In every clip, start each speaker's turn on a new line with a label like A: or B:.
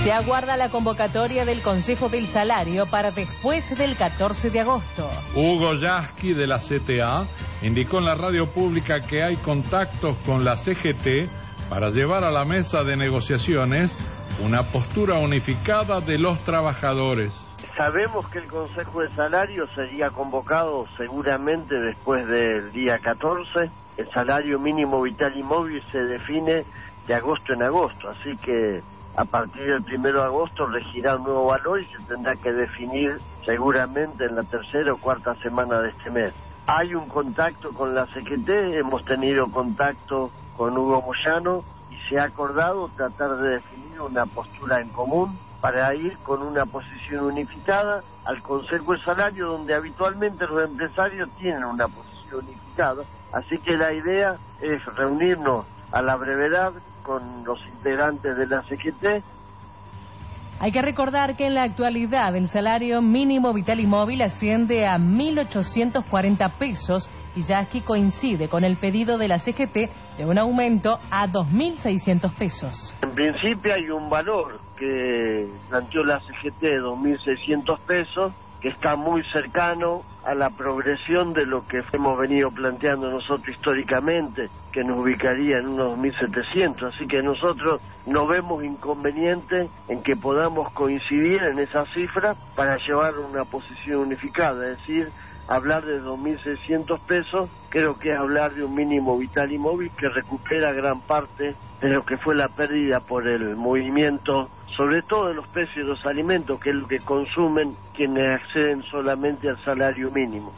A: Se aguarda la convocatoria del Consejo del Salario para después del 14 de agosto.
B: Hugo Yasky de la CTA indicó en la radio pública que hay contactos con la CGT para llevar a la mesa de negociaciones una postura unificada de los trabajadores.
C: Sabemos que el Consejo de Salario sería convocado seguramente después del día 14. El salario mínimo vital y móvil se define de agosto en agosto, así que a partir del 1 de agosto regirá un nuevo valor y se tendrá que definir seguramente en la tercera o cuarta semana de este mes. Hay un contacto con la CGT, hemos tenido contacto con Hugo Moyano y se ha acordado tratar de definir una postura en común para ir con una posición unificada al Consejo del Salario, donde habitualmente los empresarios tienen una posición unificada. Así que la idea es reunirnos a la brevedad con los integrantes de la CGT.
A: Hay que recordar que en la actualidad el salario mínimo vital y móvil asciende a 1.840 pesos y Yasky coincide con el pedido de la CGT de un aumento a 2.600 pesos.
C: En principio hay un valor que planteó la CGT de 2.600 pesos, que está muy cercano a la progresión de lo que hemos venido planteando nosotros históricamente, que nos ubicaría en unos 2.700, así que nosotros no vemos inconveniente en que podamos coincidir en esa cifra para llevar una posición unificada, es decir, hablar de 2.600 pesos, creo que es hablar de un mínimo vital y móvil que recupera gran parte de lo que fue la pérdida por el movimiento, sobre todo de los precios de los alimentos, que es lo que consumen quienes acceden solamente al salario mínimo.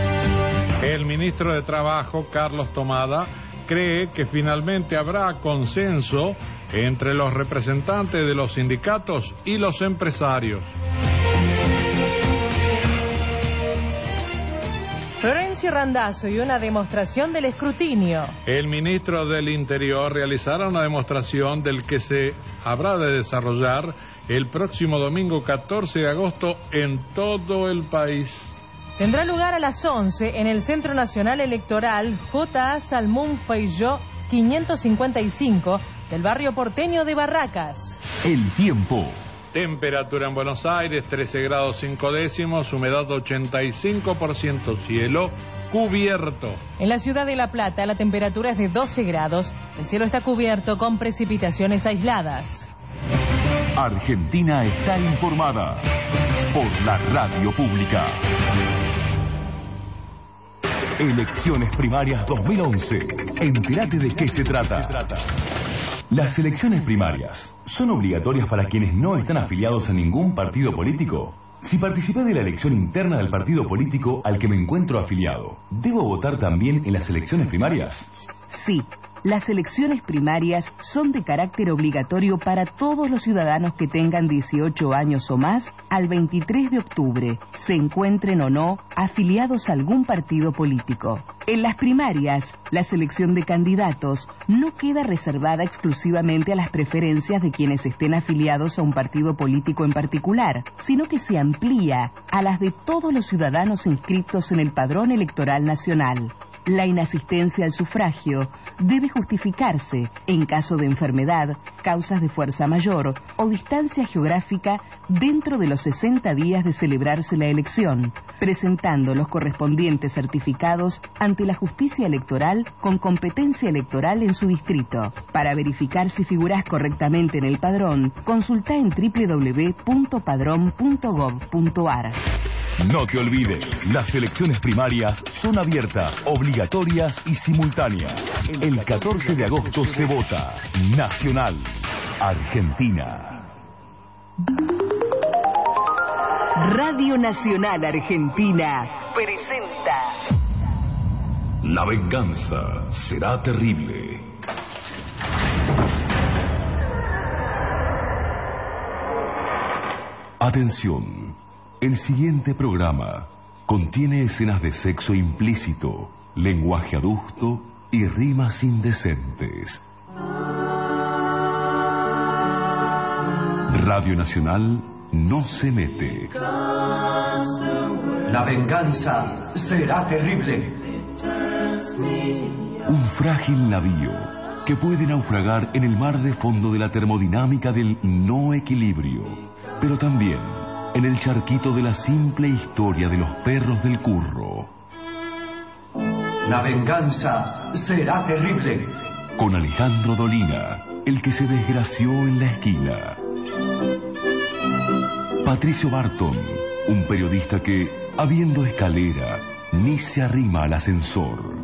B: El ministro de Trabajo, Carlos Tomada, cree que finalmente habrá consenso entre los representantes de los sindicatos y los empresarios.
A: Florencio Randazzo y una demostración del escrutinio.
B: El ministro del Interior realizará una demostración del que se habrá de desarrollar el próximo domingo 14 de agosto en todo el país.
A: Tendrá lugar a las 11 en el Centro Nacional Electoral J.A. Salmón Feijó 555 del barrio porteño de Barracas.
D: El tiempo.
B: Temperatura en Buenos Aires, 13 grados 5 décimos, humedad 85%, cielo cubierto.
A: En la ciudad de La Plata la temperatura es de 12 grados, el cielo está cubierto con precipitaciones aisladas.
D: Argentina está informada por la radio pública. Elecciones primarias 2011. Entérate de qué se trata. ¿Las elecciones primarias son obligatorias para quienes no están afiliados a ningún partido político? Si participé de la elección interna del partido político al que me encuentro afiliado, ¿debo votar también en las elecciones primarias?
E: Sí. Las elecciones primarias son de carácter obligatorio para todos los ciudadanos que tengan 18 años o más al 23 de octubre, se encuentren o no afiliados a algún partido político. En las primarias, la selección de candidatos no queda reservada exclusivamente a las preferencias de quienes estén afiliados a un partido político en particular, sino que se amplía a las de todos los ciudadanos inscritos en el Padrón Electoral Nacional. La inasistencia al sufragio debe justificarse en caso de enfermedad, causas de fuerza mayor o distancia geográfica dentro de los 60 días de celebrarse la elección, presentando los correspondientes certificados ante la justicia electoral con competencia electoral en su distrito. Para verificar si figurás correctamente en el padrón, consulta en www.padrón.gov.ar.
D: No te olvides, las elecciones primarias son abiertas, obligatorias y simultáneas. El 14 de agosto se vota. Nacional. Argentina.
E: Radio Nacional Argentina presenta
D: La venganza será terrible. Atención. El siguiente programa contiene escenas de sexo implícito, lenguaje adusto y rimas indecentes. Radio Nacional no se mete.
F: La venganza será terrible.
D: Un frágil navío que puede naufragar en el mar de fondo de la termodinámica del no equilibrio, pero también en el charquito de la simple historia de los perros del curro.
F: La venganza será terrible.
D: Con Alejandro Dolina, el que se desgració en la esquina. Patricio Barton, un periodista que, habiendo escalera, ni se arrima al ascensor.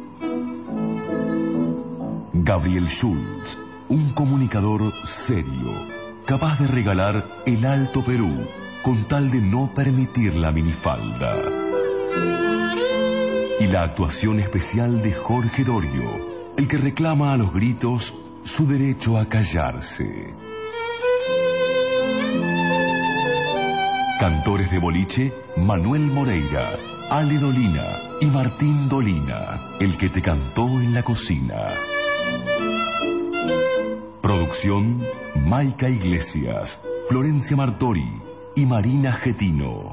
D: Gabriel Schultz, un comunicador serio, capaz de regalar el Alto Perú con tal de no permitir la minifalda. Y la actuación especial de Jorge Dorio, el que reclama a los gritos su derecho a callarse. Cantores de boliche, Manuel Moreira, Ale Dolina y Martín Dolina, el que te cantó en la cocina. Producción, Maica Iglesias, Florencia Martori y Marina Getino.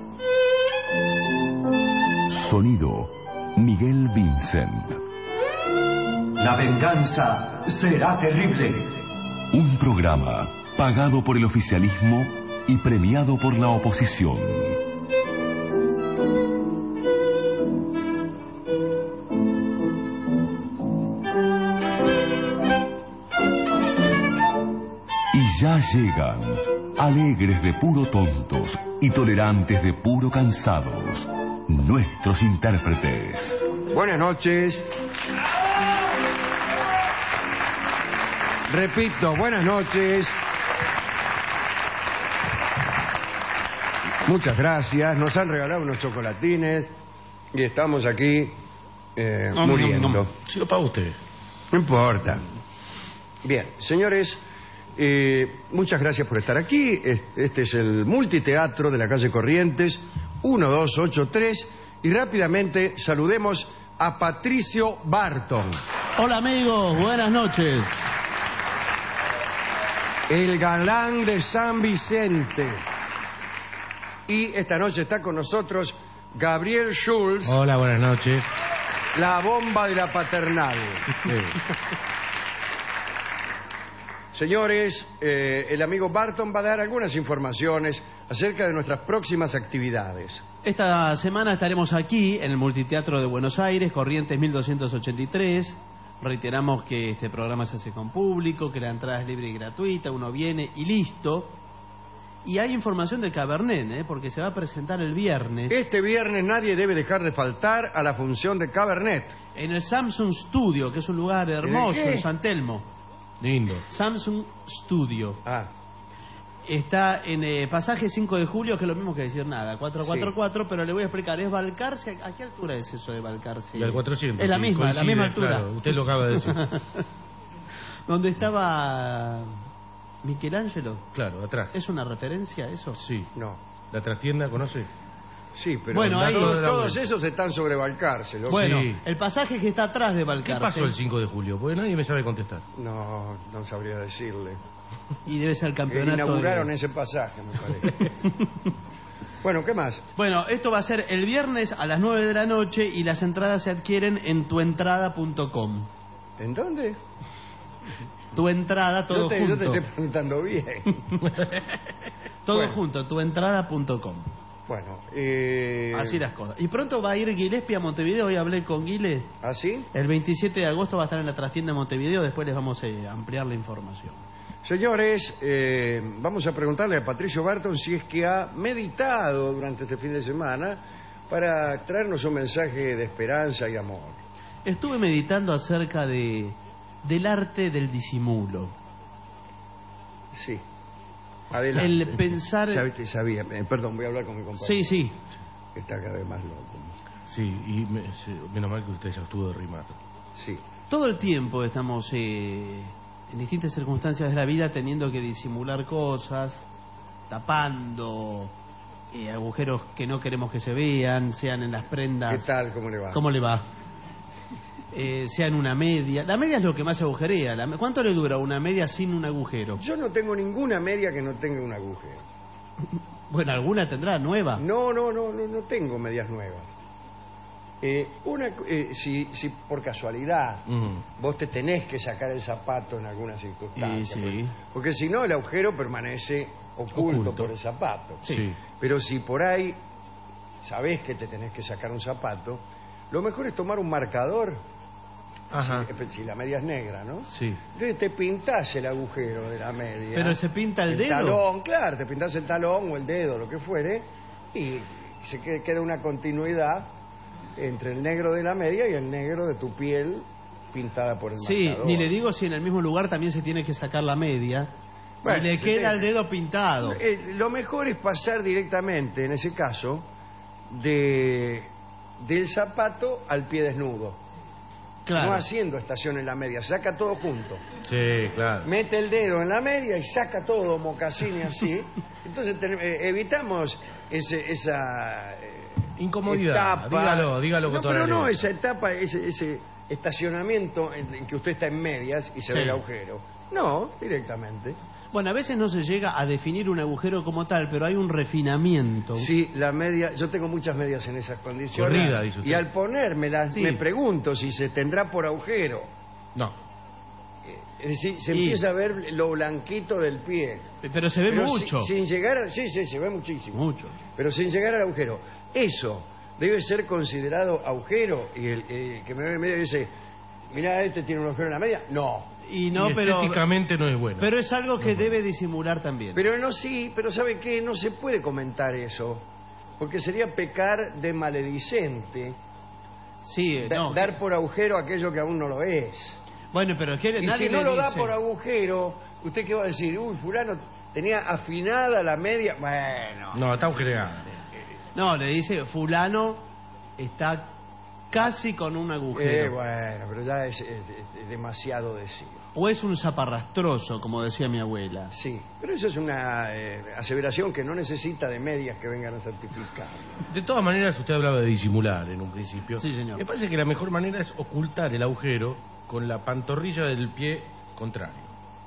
D: Sonido, Miguel Vincent.
F: La venganza será terrible.
D: Un programa pagado por el oficialismo y premiado por la oposición. Y ya llegan, alegres de puro tontos y tolerantes de puro cansados, nuestros intérpretes.
G: Buenas noches. Repito, buenas noches. Muchas gracias. Nos han regalado unos chocolatines y estamos aquí muriendo.
H: No. Si lo paga usted.
G: No importa. Bien, señores, muchas gracias por estar aquí. Este es el multiteatro de la calle Corrientes, 1283. Y rápidamente saludemos a Patricio Barton.
H: Hola amigos, buenas noches.
G: El galán de San Vicente. Y esta noche está con nosotros Gabriel Schultz.
H: Hola, buenas noches.
G: La bomba de la paternal. Señores, el amigo Barton va a dar algunas informaciones acerca de nuestras próximas actividades.
H: Esta semana estaremos aquí en el Multiteatro de Buenos Aires, Corrientes 1283. Reiteramos que este programa se hace con público, que la entrada es libre y gratuita, uno viene y listo. Y hay información de Cabernet, porque se va a presentar el viernes.
G: Este viernes nadie debe dejar de faltar a la función de Cabernet.
H: En el Samsung Studio, que es un lugar hermoso en San Telmo.
I: Lindo.
H: Samsung Studio.
G: Ah.
H: Está en pasaje 5 de julio, que es lo mismo que decir nada, 444, sí. Pero le voy a explicar, es Balcarce. ¿A qué altura es eso de Balcarce?
I: Del 400.
H: Es la misma altura.
I: Claro, usted lo acaba de decir.
H: ¿Dónde estaba Michelangelo?
I: Claro, atrás.
H: ¿Es una referencia a eso?
I: Sí.
G: No.
I: ¿La trastienda conoce?
G: Sí, pero
H: bueno, ahí,
G: todos esos están sobre Balcarce.
H: Bueno,
I: sí.
H: El pasaje que está atrás de Balcarce.
I: ¿Qué pasó el 5 de julio? Porque nadie me sabe contestar.
G: No sabría decirle.
H: Y debe ser el campeonato.
G: Inauguraron ese pasaje, me parece. Bueno, ¿qué más?
H: Bueno, esto va a ser el viernes a las 9 de la noche y las entradas se adquieren en tuentrada.com.
G: ¿En dónde?
H: Tu entrada, todo junto.
G: Yo te estoy preguntando bien.
H: Todo junto, tuentrada.com.
G: Bueno,
H: así las cosas. Y pronto va a ir Gillespie a Montevideo. Hoy hablé con Guile.
G: ¿Ah, sí?
H: El 27 de agosto va a estar en la trastienda de Montevideo. Después les vamos a ampliar la información.
G: Señores, vamos a preguntarle a Patricio Barton si es que ha meditado durante este fin de semana para traernos un mensaje de esperanza y amor.
H: Estuve meditando acerca del arte del disimulo.
G: Sí. Adelante.
H: El pensar...
G: Sabía. Perdón, voy a hablar con mi compañero.
H: Sí.
G: Que está cada vez más loco.
I: Sí, y menos mal que usted ya estuvo de rimar.
G: Sí.
H: Todo el tiempo estamos en distintas circunstancias de la vida teniendo que disimular cosas, tapando agujeros que no queremos que se vean, sean en las prendas.
G: ¿Qué tal? ¿Cómo le va?
H: ¿Cómo le va? Sea en una media. La media es lo que más se agujerea. ¿Cuánto le dura una media sin un agujero?
G: Yo no tengo ninguna media que no tenga un agujero.
H: Bueno, ¿alguna tendrá nueva?
G: No tengo medias nuevas. Si por casualidad vos te tenés que sacar el zapato en alguna circunstancia, porque si no el agujero permanece oculto por el zapato.
I: Sí.
G: Pero si por ahí sabés que te tenés que sacar un zapato, lo mejor es tomar un marcador.
I: Ajá.
G: Si la media es negra, ¿no?
I: Sí.
G: Entonces te pintás el agujero de la media.
H: ¿Pero se pinta el dedo?
G: Talón, claro, te pintás el talón o el dedo, lo que fuere, y se queda una continuidad entre el negro de la media y el negro de tu piel pintada por el marcador.
H: Ni le digo si en el mismo lugar también se tiene que sacar la media.
G: Bueno,
H: y le queda el dedo pintado.
G: Lo mejor es pasar directamente, en ese caso, del zapato al pie desnudo.
H: Claro.
G: No haciendo estación en la media, saca todo junto.
I: Sí, claro.
G: Mete el dedo en la media y saca todo mocasín así. Entonces evitamos esa
I: incomodidad.
G: Etapa.
I: Dígalo con toda la
G: no,
I: letra.
G: esa etapa, ese estacionamiento en que usted está en medias y se ve el agujero. No, directamente.
H: Bueno, a veces no se llega a definir un agujero como tal, pero hay un refinamiento.
G: Sí, la media, yo tengo muchas medias en esas condiciones.
I: Corrida, dice usted.
G: Y al ponérmelas, me pregunto si se tendrá por agujero.
I: No.
G: Es decir, se empieza a ver lo blanquito del pie.
H: Pero se ve mucho.
G: Sin llegar, sí, se ve muchísimo.
H: Mucho.
G: Pero sin llegar al agujero. Eso debe ser considerado agujero. Y el que me ve en medio dice, mirá, este tiene un agujero en la media. No.
H: Y no,
I: pero estéticamente no es bueno.
H: Pero es algo que debe disimular también.
G: Pero pero ¿sabe qué? No se puede comentar eso. Porque sería pecar de maledicente.
H: Sí,
G: dar por agujero aquello que aún no lo es.
H: Bueno, pero es que
G: y
H: nadie
G: si no
H: le
G: lo da
H: dice...
G: por agujero, ¿usted qué va a decir? Uy, fulano tenía afinada la media. Bueno.
I: No, está agujereada.
H: No, le dice, fulano está casi con un agujero.
G: Bueno, pero ya es demasiado decir.
H: O es un zaparrastroso, como decía mi abuela.
G: Sí, pero eso es una aseveración que no necesita de medias que vengan a certificar.
I: De todas maneras, usted hablaba de disimular en un principio.
H: Sí, señor.
I: Me parece que la mejor manera es ocultar el agujero con la pantorrilla del pie contrario.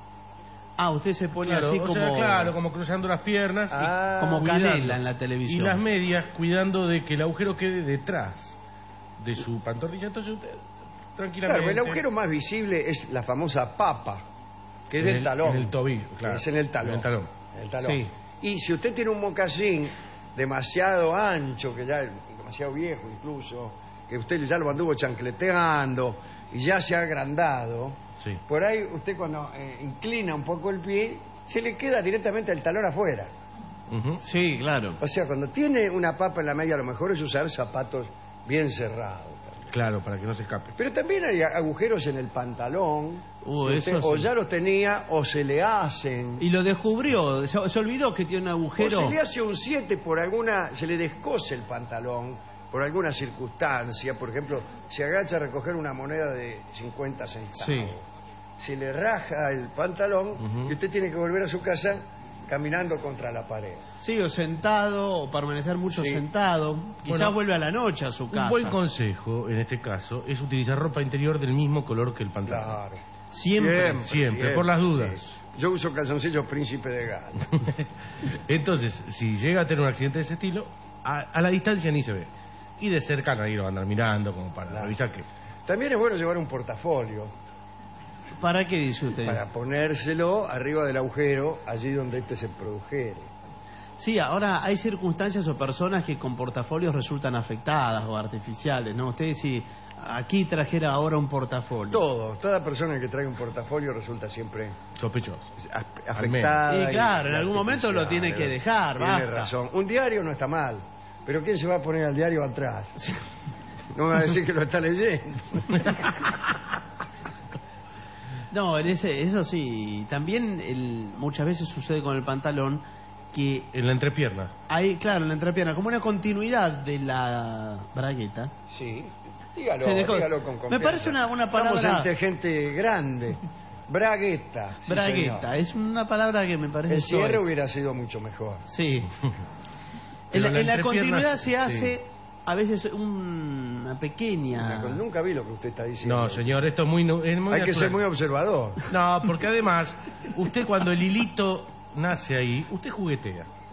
H: Ah, usted se pone
I: Claro,
H: así
I: o
H: como...
I: sea, claro, como cruzando las piernas.
H: como
I: cuidando.
H: Canela en la televisión.
I: Y las medias cuidando de que el agujero quede detrás de su pantorrilla. Entonces usted, tranquilamente...
G: Claro, el agujero más visible es la famosa papa, que es del talón.
I: En el tobillo, claro.
G: Es en el talón.
I: En el talón.
G: En el talón.
I: Sí.
G: Y si usted tiene un mocasín demasiado ancho, que ya es demasiado viejo incluso, que usted ya lo anduvo chancleteando y ya se ha agrandado,
I: sí.
G: Por ahí usted cuando inclina un poco el pie, se le queda directamente el talón afuera.
H: Sí, claro.
G: O sea, cuando tiene una papa en la media, lo mejor es usar zapatos bien cerrados.
I: Claro, para que no se escape.
G: Pero también hay agujeros en el pantalón.
H: Eso
G: o
H: sí.
G: ya los tenía o se le hacen.
H: Y lo descubrió, se olvidó que tiene un agujero.
G: O se le hace un 7 por alguna... Se le descose el pantalón por alguna circunstancia. Por ejemplo, se agacha a recoger una moneda de 50 centavos.
H: Sí.
G: Se le raja el pantalón y usted tiene que volver a su casa caminando contra la pared.
H: Sí, o sentado, o permanecer mucho sentado. Quizás vuelve a la noche a su casa.
I: Un buen consejo, en este caso, es utilizar ropa interior del mismo color que el pantalón.
G: Claro.
I: Siempre, por las dudas.
G: Sí. Yo uso calzoncillos Príncipe de Gales.
I: Entonces, si llega a tener un accidente de ese estilo, a la distancia ni se ve. Y de cerca nadie lo va a andar mirando como para revisar que...
G: También es bueno llevar un portafolio.
H: ¿Para qué dice usted?
G: Para ponérselo arriba del agujero, allí donde este se produjere.
H: Sí, ahora hay circunstancias o personas que con portafolios resultan afectadas o artificiales, ¿no? Usted si aquí trajera ahora un portafolio.
G: Toda persona que trae un portafolio resulta siempre
I: sospechoso,
G: afectada.
H: Y claro, en algún momento lo tiene que dejar,
G: Tiene razón. Un diario no está mal, pero ¿quién se va a poner al diario atrás? No me va a decir que lo está leyendo.
H: No, eso sí. También muchas veces sucede con el pantalón que...
I: En la entrepierna.
H: Hay, claro, en la entrepierna, como una continuidad de la bragueta.
G: Sí, dígalo con confianza.
H: Me parece una palabra...
G: Estamos ante gente grande. Bragueta. Sí,
H: bragueta, señor. Es una palabra que me parece...
G: El cierre hubiera sido mucho mejor.
H: Sí. en la continuidad se hace... A veces una pequeña...
G: Nunca vi lo que usted está diciendo.
I: No, señor, esto es muy
G: Hay
I: natural.
G: que ser muy observador.
I: No, porque además, usted cuando el hilito nace ahí, usted juguetea.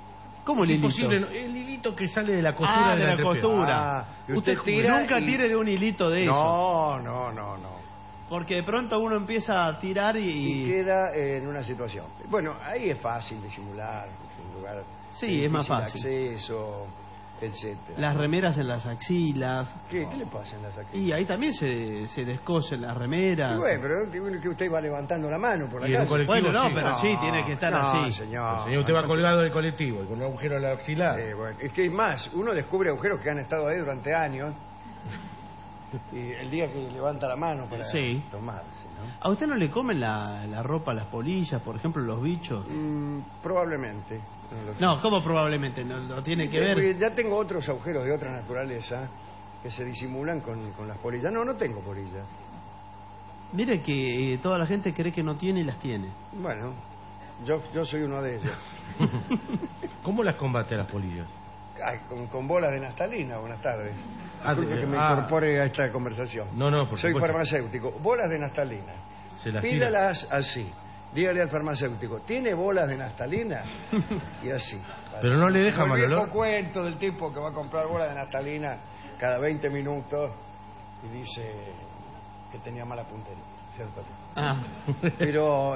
H: ¿Cómo
I: Es
H: el hilito?
I: imposible, el hilito que sale de la costura
H: de la costura.
G: Usted tira
H: Nunca tire de un hilito de eso.
G: No.
H: Porque de pronto uno empieza a tirar
G: Y queda en una situación. Bueno, ahí es fácil disimular, es un lugar
H: Sí, es más fácil.
G: acceso, etcétera.
H: Las remeras en las axilas.
G: ¿Qué le pasa en las axilas?
H: Y ahí también se descosen las remeras.
G: Y bueno, pero digo que usted va levantando la mano por la
I: Y en un
G: calle.
I: colectivo,
H: Bueno, no,
I: sí.
H: pero sí, tiene que estar así.
G: Señor.
I: Señor, usted va colgado del colectivo y con un agujero en la axilar.
G: Bueno, es que es más, uno descubre agujeros que han estado ahí durante años y el día que levanta la mano para tomarse, ¿no?
H: ¿A usted no le comen la ropa, las polillas, por ejemplo, los bichos?
G: Probablemente.
H: No, ¿cómo probablemente? No tiene que ver.
G: Porque ya tengo otros agujeros de otra naturaleza que se disimulan con las polillas. No tengo polillas.
H: Mire que toda la gente cree que no tiene y las tiene.
G: Bueno, yo soy uno de ellos.
I: ¿Cómo las combate a las polillas?
G: Ay, con bolas de naftalina. Buenas tardes. Disculpe que me
I: ah.
G: incorpore a esta conversación.
I: No, por
G: Soy
I: supuesto.
G: farmacéutico. Bolas de naftalina.
I: Se las
G: Pídalas así. Dígale al farmacéutico, ¿tiene bolas de naftalina? Y así.
I: Pero no le deja
G: El
I: mal
G: viejo
I: olor.
G: cuento del tipo que va a comprar bolas de naftalina cada 20 minutos y dice que tenía mala puntería, ¿cierto? Pero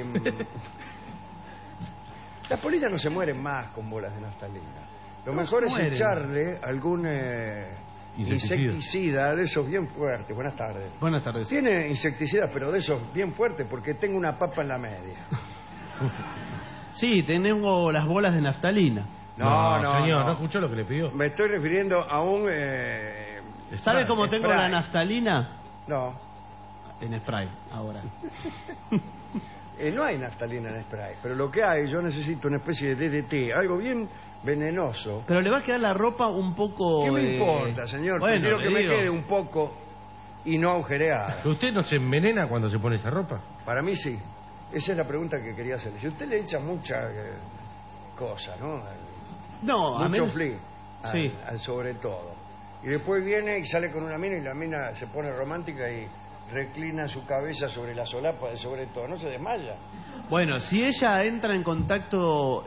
G: las polillas no se mueren más con bolas de naftalina. Lo mejor es echarle algún insecticida de esos bien fuertes. Buenas tardes.
H: Buenas tardes.
G: Tiene insecticidas, pero de esos bien fuertes, porque tengo una papa en la media.
H: Sí, tenemos las bolas de naftalina.
G: No,
I: señor, ¿no escuchó lo que le pidió?
G: Me estoy refiriendo a un...
H: ¿Sabe cómo tengo
G: spray.
H: la naftalina?
G: No.
H: En spray, ahora.
G: No hay naftalina en spray, pero lo que hay, yo necesito una especie de DDT, algo bien venenoso.
H: Pero le va a quedar la ropa un poco...
G: ¿Qué me importa, señor?
H: Bueno,
G: Prefiero que
H: le
G: me
H: digo.
G: quede un poco y no agujereada.
I: ¿Pero usted no se envenena cuando se pone esa ropa?
G: Para mí sí. Esa es la pregunta que quería hacerle. Si usted le echa mucha cosa, ¿no?
H: No, a
G: Mucho
H: menos...
G: fli
H: Sí.
G: al sobre todo. Y después viene y sale con una mina y la mina se pone romántica y reclina su cabeza sobre la solapa de sobre todo. No se desmaya.
H: Bueno, si ella entra en contacto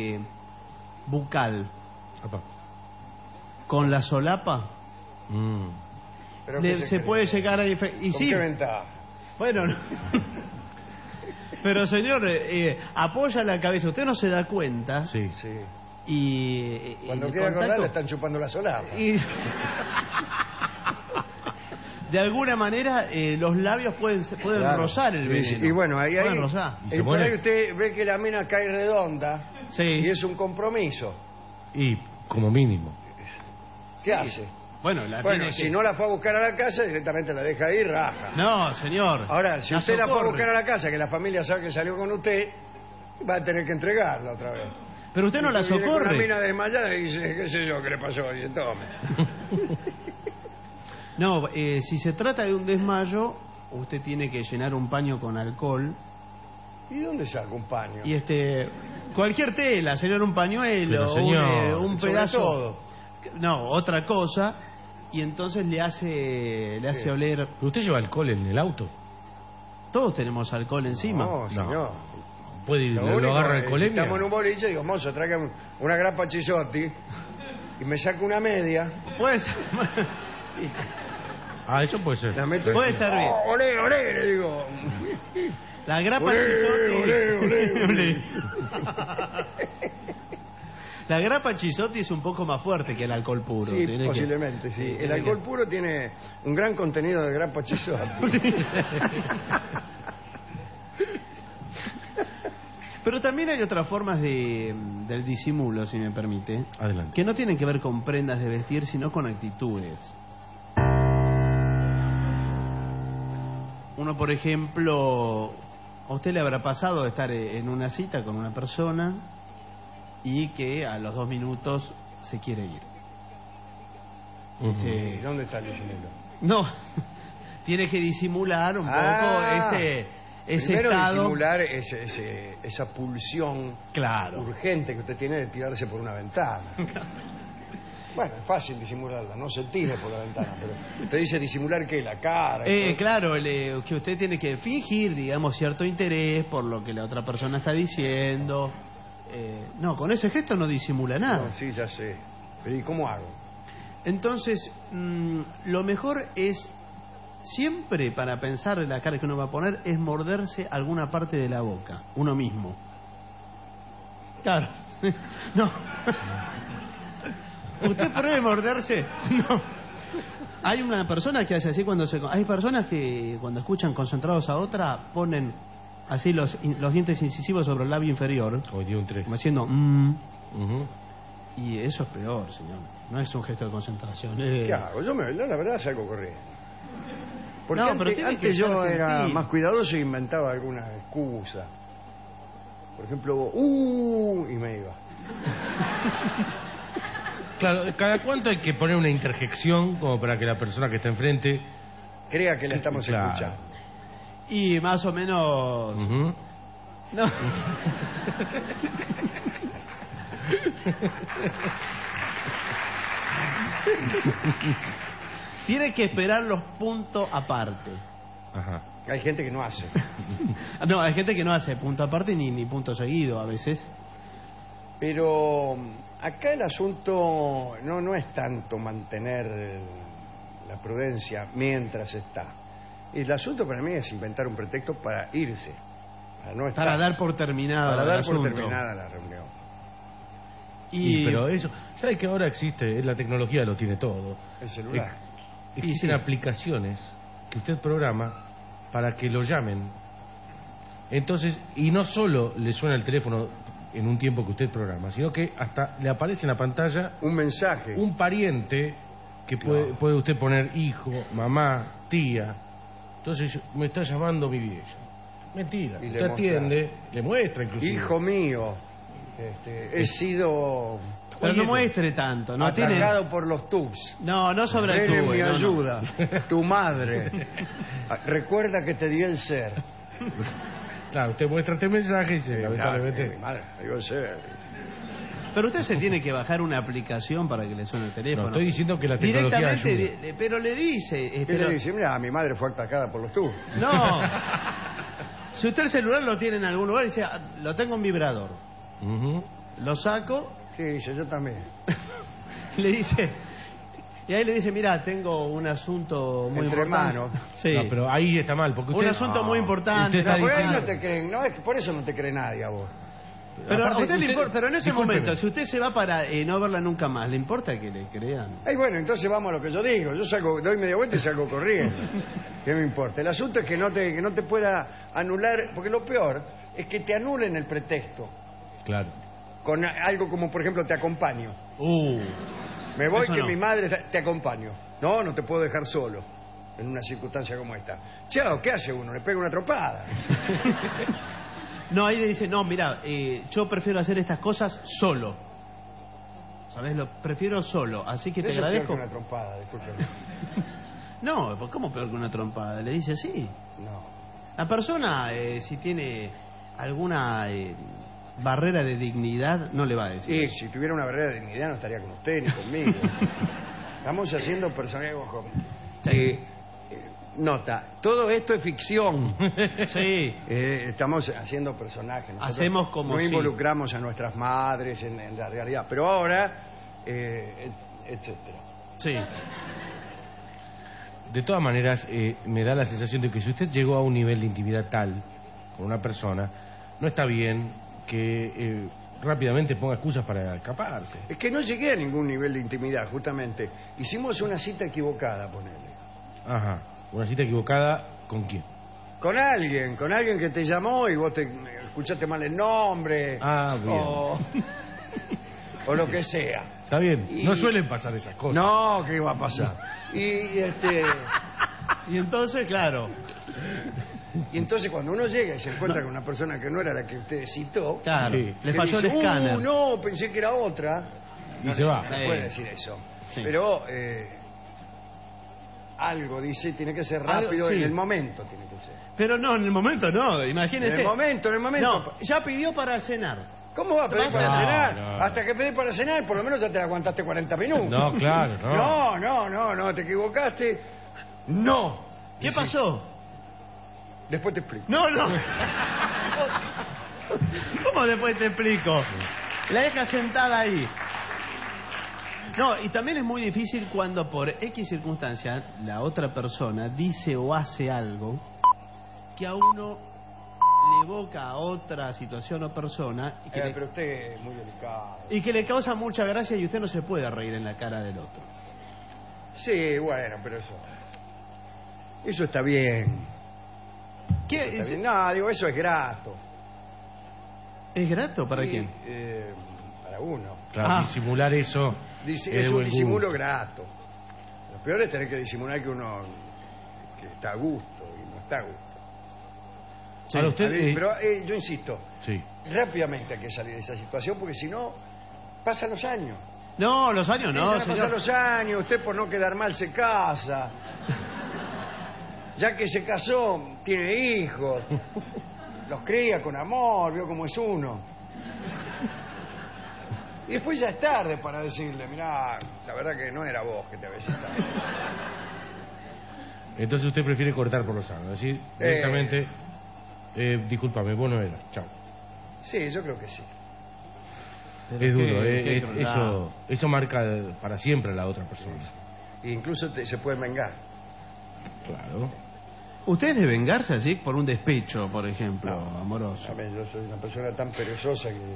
H: bucal con la solapa,
G: ¿Pero qué
H: se
G: cree?
H: puede llegar a... Y
G: ¿Con
H: sí,
G: qué ventaja?
H: bueno, no. Pero señor, apoya la cabeza, usted no se da cuenta.
I: Sí.
G: Sí.
H: Y
G: Cuando
H: el
G: quiera
H: contacto-
G: acordar le están chupando la solapa.
H: y de alguna manera los labios pueden
G: Claro.
H: rozar el
G: Sí,
H: veneno.
G: sí. Y bueno, ahí
H: Pueden rozar.
I: ¿Y se
G: por
I: muere?
G: ahí usted ve que la mina cae redonda
H: Sí.
G: y es un compromiso.
I: Y como mínimo.
G: ¿Qué hace?
H: Bueno, la
G: Bueno,
H: tiene
G: si
H: que-
G: no la fue a buscar a la casa, directamente la deja ahí, raja.
H: No, señor.
G: Ahora, si usted la fue a
H: socorre.
G: buscar a la casa, que la familia sabe que salió con usted, va a tener que entregarla otra vez.
H: Pero usted no la
G: Viene con
H: socorre.
G: una mina desmayada y dice, qué sé yo, qué le pasó. Y dice, tome.
H: No, si se trata de un desmayo, usted tiene que llenar un paño con alcohol
G: ¿Y dónde saca un paño?
H: y cualquier tela, señor, un pañuelo,
I: Pero, señor,
H: un
G: sobre
H: pedazo.
G: todo.
H: No, otra cosa. Y entonces le hace
G: Sí.
H: oler.
I: ¿Pero usted lleva alcohol en el auto?
H: Todos tenemos alcohol encima.
G: No, señor.
I: ¿Puede ir,
G: Lo
I: lo
G: único
I: agarra
G: es,
I: alcoholemia?
G: si estamos en un boliche, digo, mozo, tráigame una grappa chisotti y me saca una media.
H: Puede ser.
I: Ah, eso puede ser.
G: La meto
H: Puede servir.
G: Oh, olé, olé, le digo.
H: La grapa
G: Olé,
H: chisotti.
G: olé, olé.
H: La grapa chisotti es un poco más fuerte que el alcohol puro.
G: Sí,
H: Tiene que-
G: posiblemente, sí. El
H: tiene
G: alcohol
H: que-
G: puro tiene un gran contenido de grappa chisotti.
H: Pero también hay otras formas del disimulo, si me permite,
I: Adelante.
H: que no tienen que ver con prendas de vestir, sino con actitudes. Uno, por ejemplo, a usted le habrá pasado de estar en una cita con una persona y que a los 2 minutos se quiere ir.
G: ¿Y dónde está el disimulo?
H: No, tiene que disimular un poco ese
G: Primero
H: estado.
G: disimular esa pulsión
H: Claro.
G: urgente que usted tiene de tirarse por una ventana. Bueno, es fácil disimularla, no se tire por la ventana, pero usted dice disimular ¿qué? La cara. ¿no?
H: Claro, que usted tiene que fingir, digamos, cierto interés por lo que la otra persona está diciendo. No, con ese gesto no disimula nada.
G: No, sí, ya sé. Pero ¿y cómo hago?
H: Entonces, lo mejor es siempre, para pensar en la cara que uno va a poner, es morderse alguna parte de la boca, uno mismo. Claro. No. ¿Usted pruebe morderse? No. Hay una persona que hace así cuando se... Hay personas que cuando escuchan concentrados a otra ponen así los dientes incisivos sobre el labio inferior. Como haciendo... Y eso es peor, señor. No es un gesto de concentración.
G: ¿Qué hago? Yo la verdad salgo corriendo. Porque
H: No, pero
G: antes yo era más cuidadoso e inventaba alguna excusa. Por ejemplo, y me iba.
I: Claro, cada cuánto hay que poner una interjección como para que la persona que está enfrente
G: crea que la estamos escuchando.
H: Y más o menos... No. Tiene que esperar los puntos aparte.
I: Ajá.
G: Hay gente que no hace.
H: No, hay gente que no hace punto aparte ni punto seguido a veces.
G: Pero acá el asunto no es tanto mantener la prudencia mientras está. El asunto para mí es inventar un pretexto para irse.
H: Para dar por terminada
G: la reunión.
I: Pero eso, ¿sabes que ahora existe? La tecnología lo tiene todo.
G: El celular.
I: Existen aplicaciones que usted programa para que lo llamen. Entonces, y no solo le suena el teléfono en un tiempo que usted programa, sino que hasta le aparece en la pantalla
G: un mensaje,
I: un pariente que puede usted poner hijo, mamá, tía. Entonces, me está llamando mi vieja. Mentira,
G: y
I: usted atiende, le muestra inclusive.
G: Hijo mío, he sido...
H: Pero no muestre tanto, no
G: atacado
H: tiene...
G: por los tubs.
H: No sobre el tubo.
G: Mi ayuda, tu madre. Recuerda que te dio el ser.
I: Claro, usted muestra este mensaje y dice, lamentablemente...
G: Mi madre, dio el ser.
H: Pero usted se tiene que bajar una aplicación para que le suene el teléfono.
I: No, estoy diciendo que la tecnología
H: directamente, pero le dice...
G: le dice, mira, mi madre fue atacada por los tubos.
H: No. Si usted el celular lo tiene en algún lugar y dice, lo tengo en vibrador. Lo saco...
G: Sí, dice, yo también.
H: Le dice... Y ahí le dice, mira, tengo un asunto muy
G: entre
H: importante.
G: Manos.
H: Sí.
I: No, pero ahí está mal, porque usted...
H: Un asunto muy importante.
G: No te creen, no, es que por eso no te cree nadie a vos.
H: Pero aparte, a usted le importa, pero en ese momento, si usted se va para no verla nunca más, ¿le importa que le crean?
G: Bueno, entonces vamos a lo que yo digo. Yo salgo, doy media vuelta y salgo corriendo. ¿Qué me importa? El asunto es que no te pueda anular, porque lo peor es que te anulen el pretexto.
I: Claro.
G: Con algo como, por ejemplo, te acompaño. Me voy que mi madre... Te acompaño. No te puedo dejar solo en una circunstancia como esta. Chao, ¿qué hace uno? Le pega una tropada.
H: No, ahí le dice, no, mira, yo prefiero hacer estas cosas solo. ¿Sabes? Lo prefiero solo, así que te agradezco.
G: Es peor que una trompada, discúlpeme.
H: No, ¿cómo peor que una trompada? Le dice sí.
G: No.
H: La persona, si tiene alguna barrera de dignidad, no le va a decir.
G: Sí, si tuviera una barrera de dignidad no estaría con usted ni conmigo. Estamos haciendo personajes. Nota, todo esto es ficción.
H: Sí.
G: Estamos haciendo personajes. Nosotros
H: hacemos como
G: no involucramos a nuestras madres en la realidad. Pero ahora, etcétera.
H: Sí.
I: De todas maneras, me da la sensación de que si usted llegó a un nivel de intimidad tal con una persona, no está bien que rápidamente ponga excusas para escaparse.
G: Es que no llegué a ningún nivel de intimidad, justamente. Hicimos una cita equivocada, ponele.
I: Ajá. ¿Una cita equivocada con quién?
G: Con alguien que te llamó y vos te escuchaste mal el nombre.
I: Ah, bien.
G: O lo que sea.
I: Está bien, no suelen pasar esas cosas.
G: No, ¿qué iba a pasar? Y
H: entonces, claro.
G: Y entonces cuando uno llega y se encuentra con una persona que no era la que usted citó,
H: claro,
G: sí,
H: le falló el escáner.
G: No, pensé que era otra.
I: Y se va.
G: No puede decir eso. Sí. Pero algo dice, tiene que ser rápido, sí. En el momento tiene que ser.
H: Pero no, en el momento no, imagínese.
G: En el momento.
H: No, ya pidió para cenar.
G: ¿Cómo va a pedir para cenar? No. Hasta que pedís para cenar, por lo menos ya te aguantaste 40 minutos.
I: No, claro,
G: no. No, te equivocaste. No.
H: ¿Qué pasó?
G: Después te explico.
H: No. ¿Cómo después te explico? La deja sentada ahí. No, y también es muy difícil cuando por X circunstancia la otra persona dice o hace algo que a uno le evoca a otra situación o persona y que,
G: pero usted es muy delicado.
H: Y que le causa mucha gracia y usted no se puede reír en la cara del otro.
G: Sí, bueno, pero eso está bien.
H: ¿Qué?
G: Eso está bien. No, digo, eso es grato.
H: ¿Es grato para
G: y,
H: quién?
G: Para uno.
I: Claro, disimular eso.
G: Es un disimulo grato. Lo peor es tener que disimular que uno que está a gusto y no está a gusto.
I: Sí. Ahora usted,
G: pero yo insisto,
I: sí,
G: rápidamente hay que salir de esa situación porque si no, pasan los años.
H: No, los años no,
G: pasan los años, usted por no quedar mal se casa. Ya que se casó, tiene hijos, los cría con amor, vio cómo es uno. Y después ya es tarde para decirle, mirá, la verdad que no era vos que te habías estado.
I: Entonces usted prefiere cortar por los sano, decir directamente, discúlpame, vos no eras, chao.
G: Sí, yo creo que sí.
I: Es duro, eso marca para siempre a la otra persona.
G: E incluso se puede vengar.
I: Claro.
H: ¿Usted es de vengarse así por un despecho, por ejemplo, amoroso?
G: Yo soy una persona tan perezosa que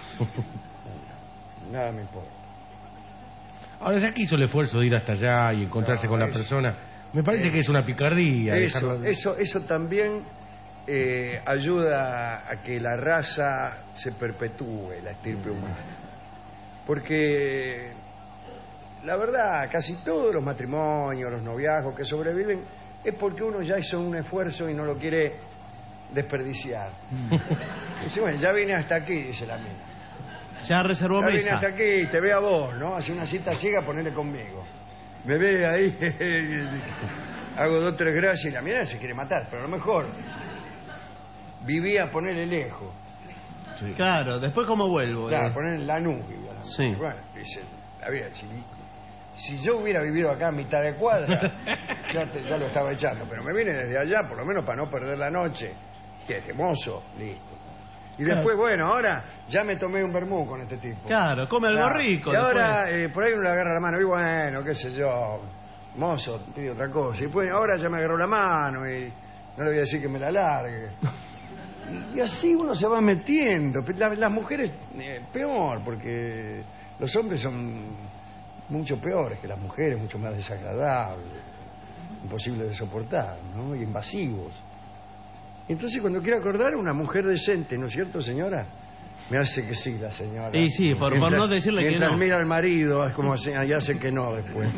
G: nada me importa.
I: Ahora, ya que hizo el esfuerzo de ir hasta allá y encontrarse con la persona, me parece que es una picardía.
G: Eso también ayuda a que la raza se perpetúe, la estirpe humana. Porque la verdad, casi todos los matrimonios, los noviazgos que sobreviven, es porque uno ya hizo un esfuerzo y no lo quiere desperdiciar. Dice, bueno, ya vine hasta aquí, dice la mina.
H: Ya reservó mesa.
G: Ya vine hasta aquí, te ve a vos, ¿no? Hace una cita ciega, ponele conmigo. Me ve ahí, hago 2 o 3 gracias y la mina se quiere matar, pero a lo mejor vivía a ponerle lejos.
H: Sí. Claro, después cómo vuelvo.
G: Claro, poner en Lanús.
H: Sí.
G: Bueno, dice, la vida, si yo hubiera vivido acá a mitad de cuadra, ya lo estaba echando, pero me vine desde allá, por lo menos para no perder la noche. Que es mozo, listo. Y después, bueno, ahora ya me tomé un vermú con este tipo.
H: Claro, come algo rico.
G: Y ahora, por ahí uno le agarra la mano, y bueno, qué sé yo, mozo, pide otra cosa. Y pues ahora ya me agarró la mano y no le voy a decir que me la largue. Y así uno se va metiendo. Las mujeres, peor, porque los hombres son mucho peores que las mujeres, mucho más desagradables, imposibles de soportar, ¿no? Y invasivos. Entonces, cuando quiero acordar, una mujer decente, ¿no es cierto, señora? Me hace que sí, la señora.
H: Y sí, por no decirle que no.
G: Mientras mira al marido, es como ya hace que no después.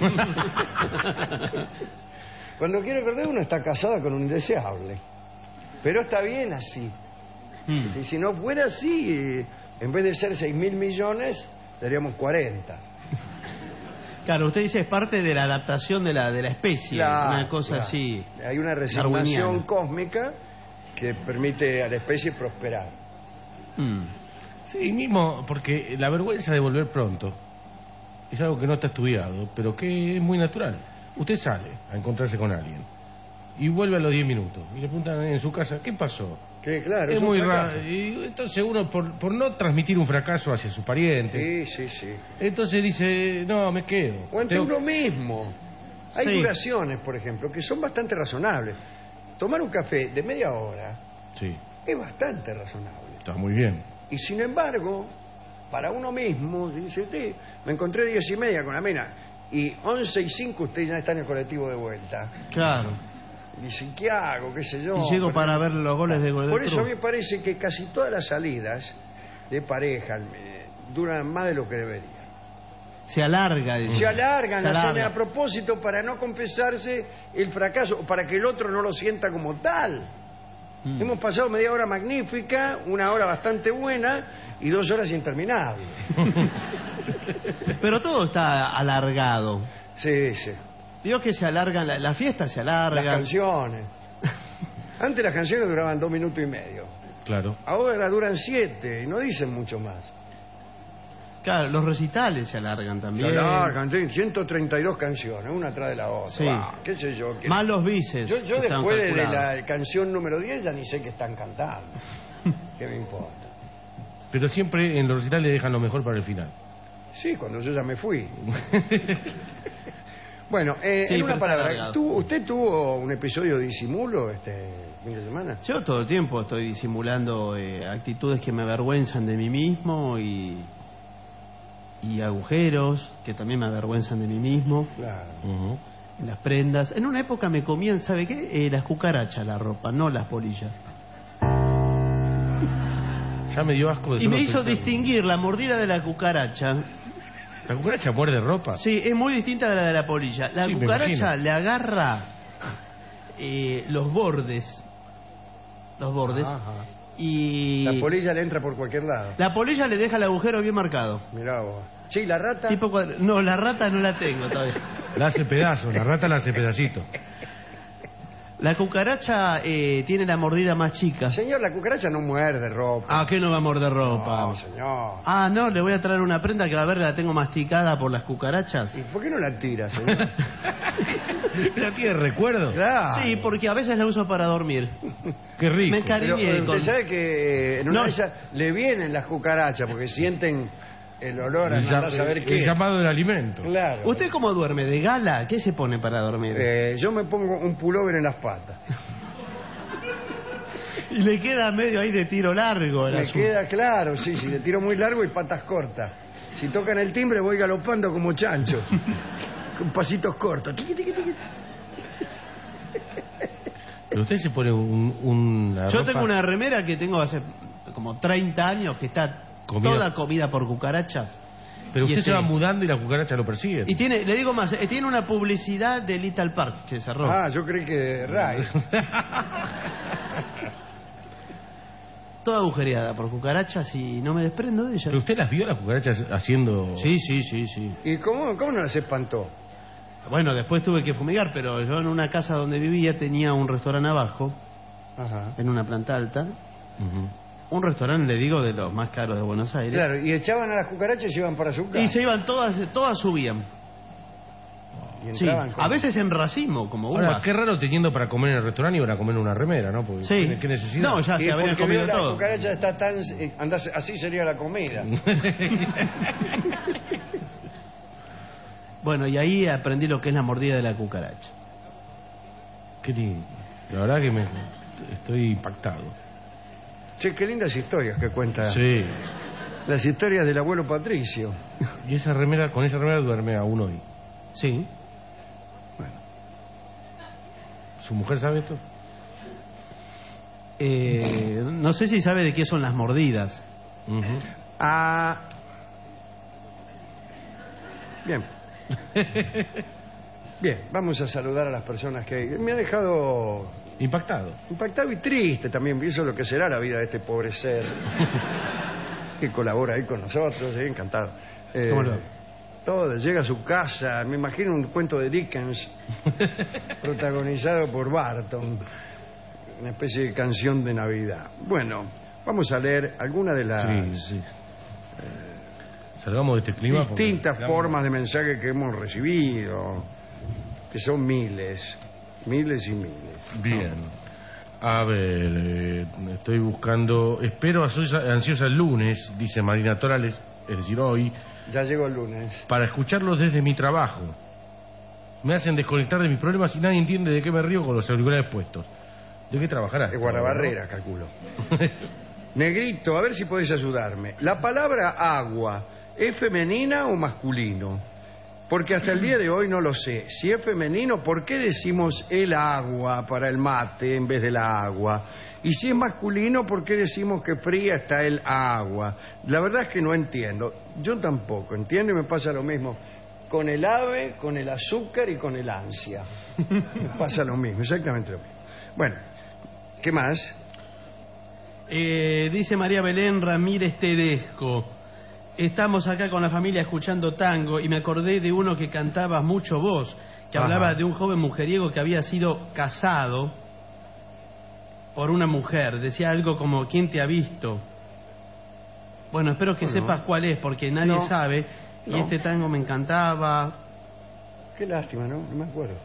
G: Cuando quiero acordar, uno está casada con un indeseable. Pero está bien así. Y si no fuera así, en vez de ser 6.000 millones, seríamos 40.
H: Claro, usted dice es parte de la adaptación de la especie, claro, una cosa así.
G: Hay una resignación cósmica que permite a la especie prosperar.
I: Sí, mismo, porque la vergüenza de volver pronto es algo que no está estudiado, pero que es muy natural. Usted sale a encontrarse con alguien y vuelve a los 10 minutos y le preguntan en su casa, ¿qué pasó?
G: Que claro,
I: es muy raro. Y entonces uno, por no transmitir un fracaso hacia su pariente,
G: sí.
I: Entonces dice, no, me quedo.
G: O entre uno mismo. Hay duraciones, por ejemplo, que son bastante razonables. Tomar un café de media hora es bastante razonable.
I: Está muy bien.
G: Y sin embargo, para uno mismo, dice, me encontré 10:30 con la mina y 11:05 usted ya está en el colectivo de vuelta.
H: Claro.
G: Dicen, ¿qué hago? ¿Qué sé yo?
H: Y llego para ver los goles de Godoy Cruz.
G: Por eso a mí me parece que casi todas las salidas de pareja duran más de lo que deberían.
H: Se alargan.
G: Se alargan a propósito para no compensarse el fracaso, para que el otro no lo sienta como tal. Hemos pasado media hora magnífica, 1 hora bastante buena y 2 horas interminables.
H: Pero todo está alargado.
G: Sí.
H: Digo que se alargan, la fiesta se alarga.
G: Las canciones. Antes las canciones duraban 2 minutos y medio.
I: Claro.
G: Ahora duran 7 y no dicen mucho más.
H: Claro, los recitales se alargan también.
G: Se alargan, 132 canciones, una atrás de la otra.
H: Sí.
G: ¿Qué sé yo?
H: Más los bises.
G: Yo después de la canción número 10 ya ni sé qué están cantando. ¿Qué me importa?
I: Pero siempre en los recitales dejan lo mejor para el final.
G: Sí, cuando yo ya me fui. Bueno,
H: Sí,
G: en una
H: pero
G: palabra,
H: está largado.
G: ¿usted tuvo un episodio de disimulo este fin de semana?
H: Yo todo el tiempo estoy disimulando actitudes que me avergüenzan de mí mismo y agujeros que también me avergüenzan de mí mismo.
G: Claro.
H: En las prendas. En una época me comían, ¿sabe qué? Las cucarachas la ropa, no las polillas.
I: Ya me dio asco de
H: Y me
I: solo
H: hizo
I: pensarlo.
H: distinguir la mordida de la cucaracha.
I: ¿La cucaracha muerde ropa?
H: Sí, es muy distinta a la de la polilla. La
I: Sí, me
H: cucaracha
I: imagino.
H: le agarra los bordes.
G: Ajá.
H: Y
G: La polilla le entra por cualquier lado.
H: la polilla le deja el agujero bien marcado.
G: Mirá vos. Sí, la rata.
H: No, la rata no la tengo todavía.
I: La hace pedazos, la rata la hace pedacito.
H: La cucaracha tiene la mordida más chica.
G: Señor, la cucaracha no muerde ropa.
H: Ah, ¿qué no va a morder ropa?
G: No, señor.
H: Ah, no, le voy a traer una prenda que va a ver, la tengo masticada por las cucarachas.
G: ¿Y por qué no la tira, señor?
I: ¿La tiene recuerdo?
G: Claro.
H: Sí, porque a veces la uso para dormir.
I: Qué rico.
H: Me encariñé
G: Pero
H: con...
G: usted sabe que en una
H: No.
G: de esas le vienen las cucarachas porque sienten el olor a no saber qué.
I: El llamado del alimento.
G: Claro.
H: ¿Usted cómo duerme? ¿De gala? ¿Qué se pone para dormir?
G: Yo me pongo un pullover en las patas.
H: Y le queda medio ahí de tiro largo el
G: Me
H: asunto.
G: queda claro, sí, si le tiro muy largo y patas cortas. Si tocan el timbre voy galopando como chancho. Con pasitos cortos. Tiqui, tiqui, tiqui.
I: Pero usted se pone una
H: Yo
I: ropa-
H: tengo una remera que tengo hace como 30 años que está toda comida por cucarachas.
I: Pero
H: Y
I: usted se va mudando y la cucaracha lo persigue.
H: Y tiene, le digo más, tiene una publicidad de Little Park que cerró.
G: Ah, yo creí que de Ray.
H: Toda agujereada por cucarachas y no me desprendo de ella.
I: ¿Pero usted las vio las cucarachas haciendo...?
H: Sí.
G: ¿Y cómo no las espantó?
H: Bueno, después tuve que fumigar, pero yo en una casa donde vivía tenía un restaurante abajo,
G: Ajá.
H: en una planta alta.
I: Ujú.
H: Un restaurante, le digo, de los más caros de Buenos Aires.
G: Claro, y echaban a las cucarachas y se iban para su casa.
H: Y se iban todas subían.
G: Y
H: Sí,
G: entraban
H: a veces en racimo, como
I: Ahora,
H: uvas.
I: qué raro teniendo para comer en el restaurante y para comer en una remera, ¿no? Porque
H: Sí.
I: ¿qué necesidad?
H: No, ya
G: Y
H: se habrían
G: porque
H: comido
G: vio la
H: todo.
G: cucaracha está tan... así sería la comida.
H: Bueno, y ahí aprendí lo que es la mordida de la cucaracha.
I: Qué lindo. La verdad que estoy impactado.
G: Che, qué lindas historias que cuenta.
I: Sí.
G: Las historias del abuelo Patricio.
I: Y con esa remera duerme aún hoy.
H: Sí.
I: ¿Su mujer sabe esto?
H: No sé si sabe de qué son las mordidas.
I: Ujú.
G: Ah. Bien. Bien, vamos a saludar a las personas que... Me ha dejado
I: Impactado.
G: impactado y triste también. Eso es lo que será la vida de este pobre ser que colabora ahí con nosotros. Encantado.
H: ¿Cómo le va?
G: Todo, llega a su casa, me imagino un cuento de Dickens protagonizado por Barton, una especie de canción de Navidad. Bueno, vamos a leer algunas de las
I: Sí. Salgamos de este clima. porque
G: distintas
I: estamos-
G: formas de mensaje que hemos recibido, que son miles y miles.
I: Bien. A ver, estoy buscando... Espero ansiosa el lunes, dice Marina Torales, es decir, hoy,
G: Ya llegó el lunes.
I: para escucharlos desde mi trabajo. Me hacen desconectar de mis problemas y nadie entiende de qué me río con los auriculares puestos. ¿De qué trabajarás?
G: De Guardabarrera, calculo. Negrito, a ver si podés ayudarme. La palabra agua, ¿es femenina o masculino? Porque hasta el día de hoy no lo sé. Si es femenino, ¿por qué decimos el agua para el mate en vez de la agua? Y si es masculino, ¿por qué decimos que fría está el agua? La verdad es que no entiendo. Yo tampoco, ¿entiende? Me pasa lo mismo con el ave, con el azúcar y con el ansia. Me pasa lo mismo, exactamente lo mismo. Bueno, ¿qué más?
H: Dice María Belén Ramírez Tedesco. Estamos acá con la familia escuchando tango y me acordé de uno que cantaba mucho vos, que
G: Ajá.
H: hablaba de un joven mujeriego que había sido casado por una mujer. Decía algo como, ¿quién te ha visto? Bueno, espero que
G: Bueno.
H: sepas cuál es, porque nadie
G: No.
H: sabe. Y
G: No.
H: este tango me encantaba.
G: Qué lástima, ¿no? No me acuerdo.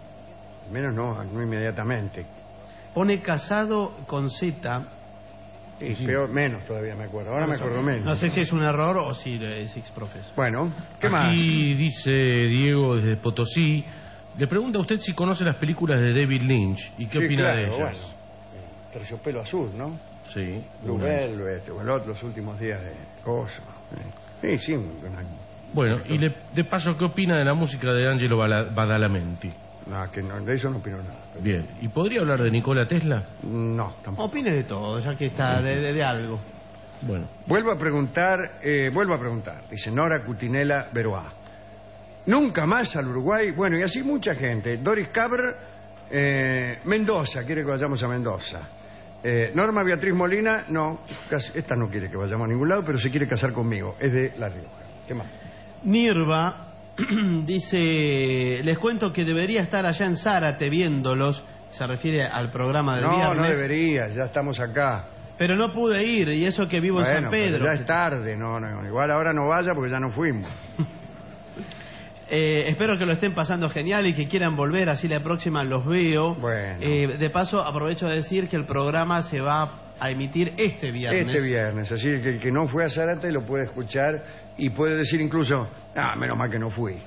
G: Al menos no inmediatamente.
H: Pone casado con Z
G: Y sí. Peor, menos todavía me acuerdo. Ahora me acuerdo menos.
H: No sé si es un error o si es exprofeso.
G: Bueno, ¿qué más?
I: Aquí dice Diego desde Potosí. Le pregunta a usted si conoce las películas de David Lynch y qué opina de ellas.
G: Bueno, Terciopelo Azul, ¿no?
I: Sí.
G: Blue Velvet, o los últimos días de Cosa. Sí.
I: Bueno, y de paso, ¿qué opina de la música de Angelo Badalamenti?
G: No, que no, de eso no opino nada.
I: Bien, ¿y podría hablar de Nikola Tesla?
G: No, tampoco.
H: Opine de todo, ya que está de algo.
I: Bueno.
G: Vuelvo a preguntar, dice Nora Cutinela Beroá. Nunca más al Uruguay. Bueno, y así mucha gente. Doris Cabr, Mendoza, quiere que vayamos a Mendoza. Norma Beatriz Molina, no, esta no quiere que vayamos a ningún lado, pero se quiere casar conmigo. Es de La Rioja. ¿Qué más?
H: Nirva dice, les cuento que debería estar allá en Zárate viéndolos. Se refiere al programa del viernes.
G: No debería, ya estamos acá.
H: Pero no pude ir, y eso que vivo en San Pedro.
G: Ya es tarde, no, igual ahora no vaya porque ya no fuimos.
H: Espero que lo estén pasando genial y que quieran volver, así la próxima los veo.
G: Bueno.
H: De paso, aprovecho de decir que el programa se va a emitir este viernes.
G: Este viernes, así que el que no fue a Zárate lo puede escuchar y puede decir incluso, menos mal que no fui.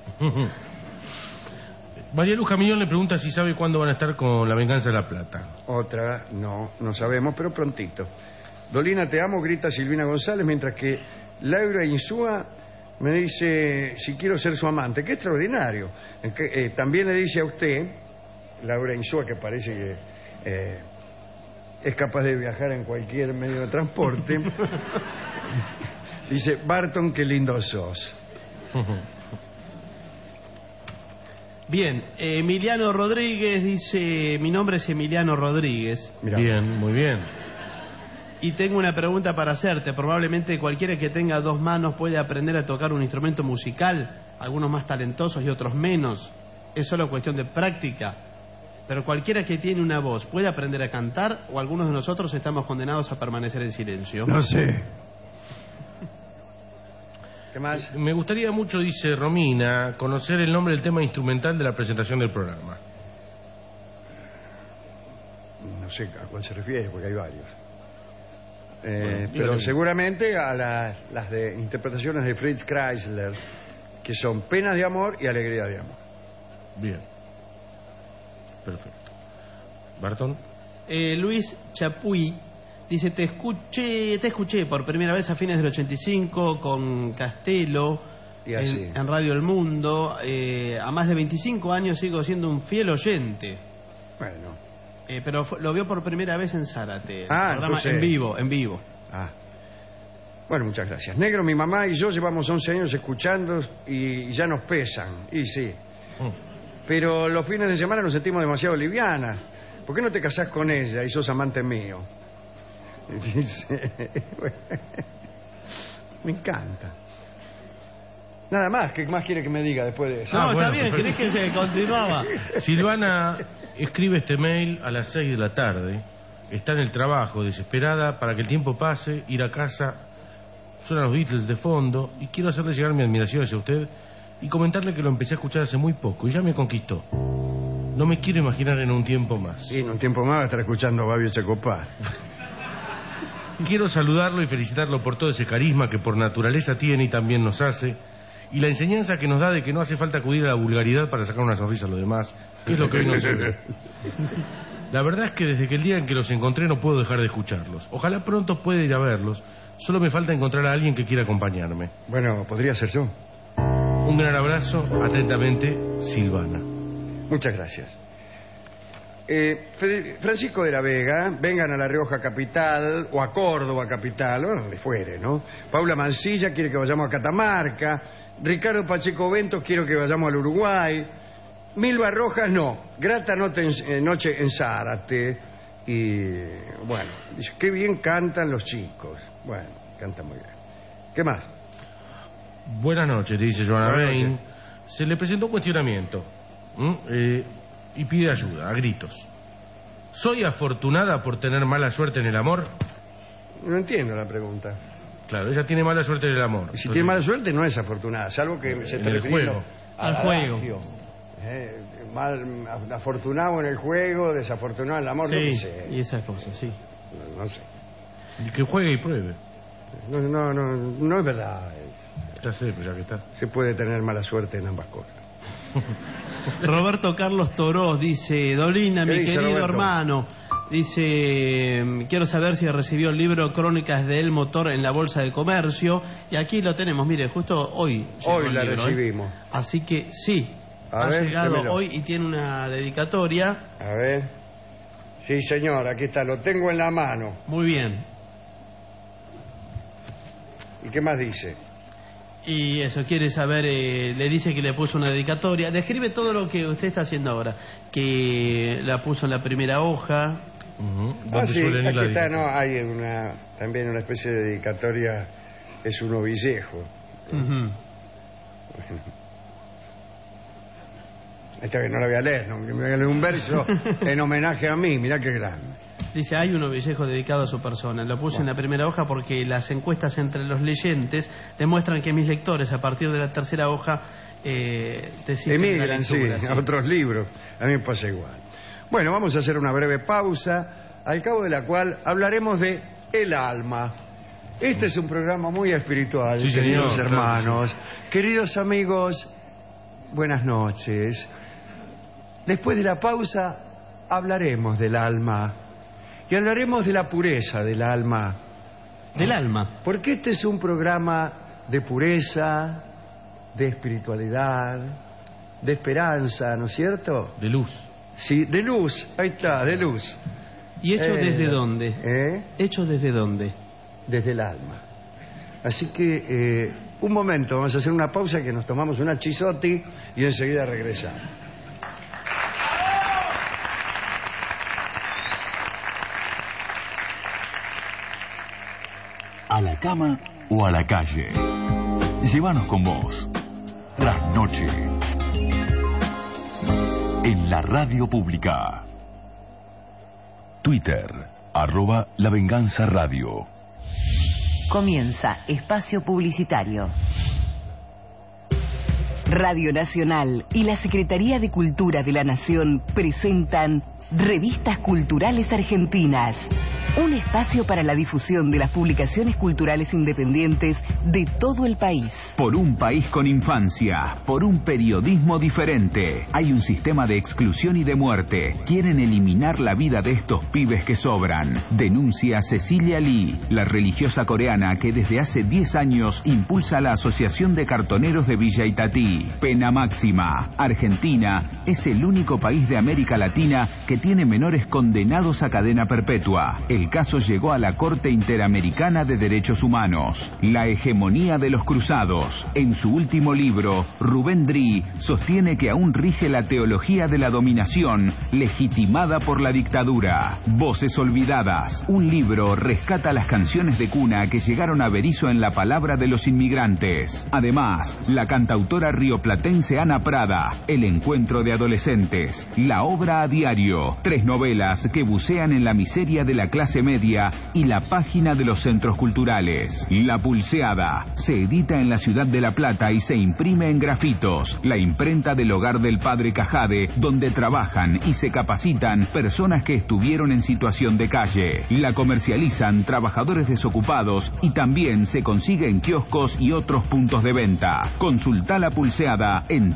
I: María Luz Camillón le pregunta si sabe cuándo van a estar con La Venganza de la Plata.
G: Otra, no sabemos, pero prontito. Dolina, te amo, grita Silvina González, mientras que Laura Insúa me dice si quiero ser su amante. ¡Qué extraordinario! También le dice a usted, Laura Insúa, que parece que es capaz de viajar en cualquier medio de transporte, dice, Barton, qué lindo sos.
H: Bien, Emiliano Rodríguez dice, mi nombre es Emiliano Rodríguez.
G: Mirá.
I: Bien, muy bien.
H: Y tengo una pregunta para hacerte. Probablemente cualquiera que tenga dos manos puede aprender a tocar un instrumento musical, algunos más talentosos y otros menos. Es solo cuestión de práctica. Pero cualquiera que tiene una voz puede aprender a cantar, o algunos de nosotros estamos condenados a permanecer en silencio.
G: No sé. ¿Qué más?
I: Me gustaría mucho, dice Romina, conocer el nombre del tema instrumental de la presentación del programa.
G: No sé a cuál se refiere, porque hay varios.
I: Bueno,
G: pero seguramente a las de interpretaciones de Fritz Kreisler, que son Penas de amor y Alegría de amor.
I: Bien. Perfecto. ¿Barton?
H: Luis Chapuy dice, te escuché por primera vez a fines del 85 con Castelo en Radio El Mundo. A más de 25 años sigo siendo un fiel oyente.
G: Bueno.
H: Pero lo vio por primera vez en Zárate.
G: Programa entonces...
H: en vivo.
G: Bueno, muchas gracias. Negro, mi mamá y yo llevamos 11 años escuchando y ya nos pesan. Y sí. Pero los fines de semana nos sentimos demasiado livianas. ¿Por qué no te casás con ella y sos amante mío? Dice... Me encanta. Nada más, ¿qué más quiere que me diga después de eso?
H: No, está bien, ¿querés que se continuaba?
I: Silvana escribe este mail a las 6 de la tarde. Está en el trabajo, desesperada para que el tiempo pase, ir a casa. Suenan los Beatles de fondo y quiero hacerle llegar mi admiración hacia usted y comentarle que lo empecé a escuchar hace muy poco y ya me conquistó. No me quiero imaginar en un tiempo más.
G: Sí, en un tiempo más va a estar escuchando a Babio Checopar.
I: Quiero saludarlo y felicitarlo por todo ese carisma que por naturaleza tiene y también nos hace, y la enseñanza que nos da de que no hace falta acudir a la vulgaridad para sacar una sonrisa a los demás, que es lo que hoy nos sirve. La verdad es que desde que el día en que los encontré no puedo dejar de escucharlos. Ojalá pronto pueda ir a verlos. Solo me falta encontrar a alguien que quiera acompañarme.
G: Bueno, podría ser yo.
I: Un gran abrazo, atentamente, Silvana.
G: Muchas gracias. Francisco de la Vega, vengan a La Rioja capital o a Córdoba capital, o donde fuere, ¿no? Paula Mancilla quiere que vayamos a Catamarca. Ricardo Pacheco Ventos quiere que vayamos al Uruguay. Milva Rojas no. Grata noche en Zárate. Y bueno, dice, qué bien cantan los chicos. Bueno, cantan muy bien. ¿Qué más?
I: Buenas noches, dice Joana Bain. Se le presentó un cuestionamiento y pide ayuda, a gritos. ¿Soy afortunada por tener mala suerte en el amor?
G: No entiendo la pregunta.
I: Claro, ella tiene mala suerte en el amor.
G: Si tiene mala suerte no es afortunada, salvo que se esté refiriendo
H: al juego.
G: Afortunado en el juego, desafortunado en el amor,
H: sí,
G: no sé.
H: Y esas cosas, sí.
G: No sé.
I: Y que juegue y pruebe.
G: No es verdad.
I: Ya sé, pero ya que está.
G: Se puede tener mala suerte en ambas cosas.
H: Roberto Carlos Torós dice: Dolina, mi querido
G: Roberto?
H: hermano, dice, quiero saber si recibió el libro Crónicas del Motor en la Bolsa de Comercio. Y aquí lo tenemos, mire, justo hoy.
G: Hoy la recibimos.
H: Así que sí,
G: A
H: ha
G: ver,
H: llegado
G: démelo.
H: hoy y tiene una dedicatoria.
G: A ver. Sí, señor, aquí está, lo tengo en la mano.
H: Muy bien.
G: ¿Y qué más dice?
H: Y eso, quiere saber, le dice que le puso una dedicatoria. Describe todo lo que usted está haciendo ahora. Que la puso en la primera hoja.
G: Sí, aquí está, ¿no? Hay también una especie de dedicatoria, es un novillejo. Esta que no la voy a leer, ¿no? Me voy a leer un verso en homenaje a mí, mirá qué grande.
H: Dice, hay un novillejo dedicado a su persona. Lo puse en la primera hoja porque las encuestas entre los leyentes demuestran que mis lectores, a partir de la tercera hoja, te siguen la
G: emigran, sí,
H: lectura, sí,
G: a otros libros. A mí me pasa igual. Bueno, vamos a hacer una breve pausa, al cabo de la cual hablaremos de el alma. Este es un programa muy espiritual,
I: sí,
G: queridos
I: señor,
G: hermanos.
I: claro que sí.
G: Queridos amigos, buenas noches. Después de la pausa hablaremos del alma. Y hablaremos de la pureza del alma.
H: Del alma.
G: Porque este es un programa de pureza, de espiritualidad, de esperanza, ¿no es cierto?
I: De luz.
G: Sí, de luz, ahí está, de luz.
H: ¿Y hecho desde dónde? ¿Hecho desde dónde?
G: Desde el alma. Así que, un momento, vamos a hacer una pausa, que nos tomamos una chisotti y enseguida regresamos.
D: A la cama o a la calle. Llévanos con vos. Trasnoche. En la radio pública. Twitter, @La Venganza Radio.
E: Comienza espacio publicitario. Radio Nacional y la Secretaría de Cultura de la Nación presentan Revistas Culturales Argentinas. Un espacio para la difusión de las publicaciones culturales independientes de todo el país.
J: Por un país con infancia, por un periodismo diferente. Hay un sistema de exclusión y de muerte. Quieren eliminar la vida de estos pibes que sobran. Denuncia Cecilia Lee, la religiosa coreana que desde hace 10 años impulsa la Asociación de Cartoneros de Villa Itatí. Pena máxima. Argentina es el único país de América Latina que tiene menores condenados a cadena perpetua. El caso llegó a la Corte Interamericana de Derechos Humanos. La hegemonía de los cruzados. En su último libro, Rubén Dri sostiene que aún rige la teología de la dominación, legitimada por la dictadura. Voces olvidadas. Un libro rescata las canciones de cuna que llegaron a Berizo en la palabra de los inmigrantes. Además, la cantautora rioplatense Ana Prada, El encuentro de adolescentes. La obra a diario. 3 novelas que bucean en la miseria de la clase media y la página de los centros culturales. La Pulseada se edita en la ciudad de La Plata y se imprime en Grafitos, la imprenta del hogar del padre Cajade, donde trabajan y se capacitan personas que estuvieron en situación de calle. La comercializan trabajadores desocupados y también se consigue en kioscos y otros puntos de venta. Consulta La Pulseada en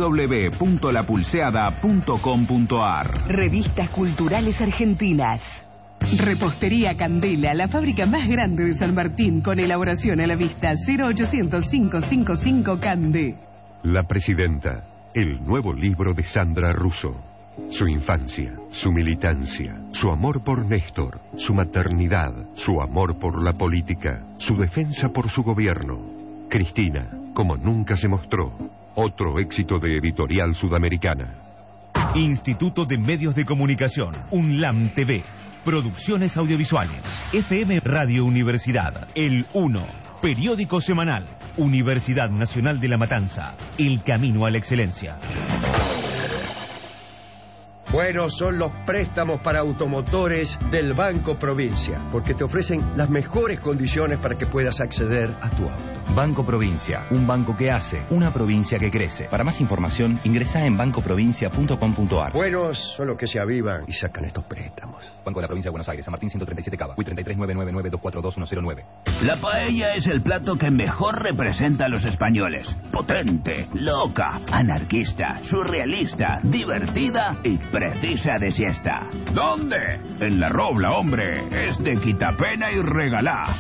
J: www.lapulseada.com.ar.
E: Revistas Culturales Argentinas. Repostería Candela, la fábrica más grande de San Martín, con elaboración a la vista. 0800-555 Cande.
K: La Presidenta, el nuevo libro de Sandra Russo. Su infancia, su militancia, su amor por Néstor, su maternidad, su amor por la política, su defensa por su gobierno. Cristina, como nunca se mostró. Otro éxito de Editorial Sudamericana.
L: Instituto de Medios de Comunicación, UNLAM TV. Producciones audiovisuales. FM Radio Universidad. El 1. Periódico semanal. Universidad Nacional de La Matanza. El camino a la excelencia.
G: Buenos son los préstamos para automotores del Banco Provincia, porque te ofrecen las mejores condiciones para que puedas acceder a tu auto.
M: Banco Provincia, un banco que hace, una provincia que crece. Para más información, ingresa en bancoprovincia.com.ar.
G: Buenos son los que se avivan y sacan estos préstamos.
M: Banco de la Provincia de Buenos Aires, San Martín 137 Cava, UI 339992422109.
J: La paella es el plato que mejor representa a los españoles. Potente, loca, anarquista, surrealista, divertida y precisa de siesta. ¿Dónde? En La Robla, hombre. Es de Quitapena y Regalá.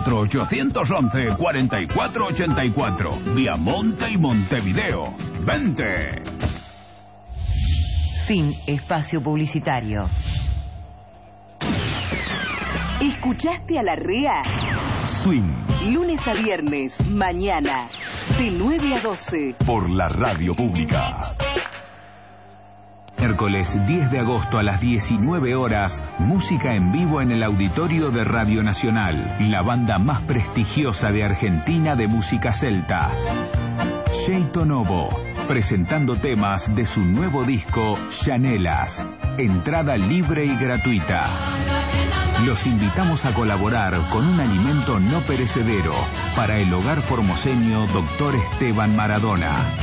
J: 4811-4484. Viamonte y Montevideo. ¡Vente!
E: Fin espacio publicitario. ¿Escuchaste a la REA?
L: Swing.
E: Lunes a viernes, mañana, de 9 a 12.
L: Por la radio pública.
J: Miércoles 10 de agosto a las 19 horas, música en vivo en el auditorio de Radio Nacional, la banda más prestigiosa de Argentina de música celta. Sheito Novo, presentando temas de su nuevo disco, Llanelas. Entrada libre y gratuita. Los invitamos a colaborar con un alimento no perecedero para el hogar formoseño Dr. Esteban Maradona.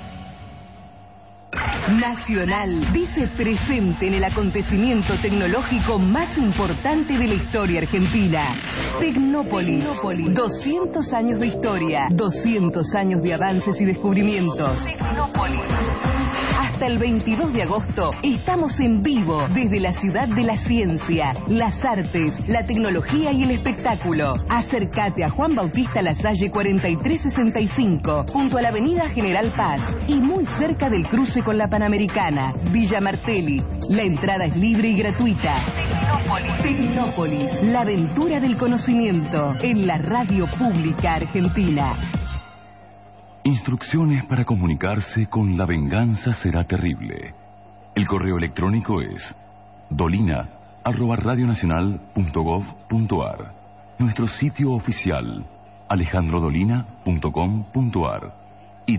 E: Nacional dice presente en el acontecimiento tecnológico más importante de la historia argentina. Tecnópolis. 200 años de historia, 200 años de avances y descubrimientos. Tecnópolis. Hasta el 22 de agosto estamos en vivo desde la ciudad de la ciencia, las artes, la tecnología y el espectáculo. Acércate a Juan Bautista Lasalle 4365, junto a la avenida General Paz y muy cerca del cruce con la Panamericana, Villa Martelli. La entrada es libre y gratuita. Tecnópolis, la aventura del conocimiento en la radio pública argentina.
D: Instrucciones para comunicarse con La Venganza Será Terrible. El correo electrónico es dolina@radionacional.gov.ar. Nuestro sitio oficial alejandrodolina.com.ar y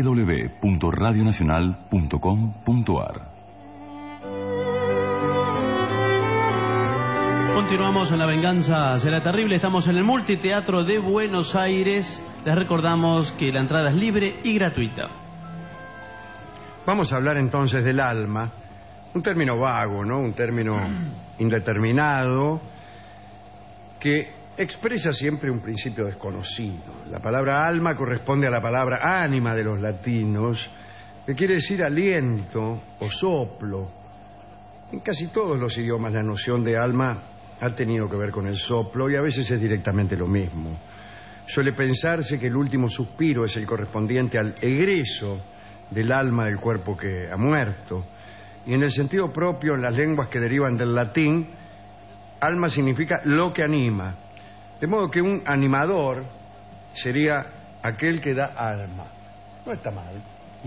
D: www.radionacional.com.ar.
H: Continuamos en La Venganza Será Terrible. Estamos en el Multiteatro de Buenos Aires. Les recordamos que la entrada es libre y gratuita.
G: Vamos a hablar entonces del alma. Un término vago, ¿no? Un término indeterminado que expresa siempre un principio desconocido. La palabra alma corresponde a la palabra ánima de los latinos, que quiere decir aliento o soplo. En casi todos los idiomas la noción de alma ha tenido que ver con el soplo y a veces es directamente lo mismo. Suele pensarse que el último suspiro es el correspondiente al egreso del alma del cuerpo que ha muerto. Y en el sentido propio, en las lenguas que derivan del latín, alma significa lo que anima. De modo que un animador sería aquel que da alma. No está mal.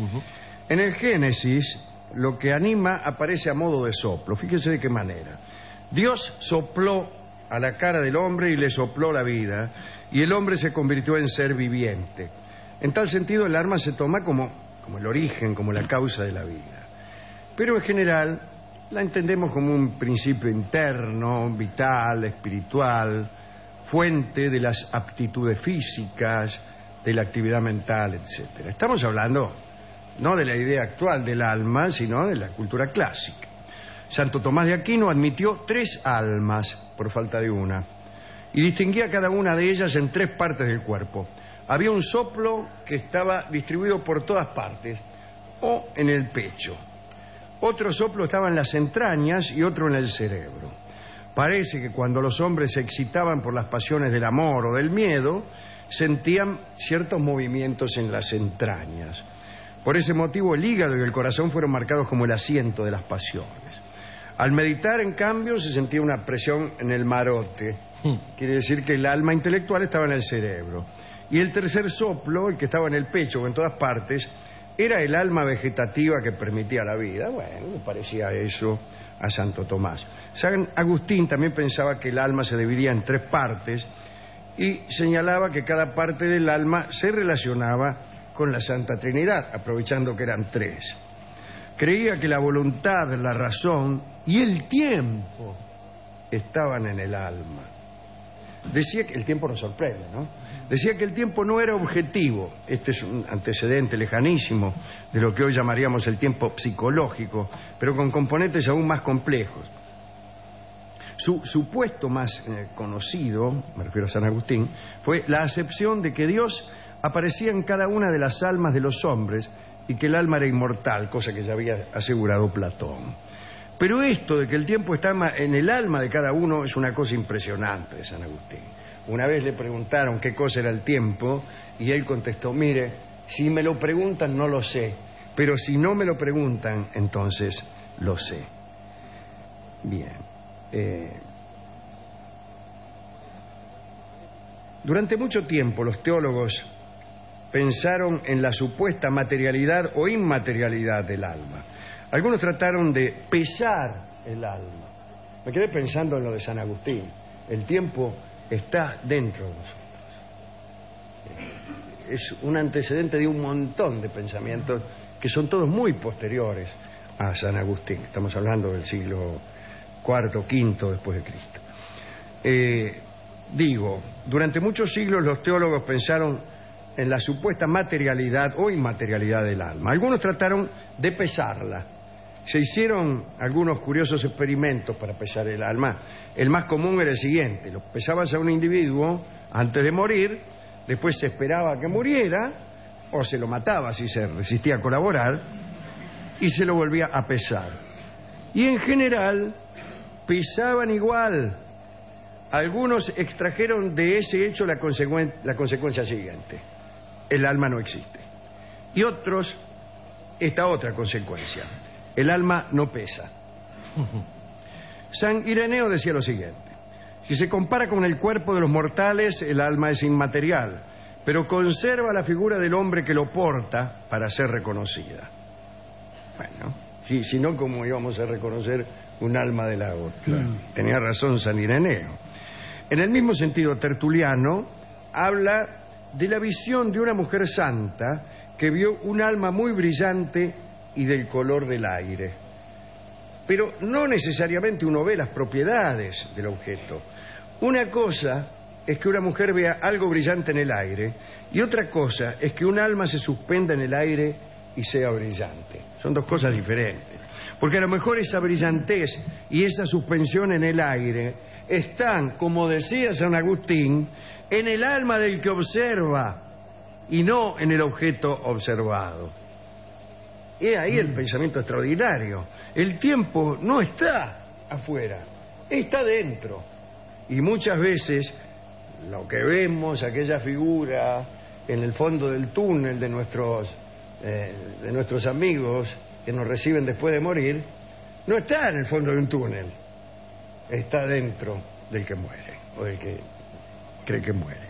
G: En el Génesis, lo que anima aparece a modo de soplo. Fíjense de qué manera. Dios sopló a la cara del hombre y le sopló la vida, y el hombre se convirtió en ser viviente. En tal sentido, el alma se toma como el origen, como la causa de la vida. Pero en general la entendemos como un principio interno, vital, espiritual, fuente de las aptitudes físicas, de la actividad mental, etc. Estamos hablando no de la idea actual del alma, sino de la cultura clásica. Santo Tomás de Aquino admitió 3 almas por falta de una y distinguía cada una de ellas en 3 partes del cuerpo. Había un soplo que estaba distribuido por todas partes o en el pecho. Otro soplo estaba en las entrañas y otro en el cerebro. Parece que cuando los hombres se excitaban por las pasiones del amor o del miedo, sentían ciertos movimientos en las entrañas. Por ese motivo el hígado y el corazón fueron marcados como el asiento de las pasiones. Al meditar, en cambio, se sentía una presión en el marote. Quiere decir que el alma intelectual estaba en el cerebro. Y el tercer soplo, el que estaba en el pecho o en todas partes, era el alma vegetativa que permitía la vida. Bueno, me parecía eso a Santo Tomás. San Agustín también pensaba que el alma se dividía en 3 partes y señalaba que cada parte del alma se relacionaba con la Santa Trinidad, aprovechando que eran 3. Creía que la voluntad, la razón y el tiempo estaban en el alma. Decía que el tiempo nos sorprende, ¿no? Decía que el tiempo no era objetivo. Este es un antecedente lejanísimo de lo que hoy llamaríamos el tiempo psicológico, pero con componentes aún más complejos. Su supuesto más conocido, me refiero a San Agustín, fue la acepción de que Dios aparecía en cada una de las almas de los hombres y que el alma era inmortal, cosa que ya había asegurado Platón. Pero esto de que el tiempo está en el alma de cada uno es una cosa impresionante de San Agustín. Una vez le preguntaron qué cosa era el tiempo y él contestó: mire, si me lo preguntan no lo sé, pero si no me lo preguntan, entonces lo sé. Bien. Durante mucho tiempo los teólogos pensaron en la supuesta materialidad o inmaterialidad del alma. Algunos trataron de pesar el alma. Me quedé pensando en lo de San Agustín. El tiempo está dentro de nosotros. Es un antecedente de un montón de pensamientos que son todos muy posteriores a San Agustín. Estamos hablando del siglo IV, V después de Cristo. Durante muchos siglos los teólogos pensaron en la supuesta materialidad o inmaterialidad del alma. Algunos trataron de pesarla. Se hicieron algunos curiosos experimentos para pesar el alma. El más común era el siguiente: lo pesabas a un individuo antes de morir, después se esperaba a que muriera, o se lo mataba si se resistía a colaborar, y se lo volvía a pesar. Y en general pesaban igual. Algunos extrajeron de ese hecho la consecuencia siguiente: el alma no existe. Y otros, esta otra consecuencia: el alma no pesa. San Ireneo decía lo siguiente: si se compara con el cuerpo de los mortales, el alma es inmaterial, pero conserva la figura del hombre que lo porta para ser reconocida. Bueno, si no, ¿cómo íbamos a reconocer un alma de la otra? Tenía razón San Ireneo. En el mismo sentido, Tertuliano habla de la visión de una mujer santa que vio un alma muy brillante y del color del aire. Pero no necesariamente uno ve las propiedades del objeto. Una cosa es que una mujer vea algo brillante en el aire y otra cosa es que un alma se suspenda en el aire y sea brillante. Son dos cosas diferentes. Porque a lo mejor esa brillantez y esa suspensión en el aire están, como decía San Agustín, en el alma del que observa y no en el objeto observado. He ahí el pensamiento extraordinario. El tiempo no está afuera, está dentro. Y muchas veces lo que vemos, aquella figura en el fondo del túnel de nuestros amigos que nos reciben después de morir, no está en el fondo de un túnel, está dentro del que muere o del que cree que muere.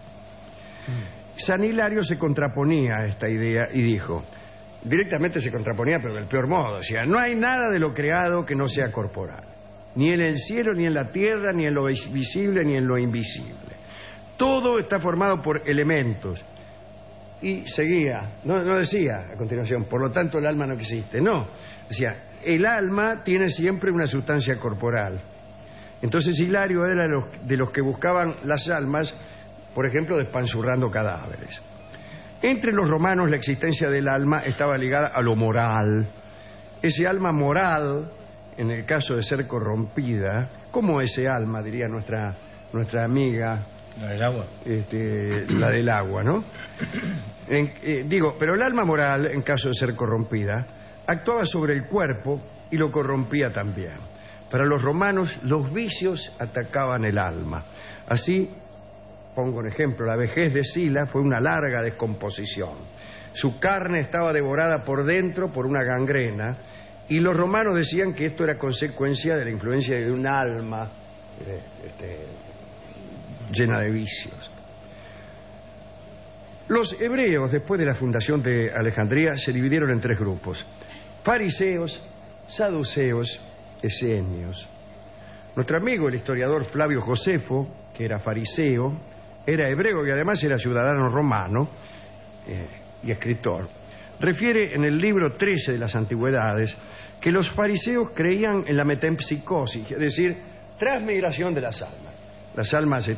G: San Hilario se contraponía a esta idea y dijo, directamente se contraponía, pero del peor modo, decía: no hay nada de lo creado que no sea corporal, ni en el cielo, ni en la tierra, ni en lo visible, ni en lo invisible. Todo está formado por elementos. Y seguía, no decía a continuación, por lo tanto el alma no existe, no, decía, el alma tiene siempre una sustancia corporal. Entonces Hilario era de los que buscaban las almas, por ejemplo, despanzurrando cadáveres. Entre los romanos la existencia del alma estaba ligada a lo moral. Ese alma moral, en el caso de ser corrompida, ¿cómo ese alma, diría nuestra amiga?
I: La del agua.
G: La del agua, ¿no? Pero el alma moral, en caso de ser corrompida, actuaba sobre el cuerpo y lo corrompía también. Para los romanos, los vicios atacaban el alma. Así, pongo un ejemplo, la vejez de Sila fue una larga descomposición. Su carne estaba devorada por dentro por una gangrena, y los romanos decían que esto era consecuencia de la influencia de un alma llena de vicios. Los hebreos, después de la fundación de Alejandría, se dividieron en tres grupos: fariseos, saduceos, esenios. Nuestro amigo, el historiador Flavio Josefo, que era fariseo, era hebreo y además era ciudadano romano y escritor, refiere en el libro 13 de las Antigüedades que los fariseos creían en la metempsicosis, es decir, transmigración de las almas. Las almas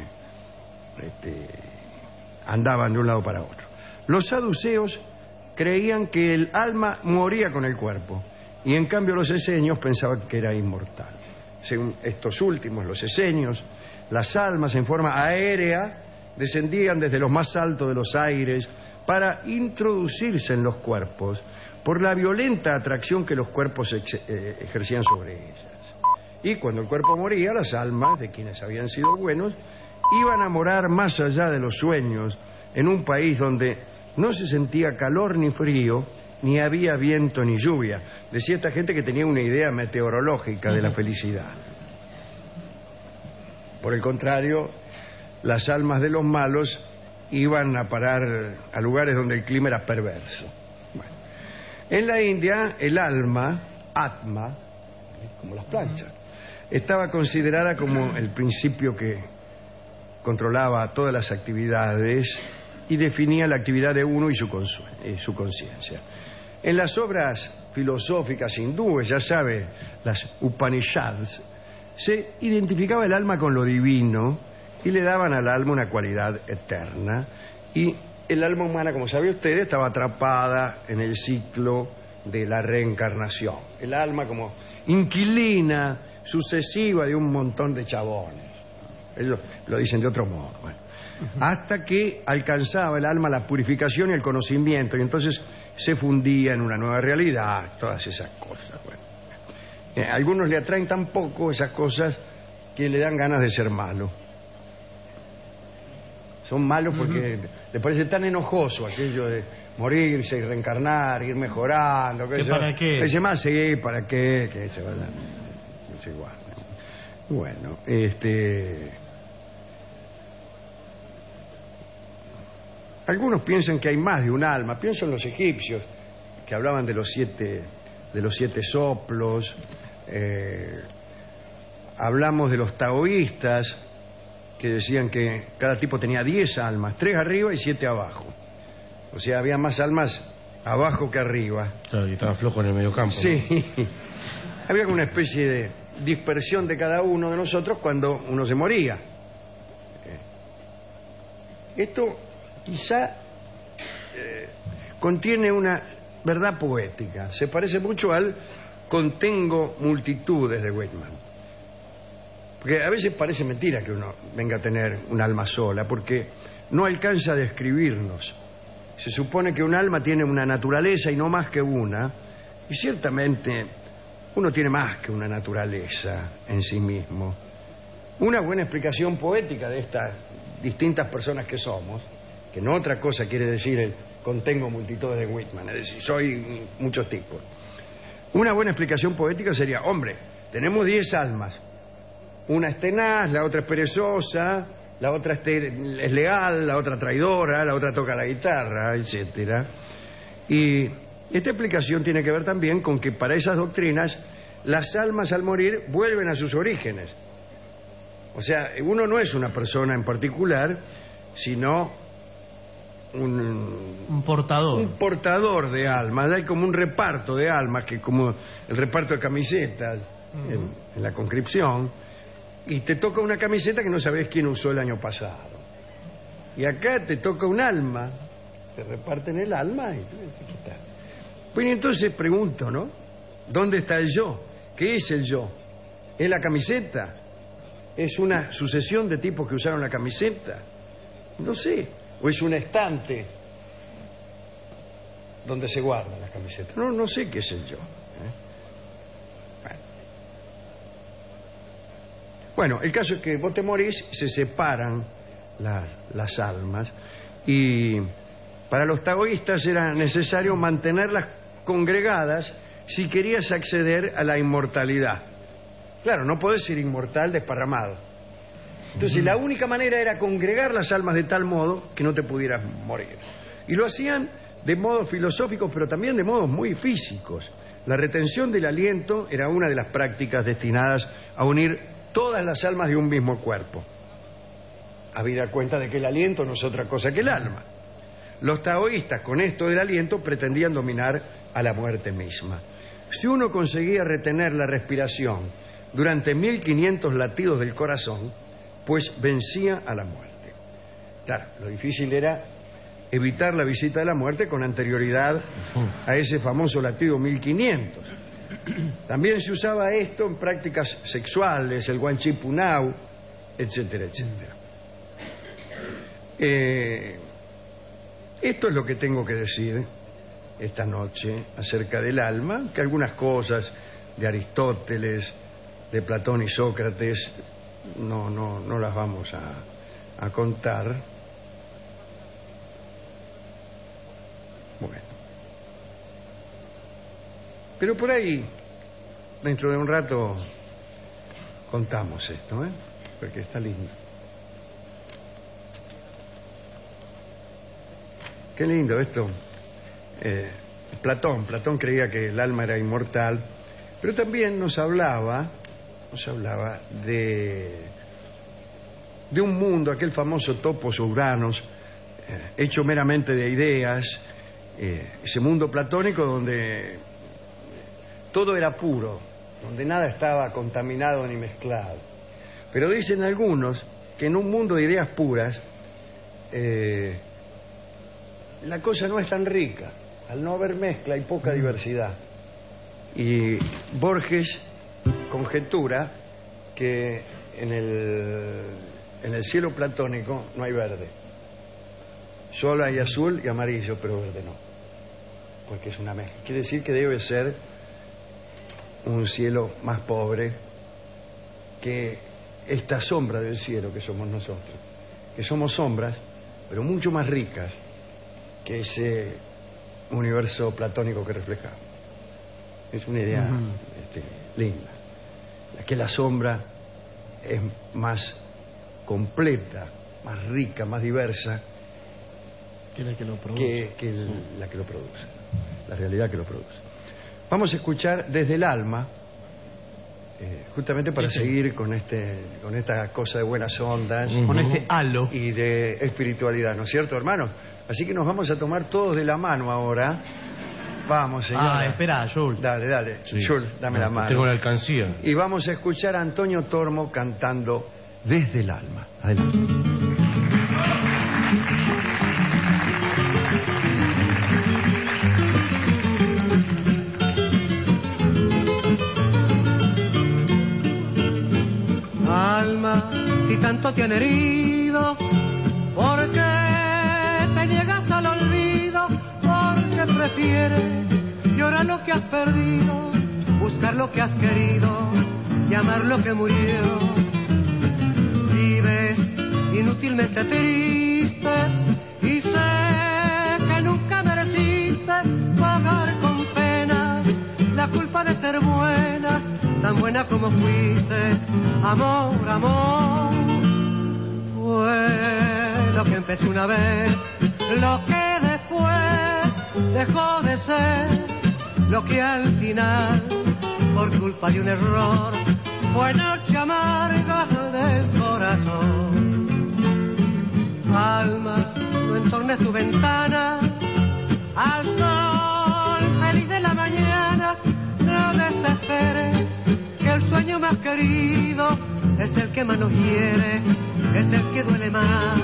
G: andaban de un lado para otro. Los saduceos creían que el alma moría con el cuerpo y en cambio los esenios pensaban que era inmortal. Según estos últimos, los esenios, las almas en forma aérea descendían desde los más altos de los aires para introducirse en los cuerpos por la violenta atracción que los cuerpos ejercían sobre ellas. Y cuando el cuerpo moría, las almas de quienes habían sido buenos iban a morar más allá de los sueños, en un país donde no se sentía calor ni frío, ni había viento ni lluvia. Decía esta gente que tenía una idea meteorológica de la felicidad. Por el contrario, las almas de los malos iban a parar a lugares donde el clima era perverso. Bueno. En la India, el alma, Atma, como las planchas, estaba considerada como el principio que controlaba todas las actividades y definía la actividad de uno y su conciencia. En las obras filosóficas hindúes, ya sabe, las Upanishads, se identificaba el alma con lo divino y le daban al alma una cualidad eterna. Y el alma humana, como sabe usted, estaba atrapada en el ciclo de la reencarnación. El alma como inquilina sucesiva de un montón de chabones. Ellos lo dicen de otro modo. Bueno. Hasta que alcanzaba el alma la purificación y el conocimiento, y entonces se fundía en una nueva realidad, todas esas cosas. Bueno. A algunos le atraen tan poco esas cosas que le dan ganas de ser malo. Son malos porque les parece tan enojoso aquello de morirse y reencarnar, ir mejorando.
H: ¿Que para qué?
G: Dice más, sí, ¿para qué? Que se va a... Es igual. Bueno, algunos piensan que hay más de un alma. Pienso en los egipcios, que hablaban de los siete soplos. Hablamos de los taoístas, que decían que cada tipo tenía 10 almas, 3 arriba y 7 abajo. O sea, había más almas abajo que arriba.
I: Claro, y estaba flojo en el medio campo.
G: Sí. ¿No? Había como una especie de dispersión de cada uno de nosotros cuando uno se moría. Esto quizá contiene una verdad poética. Se parece mucho al contengo multitudes de Whitman. Porque a veces parece mentira que uno venga a tener un alma sola, porque no alcanza a describirnos. Se supone que un alma tiene una naturaleza y no más que una, y ciertamente uno tiene más que una naturaleza en sí mismo. Una buena explicación poética de estas distintas personas que somos, que no otra cosa quiere decir el contengo multitudes de Whitman, es decir, soy muchos tipos. Una buena explicación poética sería, hombre, tenemos 10 almas. Una es tenaz, la otra es perezosa, la otra es leal, la otra traidora, la otra toca la guitarra, etcétera. Y esta explicación tiene que ver también con que para esas doctrinas las almas al morir vuelven a sus orígenes. O sea, uno no es una persona en particular, sino un portador. Un portador de almas. Hay como un reparto de almas, que como el reparto de camisetas en la conscripción. Y te toca una camiseta que no sabes quién usó el año pasado. Y acá te toca un alma, te reparten el alma y aquí está. Pues entonces pregunto, ¿no? ¿Dónde está el yo? ¿Qué es el yo? ¿Es la camiseta? ¿Es una sucesión de tipos que usaron la camiseta? No sé. ¿O es un estante donde se guardan las camisetas? No sé qué es el yo. Bueno, el caso es que vos te morís, se separan las almas, y para los taoístas era necesario mantenerlas congregadas si querías acceder a la inmortalidad. Claro, no podés ser inmortal desparramado. Entonces la única manera era congregar las almas de tal modo que no te pudieras morir. Y lo hacían de modos filosóficos, pero también de modos muy físicos. La retención del aliento era una de las prácticas destinadas a unir todas las almas de un mismo cuerpo. Habida cuenta de que el aliento no es otra cosa que el alma. Los taoístas, con esto del aliento, pretendían dominar a la muerte misma. Si uno conseguía retener la respiración durante 1500 latidos del corazón, pues vencía a la muerte. Claro, lo difícil era evitar la visita de la muerte con anterioridad a ese famoso latido 1500. También se usaba esto en prácticas sexuales, el Guanchi Punao, etcétera, etcétera. Esto es lo que tengo que decir esta noche acerca del alma, que algunas cosas de Aristóteles, de Platón y Sócrates no las vamos a contar. Bueno. Pero por ahí, dentro de un rato, contamos esto, porque está lindo. Qué lindo esto. Platón creía que el alma era inmortal, pero también nos hablaba de un mundo, aquel famoso topos Uranos, hecho meramente de ideas, ese mundo platónico donde todo era puro, donde nada estaba contaminado ni mezclado. Pero dicen algunos que en un mundo de ideas puras la cosa no es tan rica. Al no haber mezcla hay poca diversidad. Y Borges conjetura que en el cielo platónico no hay verde. Solo hay azul y amarillo, pero verde no. Porque es una mezcla. Quiere decir que debe ser un cielo más pobre que esta sombra del cielo que somos nosotros. Que somos sombras, pero mucho más ricas que ese universo platónico que reflejamos. Es una idea linda. Que la sombra es más completa, más rica, más diversa
H: que la que lo produce.
G: La que lo produce. La realidad que lo produce. Vamos a escuchar Desde el alma, justamente para seguir con esta cosa de buenas ondas,
H: con este halo
G: y de espiritualidad, ¿no es cierto, hermano? Así que nos vamos a tomar todos de la mano ahora. Vamos, señor.
H: Espera, Jules.
G: Dale. Sí. Jules, dame la mano.
I: Tengo la alcancía.
G: Y vamos a escuchar a Antonio Tormo cantando Desde el alma. Adelante.
N: Alma, si tanto te han herido, ¿por qué te niegas al olvido? ¿Por qué prefieres llorar lo que has perdido, buscar lo que has querido y amar lo que murió? Vives inútilmente triste y sé que nunca mereciste pagar con pena la culpa de ser buena, tan buena como fuiste. Amor, amor, fue lo que empezó una vez, lo que después dejó de ser, lo que al final, por culpa de un error, fue noche amarga del corazón. Alma, no entornes tu ventana al sol feliz de la mañana, no desesperes, que el sueño más querido es el que más nos hiere, es el que duele más.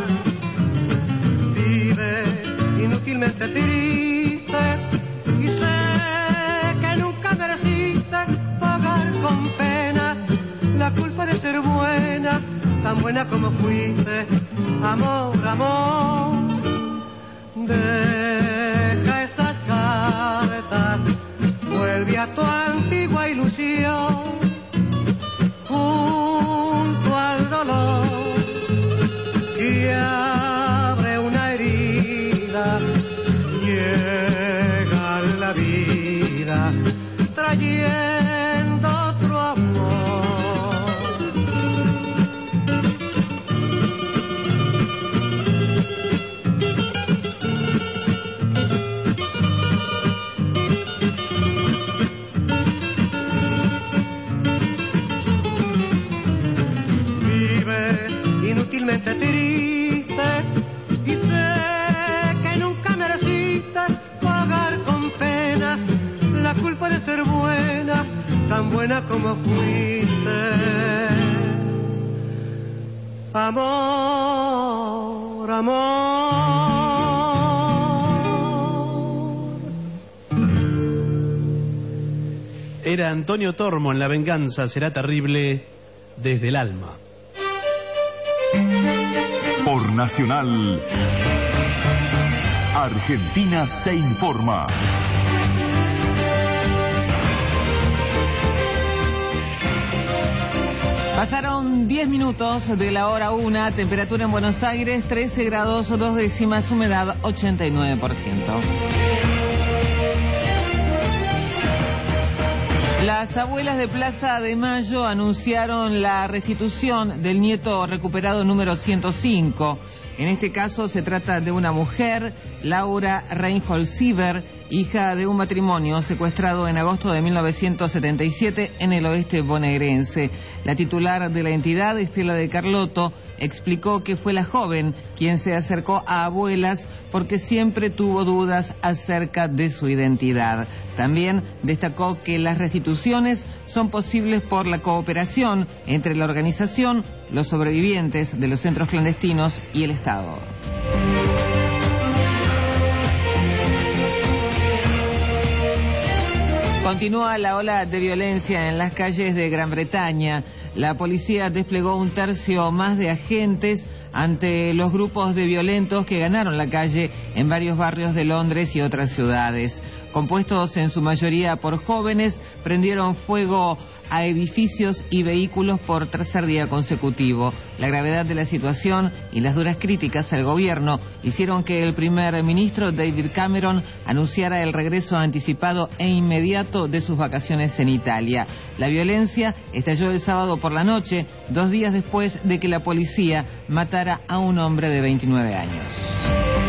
N: Vive inútilmente triste y sé que nunca mereciste pagar con penas la culpa de ser buena, tan buena como fuiste. Amor, amor, deja esas cartas, vuelve a tu antigua ilusión, junto al dolor que tan buena como fuiste. Amor, amor.
H: Era Antonio Tormo en La venganza será terrible, desde el alma.
D: Por Nacional, Argentina se informa.
O: Pasaron 10 minutos de la hora 1, temperatura en Buenos Aires 13 grados 2 décimas, humedad 89%. Las abuelas de Plaza de Mayo anunciaron la restitución del nieto recuperado número 105. En este caso se trata de una mujer, Laura Reinhold-Sieber, hija de un matrimonio secuestrado en agosto de 1977 en el oeste bonaerense. La titular de la entidad, Estela de Carlotto, explicó que fue la joven quien se acercó a abuelas porque siempre tuvo dudas acerca de su identidad. También destacó que las restituciones son posibles por la cooperación entre la organización, los sobrevivientes de los centros clandestinos y el Estado. Continúa la ola de violencia en las calles de Gran Bretaña. La policía desplegó 1/3 más de agentes ante los grupos de violentos que ganaron la calle en varios barrios de Londres y otras ciudades. Compuestos en su mayoría por jóvenes, prendieron fuego a edificios y vehículos por tercer día consecutivo. La gravedad de la situación y las duras críticas al gobierno hicieron que el primer ministro David Cameron anunciara el regreso anticipado e inmediato de sus vacaciones en Italia. La violencia estalló el sábado por la noche, 2 días después de que la policía matara a un hombre de 29 años.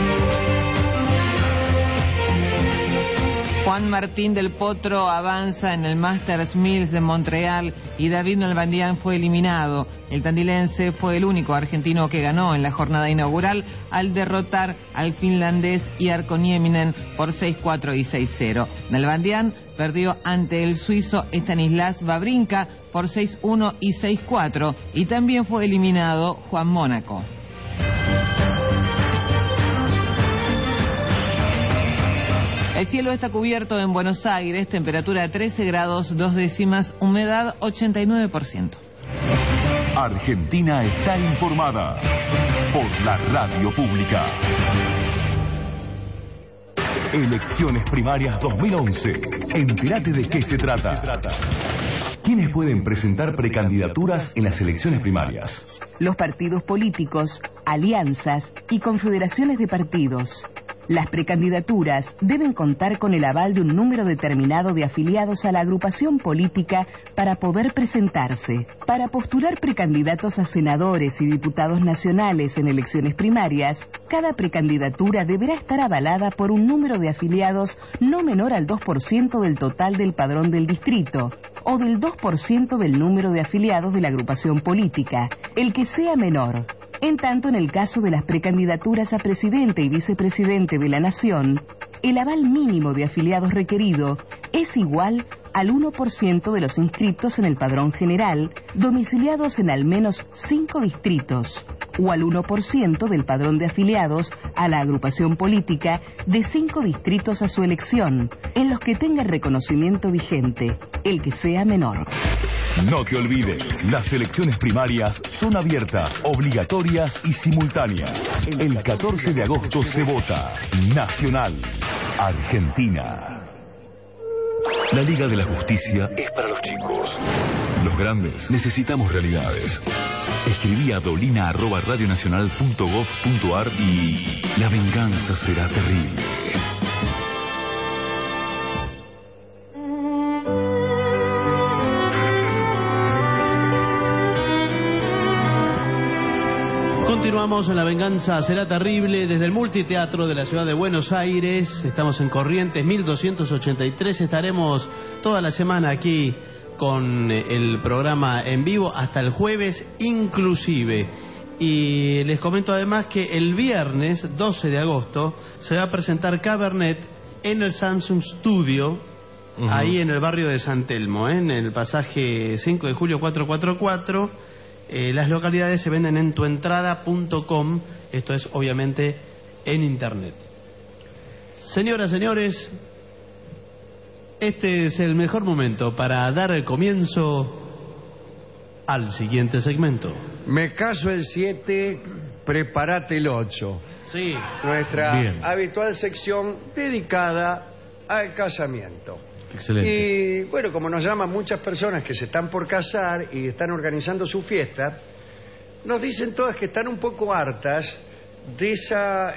O: Juan Martín del Potro avanza en el Masters Mills de Montreal y David Nalbandian fue eliminado. El tandilense fue el único argentino que ganó en la jornada inaugural al derrotar al finlandés Jarkko Nieminen por 6-4 y 6-0. Nalbandian perdió ante el suizo Stanislas Wawrinka por 6-1 y 6-4 y también fue eliminado Juan Mónaco. El cielo está cubierto en Buenos Aires, temperatura 13 grados 2 décimas, humedad 89%.
D: Argentina está informada por la radio pública. Elecciones primarias 2011. Entérate de qué se trata. ¿Quiénes pueden presentar precandidaturas en las elecciones primarias?
E: Los partidos políticos, alianzas y confederaciones de partidos. Las precandidaturas deben contar con el aval de un número determinado de afiliados a la agrupación política para poder presentarse. Para postular precandidatos a senadores y diputados nacionales en elecciones primarias, cada precandidatura deberá estar avalada por un número de afiliados no menor al 2% del total del padrón del distrito o del 2% del número de afiliados de la agrupación política, el que sea menor. En tanto, en el caso de las precandidaturas a presidente y vicepresidente de la Nación, el aval mínimo de afiliados requerido es igual al 1% de los inscritos en el padrón general, domiciliados en al menos 5 distritos, o al 1% del padrón de afiliados a la agrupación política de 5 distritos a su elección, en los que tenga reconocimiento vigente, el que sea menor.
D: No te olvides, las elecciones primarias son abiertas, obligatorias y simultáneas. El 14 de agosto se vota. Nacional, Argentina. La Liga de la Justicia es para los chicos. Los grandes necesitamos realidades. Escribí a dolina@radionacional.gov.ar y la venganza será terrible.
H: Continuamos en La venganza será terrible desde el multiteatro de la ciudad de Buenos Aires. Estamos en Corrientes 1283. Estaremos toda la semana aquí con el programa en vivo hasta el jueves inclusive. Y les comento además que el viernes 12 de agosto se va a presentar Cabernet en el Samsung Studio ahí en el barrio de San Telmo, en el pasaje 5 de julio 444. Las localidades se venden en tuentrada.com, esto es obviamente en internet. Señoras, señores, este es el mejor momento para dar el comienzo al siguiente segmento.
G: Me caso el 7, prepárate el 8.
H: Sí.
G: Nuestra habitual sección dedicada al casamiento.
I: Excelente.
G: Y bueno, como nos llaman muchas personas que se están por casar y están organizando su fiesta, nos dicen todas que están un poco hartas de esa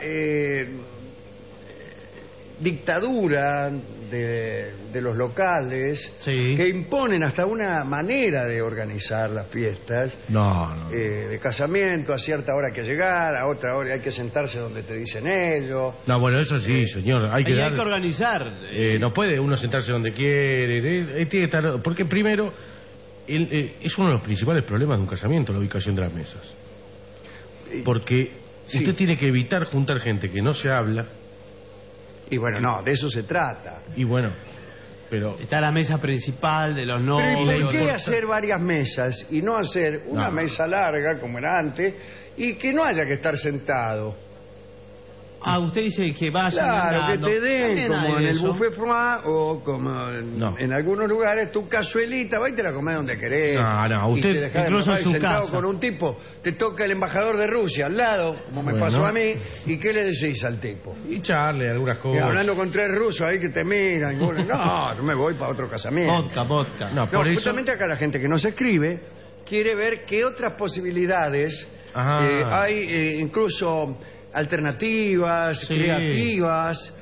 G: dictadura de los locales que imponen hasta una manera de organizar las fiestas de casamiento. A cierta hora hay que llegar, a otra hora hay que sentarse donde te dicen ellos.
I: No, bueno, eso sí, señor. Hay que
H: organizar.
I: No puede uno sentarse donde quiere. Tiene que estar, porque primero es uno de los principales problemas de un casamiento, la ubicación de las mesas. Porque usted tiene que evitar juntar gente que no se habla.
G: Y bueno, no, de eso se trata.
I: Y bueno, pero...
H: Está la mesa principal de los novios.
G: Pero ¿por qué hacer varias mesas y no hacer una mesa larga, como era antes, y que no haya que estar sentado?
H: Usted dice que vayan
G: andando. Que te den, como en el buffet froid o como en algunos lugares, tu cazuelita, va y te la comés donde querés.
I: Usted
G: y te dejás
I: incluso
G: de
I: en su
G: sentado
I: casa.
G: con un tipo, te toca el embajador de Rusia al lado, como me pasó a mí, ¿y qué le decís al tipo?
I: Y charle algunas cosas.
G: Y hablando con 3 rusos ahí que te miran, yo me voy para otro casamiento.
H: Vodka.
I: Por eso...
G: justamente acá la gente que nos escribe quiere ver qué otras posibilidades hay, incluso alternativas, creativas,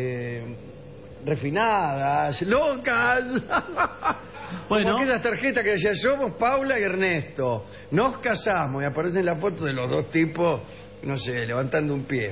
G: refinadas, locas. Como aquellas tarjetas que decían, somos Paula y Ernesto, nos casamos, y aparecen la foto de los dos tipos, no sé, levantando un pie.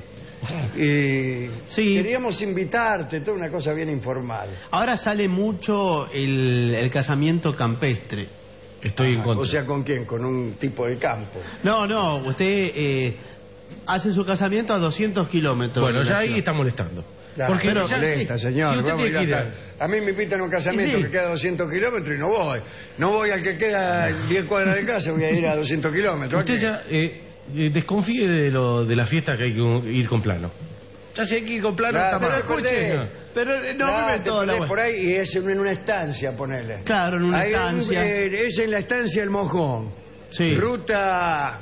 G: Queríamos invitarte, toda una cosa bien informal.
H: Ahora sale mucho el casamiento campestre.
I: Estoy en contra.
G: O sea, ¿con quién? ¿Con un tipo de campo?
H: No, usted hace su casamiento a 200 kilómetros.
I: Bueno, ya ahí está molestando.
G: Porque no molesta, señor. A mí me invitan a un casamiento que queda a 200 kilómetros y no voy. No voy al que queda 10 cuadras de casa, voy a ir a 200 kilómetros.
I: Usted ya desconfíe de la fiesta, que hay que ir con plano. Ya sé que ir con plano está mal.
H: Pero
G: no por ahí y es en una estancia, ponele.
H: Claro, en una estancia.
G: Es en la estancia del Mojón. Ruta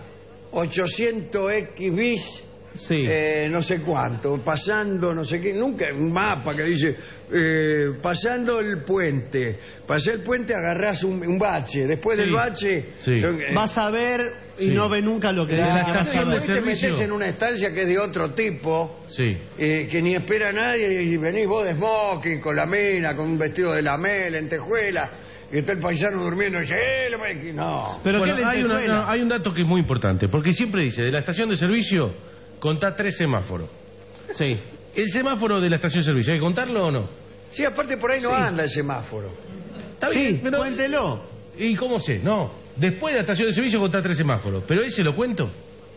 G: 800X bis. No sé cuánto, pasando no sé qué, nunca un mapa que dice pasando el puente, pasé el puente, agarrás un bache, después del bache
H: vas a ver y no ve nunca lo que dice.
G: Te metes en una estancia que es de otro tipo, que ni espera a nadie, y venís vos de smoking, con la mina, con un vestido de lamé, lentejuela, y está el paisano durmiendo y dice, no.
I: Pero bueno, hay un dato que es muy importante, porque siempre dice, de la estación de servicio contá 3 semáforos. ¿El semáforo de la estación de servicio hay que contarlo o no?
G: Sí, aparte por ahí no anda el semáforo.
I: Está bien, pero
H: cuéntelo.
I: ¿Y cómo sé? No. Después de la estación de servicio contá 3 semáforos. ¿Pero ese lo cuento?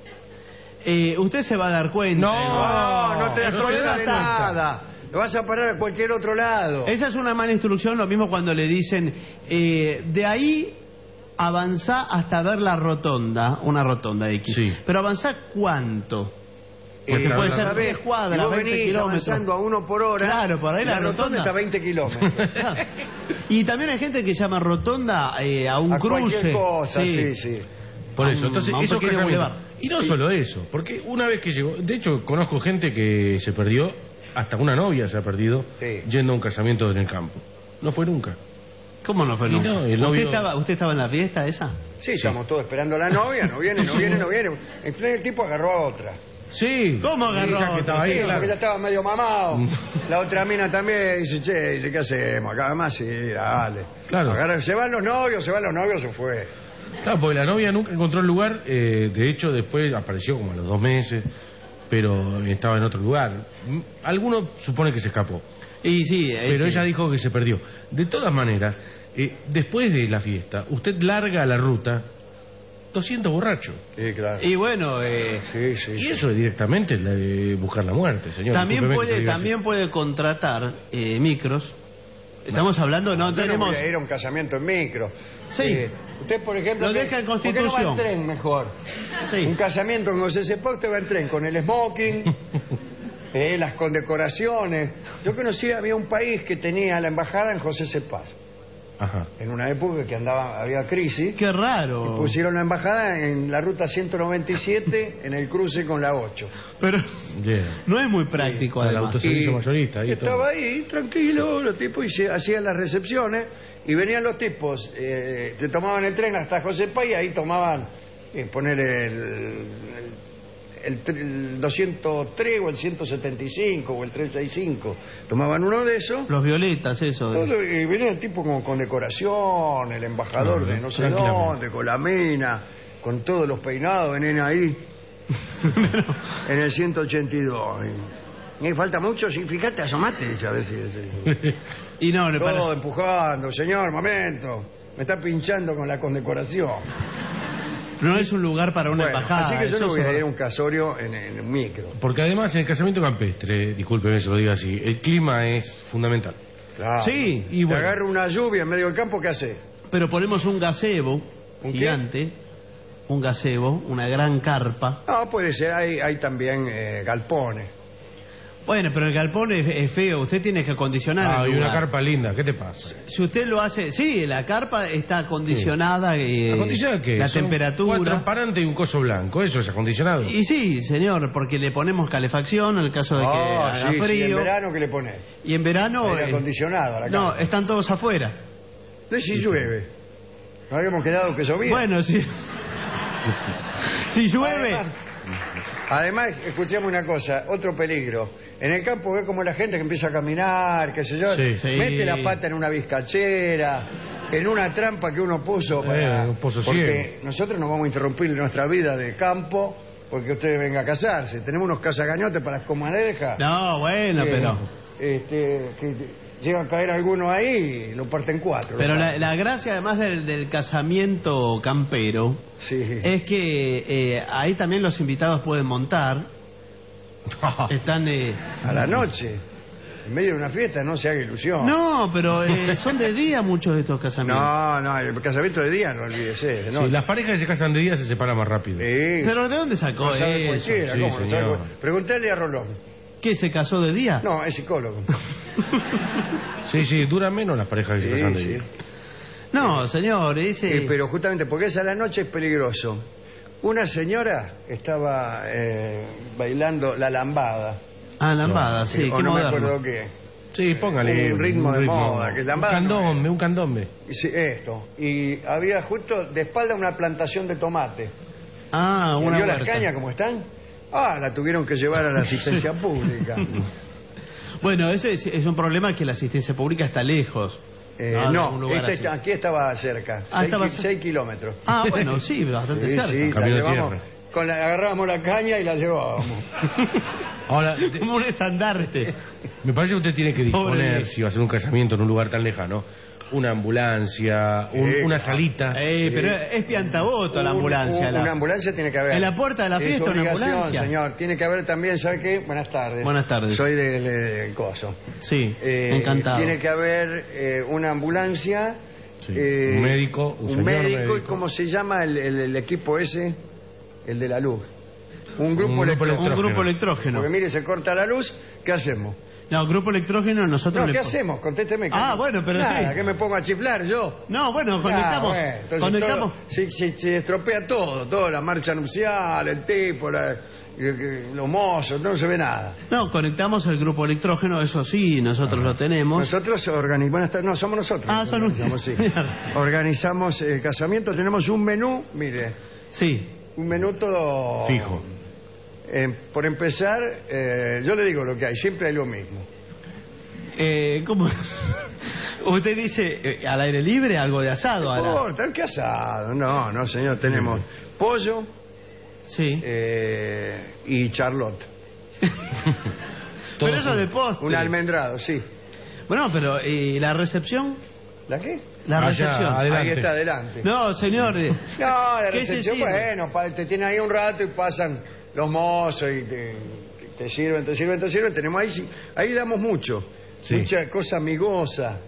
H: Usted se va a dar cuenta.
G: No te das cuenta de nada. Lo vas a parar a cualquier otro lado.
H: Esa es una mala instrucción, lo mismo cuando le dicen de ahí avanzá hasta ver la rotonda, una rotonda X. Pero avanzá ¿cuánto? Porque puede ser 10 cuadras, 20 kilómetros.
G: Avanzando a 1 por hora.
H: Claro, por ahí la rotonda
G: está a 20 kilómetros.
H: Y también hay gente que llama rotonda a un cruce.
G: Cualquier cosa, sí.
I: Por eso, entonces, eso y no solo eso, porque una vez que llegó, de hecho, conozco gente que se perdió, hasta una novia se ha perdido, yendo a un casamiento en el campo. No fue nunca.
H: ¿Cómo no fue nunca? ¿Usted estaba en la fiesta esa?
G: Sí, estamos todos esperando a la novia, no viene. En fin, el tipo agarró a otra.
I: Sí.
H: ¿Cómo agarró?
I: Que estaba ahí, claro.
G: Porque ya estaba medio mamado. La otra mina también dice, ¿qué hacemos? Acá además, dale.
I: Claro.
G: Se van los novios, se fue.
I: Claro, porque la novia nunca encontró el lugar. De hecho, después apareció como a los 2 meses, pero estaba en otro lugar. Alguno supone que se escapó.
H: Y sí,
I: pero ella dijo que se perdió. De todas maneras, después de la fiesta, usted larga la ruta 200 borrachos.
G: Sí, claro.
H: Y bueno,
I: y eso es directamente buscar la muerte, señor.
H: También puede contratar micros Estamos hablando, no
G: Yo no
H: tenemos...
G: voy a ir a un casamiento en micro.
H: Sí.
G: Usted, por ejemplo...
H: Lo deja en
G: ¿por qué no va
H: Constitución?
G: en tren mejor?
H: Sí.
G: Un casamiento con José Cepaz, usted va en tren con el smoking, las condecoraciones. Yo conocí, había un país que tenía la embajada en José Cepaz.
I: Ajá.
G: En una época que había crisis.
H: Qué raro.
G: Y pusieron la embajada en la ruta 197 en el cruce con la 8.
H: Pero
I: Bien.
H: no es muy práctico,
I: El
H: además.
I: autoservicio mayorista. Ahí todo.
G: Estaba ahí, tranquilo, los tipos, y se hacían las recepciones, y venían los tipos, se tomaban el tren hasta José Paz, y ahí tomaban, ponerle el 203 o el 175 o el 365, tomaban uno de esos.
H: Los violetas, eso.
G: Y venía el tipo con decoración, el embajador de no sé dónde, con la mina, con todos los peinados, venían ahí en el 182. Y falta mucho, sí, fíjate, asomate, a ver si...
H: Y no,
G: todo empujando, señor, momento, me está pinchando con la condecoración.
H: No es un lugar para una embajada.
G: Así que yo no voy a ir a un casorio en un micro.
I: Porque además en el casamiento campestre, discúlpeme si lo digo así, el clima es fundamental.
G: Claro.
H: Sí,
G: y bueno. Te agarra una lluvia en medio del campo, ¿qué hace?
H: Pero ponemos un gazebo gigante, un gazebo, una gran carpa.
G: No, puede ser, hay también galpones.
H: Bueno, pero el galpón es feo, usted tiene que acondicionar.
I: Ah, y una carpa linda, ¿qué te pasa?
H: Si usted lo hace, sí, la carpa está acondicionada.
I: ¿Acondicionada qué?
H: La
I: Son
H: temperatura.
I: 4 transparente y un coso blanco, eso es acondicionado.
H: Y sí, señor, porque le ponemos calefacción en el caso de que haga frío.
G: Sí, ¿y en verano qué le pone?
H: Y en verano...
G: Aire acondicionado a la carpa.
H: No, están todos afuera.
G: Si llueve. No habíamos quedado que llovía.
H: Bueno, sí. Si llueve...
G: Además, escuchemos una cosa, otro peligro. En el campo ve como la gente que empieza a caminar, qué sé yo, mete la pata en una bizcachera, en una trampa que uno puso para...
I: un pozo
G: porque
I: ciego.
G: nosotros no vamos a interrumpir nuestra vida de campo porque usted venga a casarse. Tenemos unos cazacañotes para las comadrejas.
H: No, bueno, pero...
G: que llega a caer alguno ahí y lo parten 4.
H: Pero la gracia, además del casamiento campero, es que ahí también los invitados pueden montar. Están
G: a la noche, en medio de una fiesta, no se haga ilusión.
H: No, pero son de día muchos de estos casamientos.
G: No, el casamiento de día no olvídese.
I: Sí, las parejas que se casan de día se separan más rápido.
H: Pero ¿de dónde sacó eso?
G: Pregúntale a Rolón.
H: ¿Qué, se casó de día?
G: No, es psicólogo.
I: Sí, duran menos las parejas que se casan de día.
H: No, señor,
G: pero justamente porque esa a la noche es peligroso. Una señora estaba bailando la lambada.
H: Ah, lambada, sí.
G: O no me acuerdo qué.
I: Sí, póngale
G: un ritmo de moda. Que lambada
I: un candombe.
G: Sí, esto. Y había justo de espalda una plantación de tomate.
H: Ah, una
G: ¿Vio las cañas cómo están? Ah, la tuvieron que llevar a la asistencia pública.
H: Bueno, ese es un problema, que la asistencia pública está lejos.
G: Aquí estaba cerca. 6 kilómetros.
H: Ah, bueno, sí, bastante cerca.
G: Sí, la llevamos, agarrábamos la caña y la llevábamos.
I: Ahora,
H: como un estandarte.
I: Me parece que usted tiene que disponer, si va a hacer un casamiento en un lugar tan lejano, una ambulancia, una salita.
H: Pero es piantaboto la ambulancia.
G: Una ambulancia tiene que haber.
H: En la puerta de la fiesta,
G: es obligación,
H: una ambulancia.
G: Señor. Tiene que haber también, ¿sabe qué? Buenas tardes.
H: Buenas tardes.
G: Soy del Coso.
H: Sí, encantado.
G: Tiene que haber una ambulancia.
I: Un médico.
G: Un médico. ¿Y cómo se llama el equipo ese? El de la luz. Un grupo electrógeno. Porque mire, se corta la luz, ¿qué hacemos?
H: No, grupo electrógeno nosotros...
G: No, ¿qué hacemos? Contésteme.
H: Bueno, pero
G: nada, ¿qué me pongo a chiflar yo?
H: No, bueno, conectamos. Conectamos.
G: Se estropea todo, la marcha nupcial, el tipo, los mozos, no se ve nada.
H: No, conectamos el grupo electrógeno, eso sí, nosotros lo tenemos.
G: Nosotros organizamos, no, somos nosotros.
H: Ah, son ustedes.
G: Sí. Organizamos el casamiento, tenemos un menú, mire.
H: Sí.
G: Un menú todo...
I: fijo.
G: Por empezar, yo le digo lo que hay, siempre hay lo mismo.
H: ¿Cómo? ¿Usted dice al aire libre, algo de asado?
G: No, tal que asado. No, señor, tenemos pollo y charlotte.
H: Pero eso de postre.
G: Un almendrado, sí.
H: Bueno, pero ¿y la recepción?
G: ¿La qué?
H: La recepción.
G: Ahí está, adelante.
H: No, señor.
G: No, la recepción, bueno, te tienen ahí un rato y pasan los mozos y te sirven. Tenemos ahí damos mucho. Mucha cosa amigosa.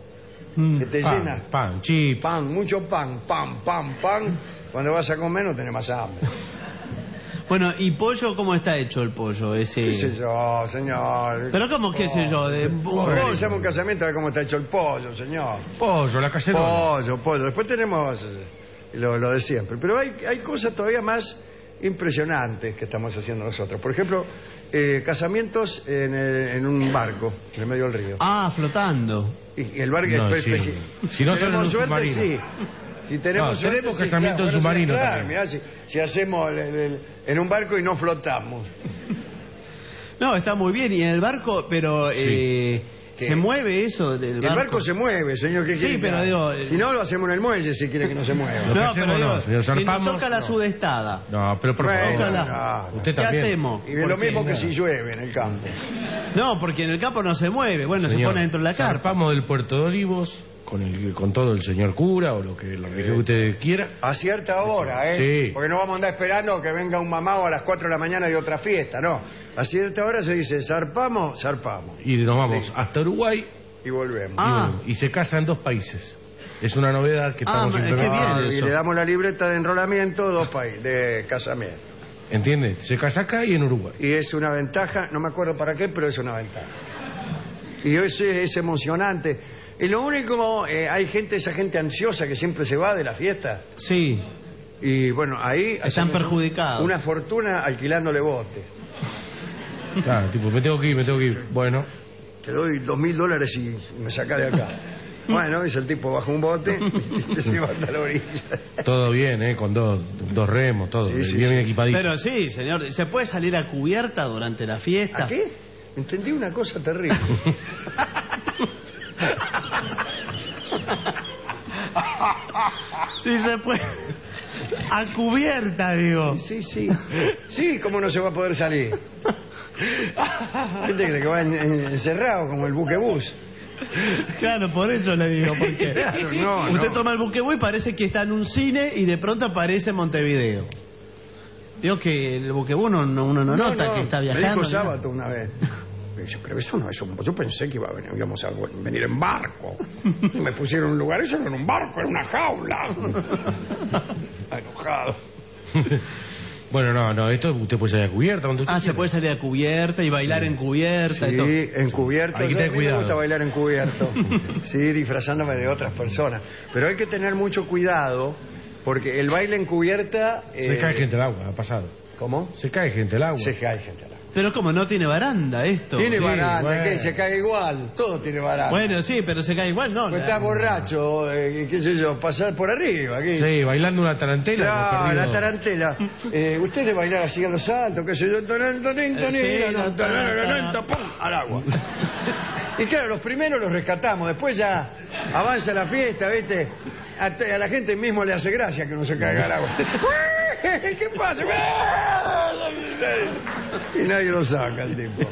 G: que te llena.
I: Pan, chips.
G: Pan, mucho pan, pan. Cuando vas a comer no tenés más hambre.
H: Bueno, ¿y pollo cómo está hecho el pollo? Ese...
G: ¿Qué sé yo, señor?
H: ¿Pero cómo qué sé yo?
G: Organizamos un casamiento a ver cómo está hecho el pollo, señor.
I: Pollo, la cacerola.
G: Pollo. Después tenemos lo de siempre. Pero hay cosas todavía más impresionantes que estamos haciendo nosotros. Por ejemplo, casamientos en un barco, en el medio del río.
H: Ah, flotando.
G: Y el barco...
I: No, sí. Si no son en un
G: suerte,
I: submarino.
G: sí. Si tenemos suerte,
I: tenemos
G: sí,
I: casamiento en submarino
G: claro,
I: también.
G: mirá, si hacemos en un barco y no flotamos.
H: No, está muy bien. Y en el barco, pero... ¿se mueve eso del barco?
G: El barco se mueve, señor. ¿Qué quiere?
H: pero digo...
G: Si no, lo hacemos en el muelle, si quiere que no se mueva.
H: No, pero digo,
I: señor,
H: si nos toca la sudestada.
I: No, pero por favor. Usted
H: ¿Qué
I: también.
H: hacemos?
G: Y lo mismo que si llueve en el campo.
H: No, porque en el campo no se mueve. Bueno,
I: Señor,
H: se pone dentro de la carpa.
I: zarpamos del Puerto de Olivos con todo el señor cura o lo que usted quiera.
G: A cierta hora, ¿eh?
I: Sí.
G: Porque no vamos a andar esperando que venga un mamado a las 4 de la mañana de otra fiesta, no. A cierta hora se dice, zarpamos.
I: Y nos vamos hasta Uruguay.
G: Y volvemos.
I: Y se casan 2 países. Es una novedad que estamos
G: implementando. Y le damos la libreta de enrolamiento 2 países, de casamiento.
I: ¿Entiende? Se casa acá y en Uruguay.
G: Y es una ventaja, no me acuerdo para qué, pero es una ventaja. Y es emocionante. Y lo único, hay esa gente ansiosa que siempre se va de la fiesta.
H: Sí.
G: Y bueno, ahí...
H: Están perjudicados.
G: Una fortuna alquilándole botes.
I: Claro, tipo, me tengo que ir. Bueno.
G: Te doy $2.000 y me sacás de acá. Bueno, dice el tipo, baja un bote y te lleva hasta la orilla.
I: Todo bien, con dos remos, todo. Bien equipadito.
H: Pero sí, señor, ¿se puede salir a cubierta durante la fiesta?
G: ¿A qué? Entendí una cosa terrible.
H: Sí, se puede. A cubierta, digo.
G: Sí. Sí, ¿cómo no se va a poder salir? ¿Gente cree que va encerrado como el buquebús?
H: Claro, por eso le digo, porque
G: claro,
H: usted toma el buquebús y parece que está en un cine y de pronto aparece Montevideo. Digo que el buquebús uno no nota que está viajando.
G: Me dijo Sábato una vez. Pero eso no es un... Yo pensé que íbamos a venir en barco. Y me pusieron un lugar, eso no era un barco, era una jaula. Enojado.
I: Bueno, no, esto usted puede salir a cubierta.
H: Se puede salir a cubierta y bailar en cubierta.
G: Sí,
H: y todo.
G: En cubierto.
I: Hay que tener cuidado.
G: Me gusta bailar en cubierto. Sí, disfrazándome de otras personas. Pero hay que tener mucho cuidado porque el baile en cubierta...
I: Se cae gente al agua, ha pasado.
G: ¿Cómo?
I: Se cae gente al agua.
G: Se cae gente al agua.
H: Pero como no tiene baranda esto.
G: Tiene baranda, bueno. ¿Qué? Se cae igual, todo tiene baranda.
H: Bueno, sí, pero se cae igual, ¿no?
G: Pues estás borracho, qué sé yo, pasar por arriba aquí.
I: Sí, bailando una tarantela.
G: No, la tarantela. Usted de bailar así a los saltos, qué sé yo, al agua. Y claro, los primeros los rescatamos, después ya avanza la fiesta, ¿viste? A la gente mismo le hace gracia que uno se caiga al agua. ¿Qué pasa? Y nadie lo saca el tipo.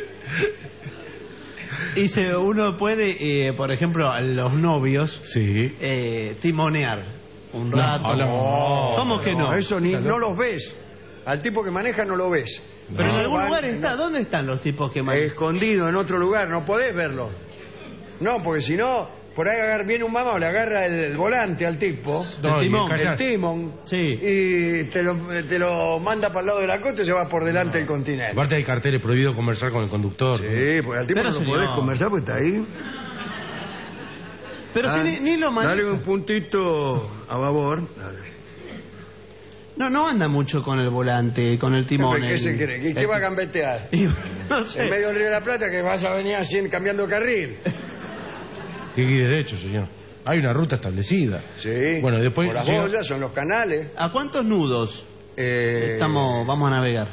H: Y uno puede, por ejemplo, a los novios timonear un rato.
G: No,
H: ¿Cómo que no?
G: Eso no los ves. Al tipo que maneja no lo ves.
H: Pero en algún lugar está. ¿Dónde están los tipos que manejan?
G: Escondido en otro lugar, no podés verlo. No, porque si no... Por ahí viene un mamá, le agarra el volante al tipo, el timón,
H: sí.
G: Y te lo manda para el lado de la costa y se va por delante del continente.
I: Aparte hay carteles prohibido conversar con el conductor.
G: Sí, porque al tipo no lo podés conversar porque está ahí.
H: Pero si ni lo manda.
G: Dale un puntito a babor. Dale.
H: No anda mucho con el volante, con el timón.
G: ¿Qué se cree? ¿Qué va a gambetear?
H: No sé.
G: En medio del Río de la Plata que vas a venir así cambiando carril.
I: Tiene que ir derecho, señor. Hay una ruta establecida.
G: Sí.
I: Bueno, después
G: por las boyas, son los canales.
H: ¿A cuántos nudos vamos a navegar?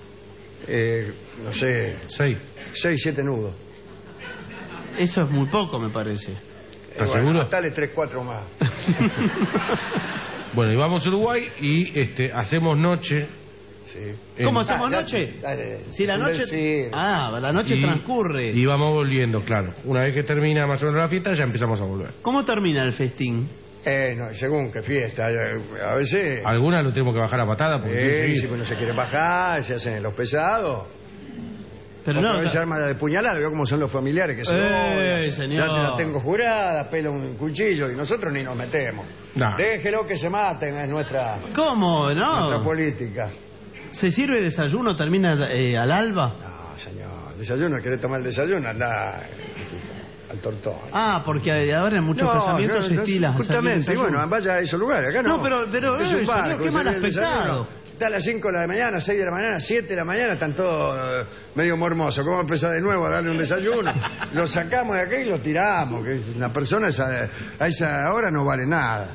G: No sé.
I: 6,
G: 7 nudos.
H: Eso es muy poco, me parece.
I: ¿Estás seguro?
G: Dale 3, 4 más.
I: Bueno, y vamos a Uruguay y hacemos noche.
G: Sí.
H: ¿Cómo hacemos noche?
G: Dale,
H: si la noche... la noche transcurre.
I: Y vamos volviendo, claro. Una vez que termina más o menos la fiesta, ya empezamos a volver.
H: ¿Cómo termina el festín?
G: No, según qué fiesta. A veces...
I: Algunas lo tenemos que bajar a patada.
G: Porque si uno se quiere bajar, se hacen los pesados.
H: Pero
G: otra
H: no,
G: vez se arma de puñalada, veo cómo son los familiares que se odian.
H: señor.
G: Ya te la tengo jurada, pela un cuchillo y nosotros ni nos metemos.
I: No.
G: Déjelo que se maten, es nuestra
H: ¿Cómo?
G: política.
H: ¿Se sirve desayuno, termina al alba?
G: No, señor, desayuno, querés tomar el desayuno, anda al tortón.
H: Ah, porque ahora en muchos casamientos se estila.
G: Justamente, y bueno, vaya a esos lugares, acá no.
H: No, pero
G: es un
H: señor,
G: barco,
H: qué mal
G: el desayuno
H: aspectado.
G: está a las 5 de la mañana, 6 de la mañana, 7 de la mañana, están todos medio mormosos. ¿Cómo empezar de nuevo a darle un desayuno? Lo sacamos de aquí y lo tiramos. Que una persona a esa hora no vale nada.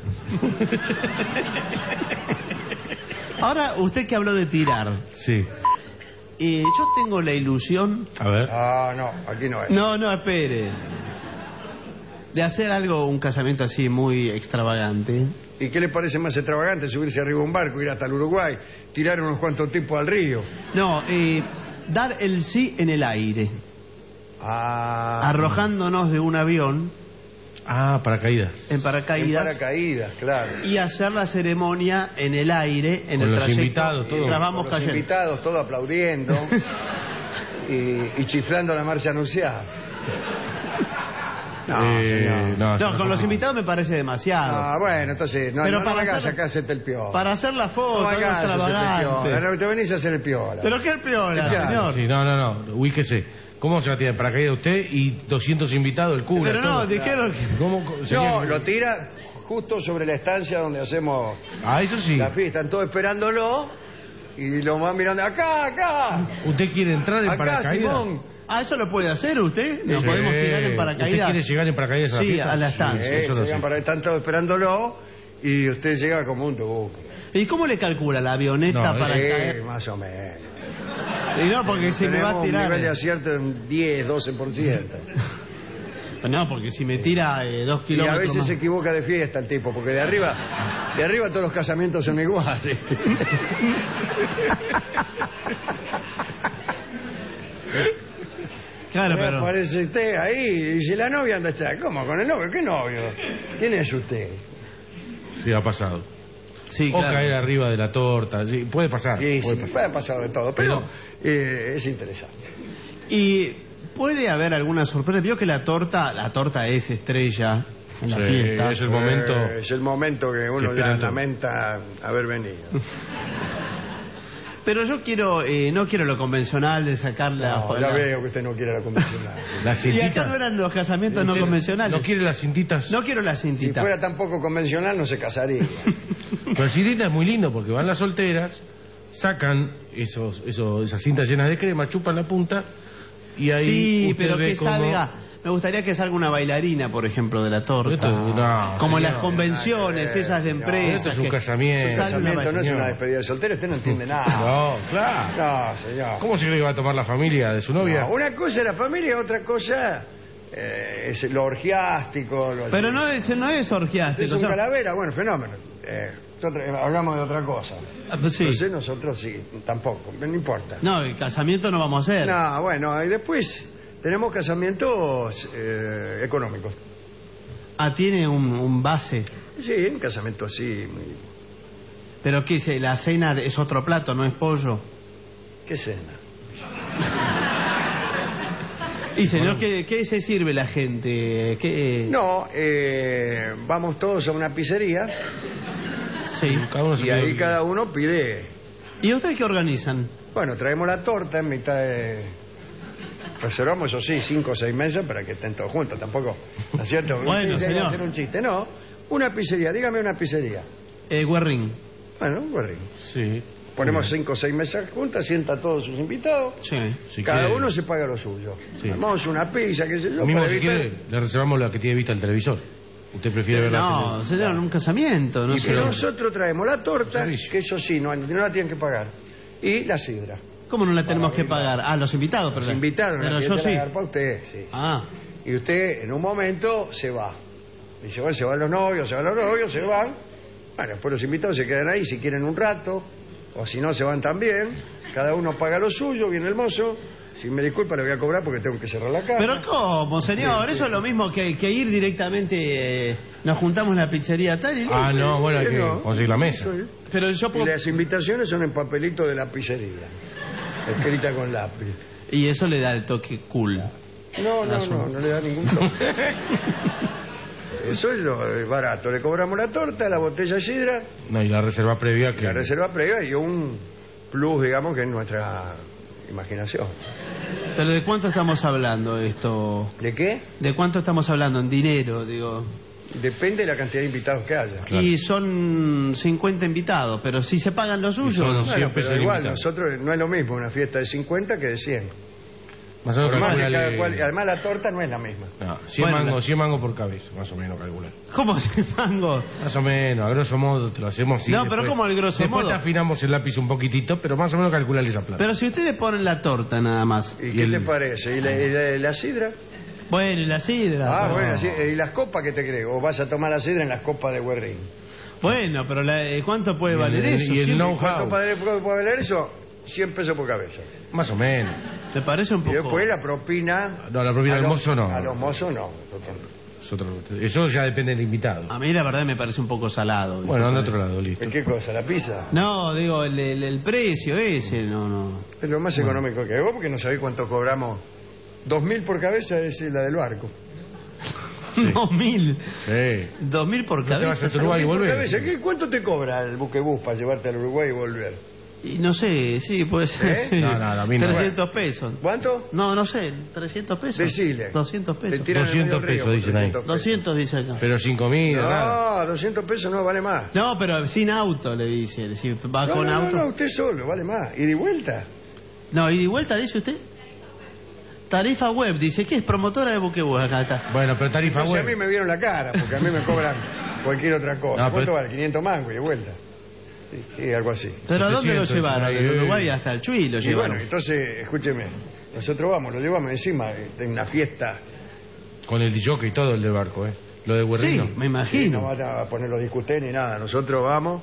H: Ahora, usted que habló de tirar.
I: Sí.
H: Yo tengo la ilusión...
I: A ver.
G: Ah, no, aquí no es.
H: No, espere. De hacer algo, un casamiento así muy extravagante.
G: ¿Y qué le parece más extravagante? Subirse arriba de un barco, ir hasta el Uruguay, tirar unos cuantos tipos al río.
H: No, dar el sí en el aire. Arrojándonos de un avión.
I: Paracaídas.
H: En paracaídas.
G: En paracaídas, claro.
H: Y hacer la ceremonia en el aire, en
I: con
H: el
I: los
H: trayecto.
I: Invitados, todos.
H: Vamos
G: los
H: cayendo.
G: invitados, todos aplaudiendo y chiflando la marcha anunciada.
H: No, con los invitados me parece demasiado.
G: Ah, bueno, entonces, no hagas acá hacerte el piola.
H: Para hacer la foto,
G: no hagas extravagante. Te venís a hacer el piola.
H: ¿Pero qué el piola, señor?
I: Sí, no, ubíquese. ¿Cómo se va a tirar paracaídas usted y 200 invitados, el cura?
H: Pero no, todo. Dijeron que...
G: No, lo tira justo sobre la estancia donde hacemos
I: eso sí.
G: la fiesta. Están todos esperándolo y lo van mirando. ¡Acá!
I: ¿Usted quiere entrar en paracaídas?
G: Simón.
H: ¿Eso lo puede hacer usted? ¿Nos
I: Sí.
H: podemos tirar en paracaídas?
I: ¿Usted quiere llegar en paracaídas a la fiesta?
H: Sí, a la estancia.
G: Están todos esperándolo y usted llega como un tubo.
H: ¿Y cómo le calcula la avioneta para caer?
G: Más o menos.
H: Y no, porque si me va a tirar...
G: un nivel de acierto de un 10, 12%.
H: No, porque si me tira 2 kilómetros
G: Y a veces
H: más.
G: se equivoca de fiesta el tipo, porque de arriba todos los casamientos son iguales.
H: Claro, pero...
G: Aparece usted ahí y dice, la novia anda está. ¿Cómo? ¿Con el novio? ¿Qué novio? ¿Quién es usted?
I: Sí, ha pasado.
H: Sí,
I: o caer arriba de la torta, sí, puede pasar.
G: Sí, puede pasar de todo, pero es interesante.
H: Y puede haber alguna sorpresa. Vio que la torta es estrella en la fiesta.
I: Es el momento.
G: Es el momento que uno ya lamenta haber venido.
H: Pero yo no quiero lo convencional de sacar la...
G: Ya veo que usted no quiere la convencional.
H: Y acá no eran los casamientos no convencionales.
I: ¿No quiere las cintitas?
H: No quiero las cintitas.
G: Si fuera tan poco convencional no se casaría.
I: Pero la cintita es muy lindo porque van las solteras, sacan esas cintas llenas de crema, chupan la punta y ahí
H: sí, pero
I: ve
H: que salga... Me gustaría que salga una bailarina, por ejemplo, de la torta. Como en las convenciones, esas de empresas.
I: Esto es un casamiento.
G: Un casamiento no es una despedida de soltero, usted no entiende nada.
I: No, claro.
G: No, señor.
I: ¿Cómo se cree que va a tomar la familia de su novia?
G: No, una cosa es la familia, otra cosa es lo orgiástico.
H: Pero no es orgiástico.
G: Es un calavera, bueno, fenómeno. Hablamos de otra cosa.
H: Sí.
G: Entonces nosotros sí, tampoco, no importa.
H: No, el casamiento no vamos a hacer.
G: No, bueno, y después... Tenemos casamientos económicos.
H: Tiene un base.
G: Sí, un casamiento así.
H: ¿Pero qué es? La cena es otro plato, no es pollo.
G: ¿Qué cena?
H: Y señor, ¿qué se sirve la gente?
G: No, vamos todos a una pizzería.
H: Sí.
G: Y ahí cada uno pide.
H: ¿Y ustedes qué organizan?
G: Bueno, traemos la torta en mitad de... Reservamos, eso sí, 5 o 6 mesas para que estén todos juntos. Tampoco, ¿no es cierto?
H: Bueno, señor.
G: Hacer un chiste, no. Una pizzería, dígame una pizzería.
H: Guerrín.
G: Bueno, Guerrín.
I: Sí.
G: Ponemos 5 o 6 mesas juntas, sienta a todos sus invitados.
H: Sí.
G: Cada uno se paga lo suyo.
I: Sí.
G: Armamos una pizza, qué sé yo.
I: Mismo si quiere, le reservamos la que tiene vista el televisor. ¿Usted prefiere verla?
H: No, señor, en un casamiento. No
G: y
H: sé.
G: nosotros traemos la torta, que eso sí, no la tienen que pagar. Y la sidra.
H: ¿Cómo no la tenemos que pagar? Los invitados,
G: Los invitados,
H: pero yo sí.
G: Para usted, sí. Y usted en un momento se va. Dice, bueno, se van los novios, se van. Bueno, después los invitados se quedan ahí si quieren un rato, o si no se van también. Cada uno paga lo suyo, viene el mozo. Si me disculpa, le voy a cobrar porque tengo que cerrar la casa.
H: ¿Pero cómo, señor? Eso es lo mismo que ir directamente... nos juntamos en la pizzería tal y...
I: no, bueno, hay que conseguir la mesa.
H: Pero yo puedo...
G: Y las invitaciones son en papelito de la pizzería, escrita con lápiz.
H: Y eso le da el toque cool.
G: No le da ningún toque. Eso es lo barato. Le cobramos la torta, la botella de sidra.
I: No, y la reserva previa que...
G: La reserva previa y un plus, digamos, que es nuestra imaginación.
H: ¿Pero de cuánto estamos hablando esto?
G: ¿De qué?
H: ¿De cuánto estamos hablando en dinero, digo?
G: Depende de la cantidad de invitados que haya.
H: Claro. Y son 50 invitados, pero si se pagan los suyos...
G: Bueno, pero igual, nosotros no es lo mismo una fiesta de 50 que de 100.
I: Más o menos
G: además la torta no es la misma.
I: No, 100 mangos por cabeza, más o menos calcular.
H: ¿Cómo 100 mangos?
I: Más o menos, a grosso modo te lo hacemos así.
H: No, pero ¿cómo al grosso modo?
I: Después te afinamos el lápiz un poquitito, pero más o menos calcular esa plata.
H: Pero si ustedes ponen la torta nada más.
G: ¿Y qué te parece? ¿Y la sidra?
H: Bueno, y la sidra.
G: Bueno, ¿y las copas qué te crees? ¿O vas a tomar la sidra en las copas de Guerrín?
H: Bueno, pero ¿cuánto puede valer eso?
I: ¿Y el
G: ¿Cuánto puede valer eso? 100 pesos por cabeza.
I: Más o menos.
H: ¿Te parece un poco?
G: Y después la propina...
I: No, la propina del mozo no.
G: A los mozos no.
I: Eso ya depende del invitado.
H: A mí la verdad me parece un poco salado.
I: Bueno, anda a otro lado, listo.
G: ¿En qué cosa? ¿La pizza?
H: No, digo, el precio ese, no.
G: Es lo más económico que hay. Vos porque no sabés cuánto cobramos. 2.000 por cabeza es la del barco.
H: Sí. 2.000.
I: Sí.
H: 2.000 por cabeza.
I: ¿Te vas a Uruguay y volver?
G: ¿Cuánto te cobra el buquebús para llevarte al Uruguay y volver?
H: Y no sé, sí, puede ser. Sí.
I: No, a mí no.
H: 300 pesos.
G: ¿Cuánto?
H: No sé, 300 pesos.
G: Decile.
H: 200 pesos.
I: 200 pesos, dicen ahí.
H: 200 dice acá.
I: Pero sin comida, nada.
G: No, 200 pesos no vale más.
H: No, pero sin auto, le dice. Si va con auto.
G: No, usted solo, vale más. ¿Y de vuelta?
H: No, ¿y de vuelta dice usted? Tarifa web, dice, ¿qué es? Promotora de buquebús, acá está.
I: Bueno, pero tarifa web.
G: A mí me vieron la cara, porque a mí me cobran cualquier otra cosa. ¿Cuánto vale? 500 mangos y de vuelta. Sí, algo así.
H: ¿Pero a dónde lo llevaron? ¿En Uruguay hasta el Chuy lo llevaron?
G: Bueno, entonces, escúcheme. Nosotros lo llevamos encima en una fiesta.
I: Con el DJ y todo el del barco, Lo de Guerrino.
H: Sí, me imagino.
G: Sí, no van a poner los discos ni nada. Nosotros vamos.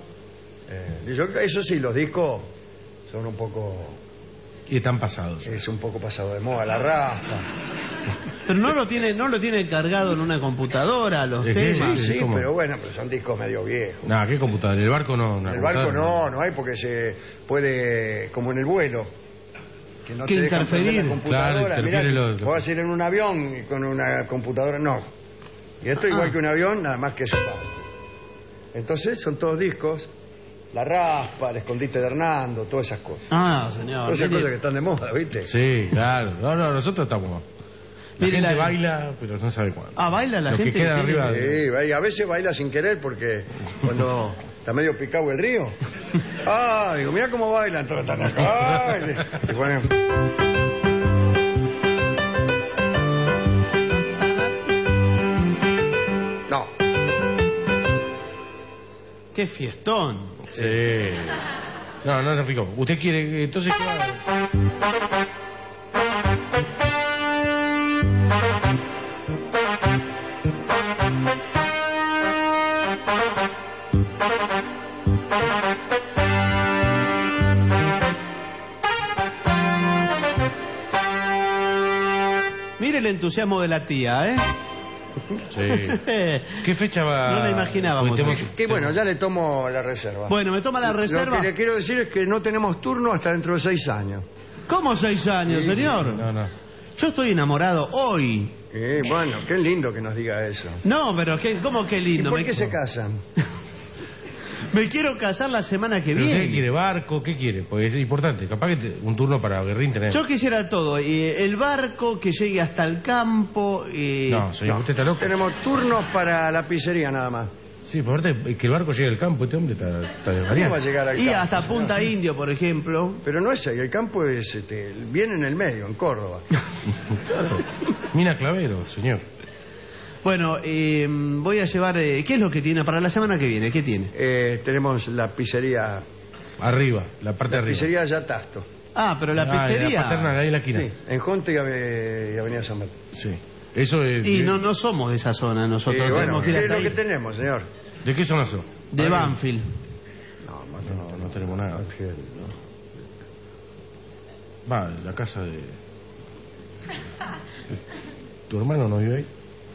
G: Eso sí, los discos son un poco...
I: Y están pasados.
G: Es un poco pasado de moda, la raspa.
H: Pero no lo tiene cargado en una computadora los temas.
G: Sí, pero bueno, pero son discos medio viejos.
I: No, ¿qué computadora? ¿En el barco no?
G: En el barco no hay porque se puede, como en el vuelo. Que no
H: te interferir.
G: La computadora.
I: Claro,
G: mirá, puedo ir en un avión y con una computadora, no. Y esto igual que un avión, nada más que es un barco. Entonces son todos discos. La raspa, el escondite de Hernando, todas esas cosas.
H: Ah, señor.
G: Todas esas cosas que están de moda, ¿viste?
I: Sí, claro. No, nosotros estamos... La gente baila, pero no sabe cuándo.
H: Ah, baila la gente.
I: Que queda arriba.
G: Sí, a veces baila sin querer porque cuando está medio picado el río. Ah, digo, mira cómo bailan, todos están acá. Y bueno... No.
H: Qué fiestón.
I: Sí. No se fijó. ¿Usted quiere? Entonces, ¿qué va?
H: Mire el entusiasmo de la tía,
I: Sí. ¿Qué fecha va?
H: No la imaginábamos.
G: Que bueno, ya le tomo la reserva.
H: Bueno, ¿me toma la reserva?
G: Lo que le quiero decir es que no tenemos turno hasta dentro de 6 años.
H: ¿Cómo 6 años, señor?
I: No.
H: Yo estoy enamorado hoy.
G: Bueno, qué lindo que nos diga eso.
H: No, pero ¿cómo qué lindo?
G: ¿Y por qué se casan?
H: Me quiero casar la semana que viene.
I: ¿Qué quiere? ¿Barco? ¿Qué quiere? Porque es importante. Capaz que un turno para Guerrín tenemos.
H: Yo quisiera todo. El barco, que llegue hasta el campo.
I: No, señor, usted está loco.
G: Tenemos turnos para la pizzería nada más.
I: Sí, por favor, que el barco llegue al campo. Este hombre está de
G: ¿Cómo va a llegar al campo?
H: Y hasta Punta Indio, por ejemplo.
G: Pero no es ahí. El campo es bien en el medio, en Córdoba.
I: Claro. Mina Clavero, señor.
H: Bueno, voy a llevar... ¿qué es lo que tiene para la semana que viene? ¿Qué tiene?
G: Tenemos la pizzería...
I: Arriba, la parte de arriba.
G: La pizzería Yatasto.
H: Ah, pero la pizzería...
I: La Paternal, ahí en la esquina.
G: Sí, en Jonte y Avenida San Martín.
I: Sí. Eso es...
H: Y no somos de esa zona nosotros.
G: Bueno, ¿qué es lo que tenemos, señor?
I: ¿De qué zona son?
H: De Banfield.
I: No tenemos nada. Va, la casa de... ¿Tu hermano no vive ahí?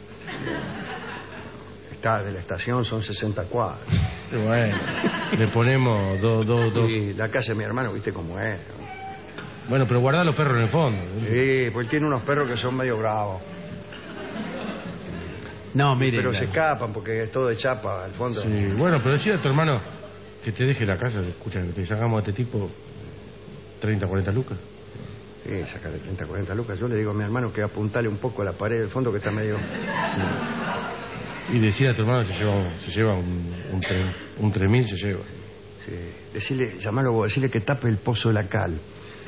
G: Está de la estación, son 60 cuadras.
I: Bueno, le ponemos dos.
G: Y la casa de mi hermano, viste cómo es.
I: Bueno, pero guarda los perros en el fondo.
G: Sí, pues tiene unos perros que son medio bravos.
H: No, mire.
G: Pero se escapan porque es todo de chapa al fondo.
I: Sí, bueno, pero decía a tu hermano que te deje la casa. Escucha, que te sacamos a este tipo 30, 40 lucas.
G: Sí, sacarle 30, 40 lucas. Yo le digo a mi hermano que apuntale un poco a la pared del fondo que está medio...
I: Sí. Y decir a tu hermano que se lleva un 3.000 se lleva.
G: Sí, decirle, llamarlo vos, decirle que tape el pozo de la cal.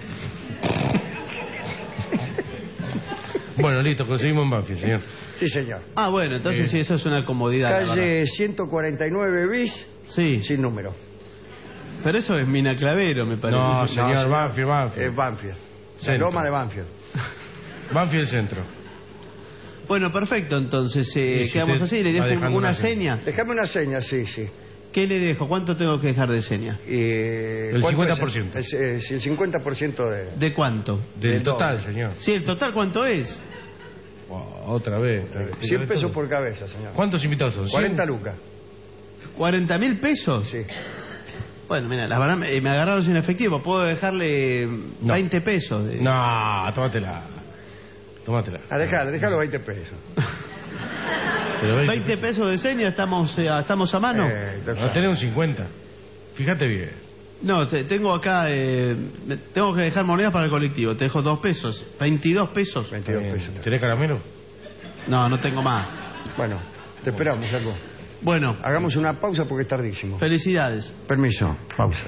I: Bueno, listo, conseguimos en Banfield, señor.
G: Sí, señor.
H: Ah, bueno, entonces sí, eso es una comodidad.
G: Calle 149 bis,
H: sí.
G: Sin número.
H: Pero eso es Mina Clavero, me parece.
I: No, señor,
G: no,
I: Banfield.
G: Es Banfield.
I: Centro.
G: Loma de Banfield.
I: Banfield Centro.
H: Bueno, perfecto, entonces
I: Sí,
H: quedamos
I: usted
H: así. ¿Le dejo
I: va dejando
H: una
I: una
H: seña?
G: Déjame una seña, sí.
H: ¿Qué le dejo? ¿Cuánto tengo que dejar de seña?
I: El
G: ¿cuánto
I: 50%.
G: es el 50% de...
H: ¿De cuánto?
I: Del total, señor.
H: Sí, ¿el total cuánto es?
I: Wow, otra vez.
G: 100 pesos por cabeza, señor.
I: ¿Cuántos invitados son?
G: 40 lucas.
H: ¿40.000 pesos?
G: Sí.
H: Bueno, mira, la verdad me agarraron sin efectivo. ¿Puedo dejarle 20 pesos?
I: No, tómatela.
G: Déjalo 20 pesos.
I: Pero
H: 20 pesos de seña, estamos a mano.
I: No, tenés un 50. Fíjate bien.
H: No, tengo acá, tengo que dejar monedas para el colectivo. Te dejo 2 pesos, 22 pesos.
G: 22 pesos.
I: ¿Tenés caramelo?
H: No tengo más.
G: Bueno, te esperamos, algo.
H: Bueno.
G: Hagamos una pausa porque es tardísimo.
H: Felicidades.
G: Permiso, pausa.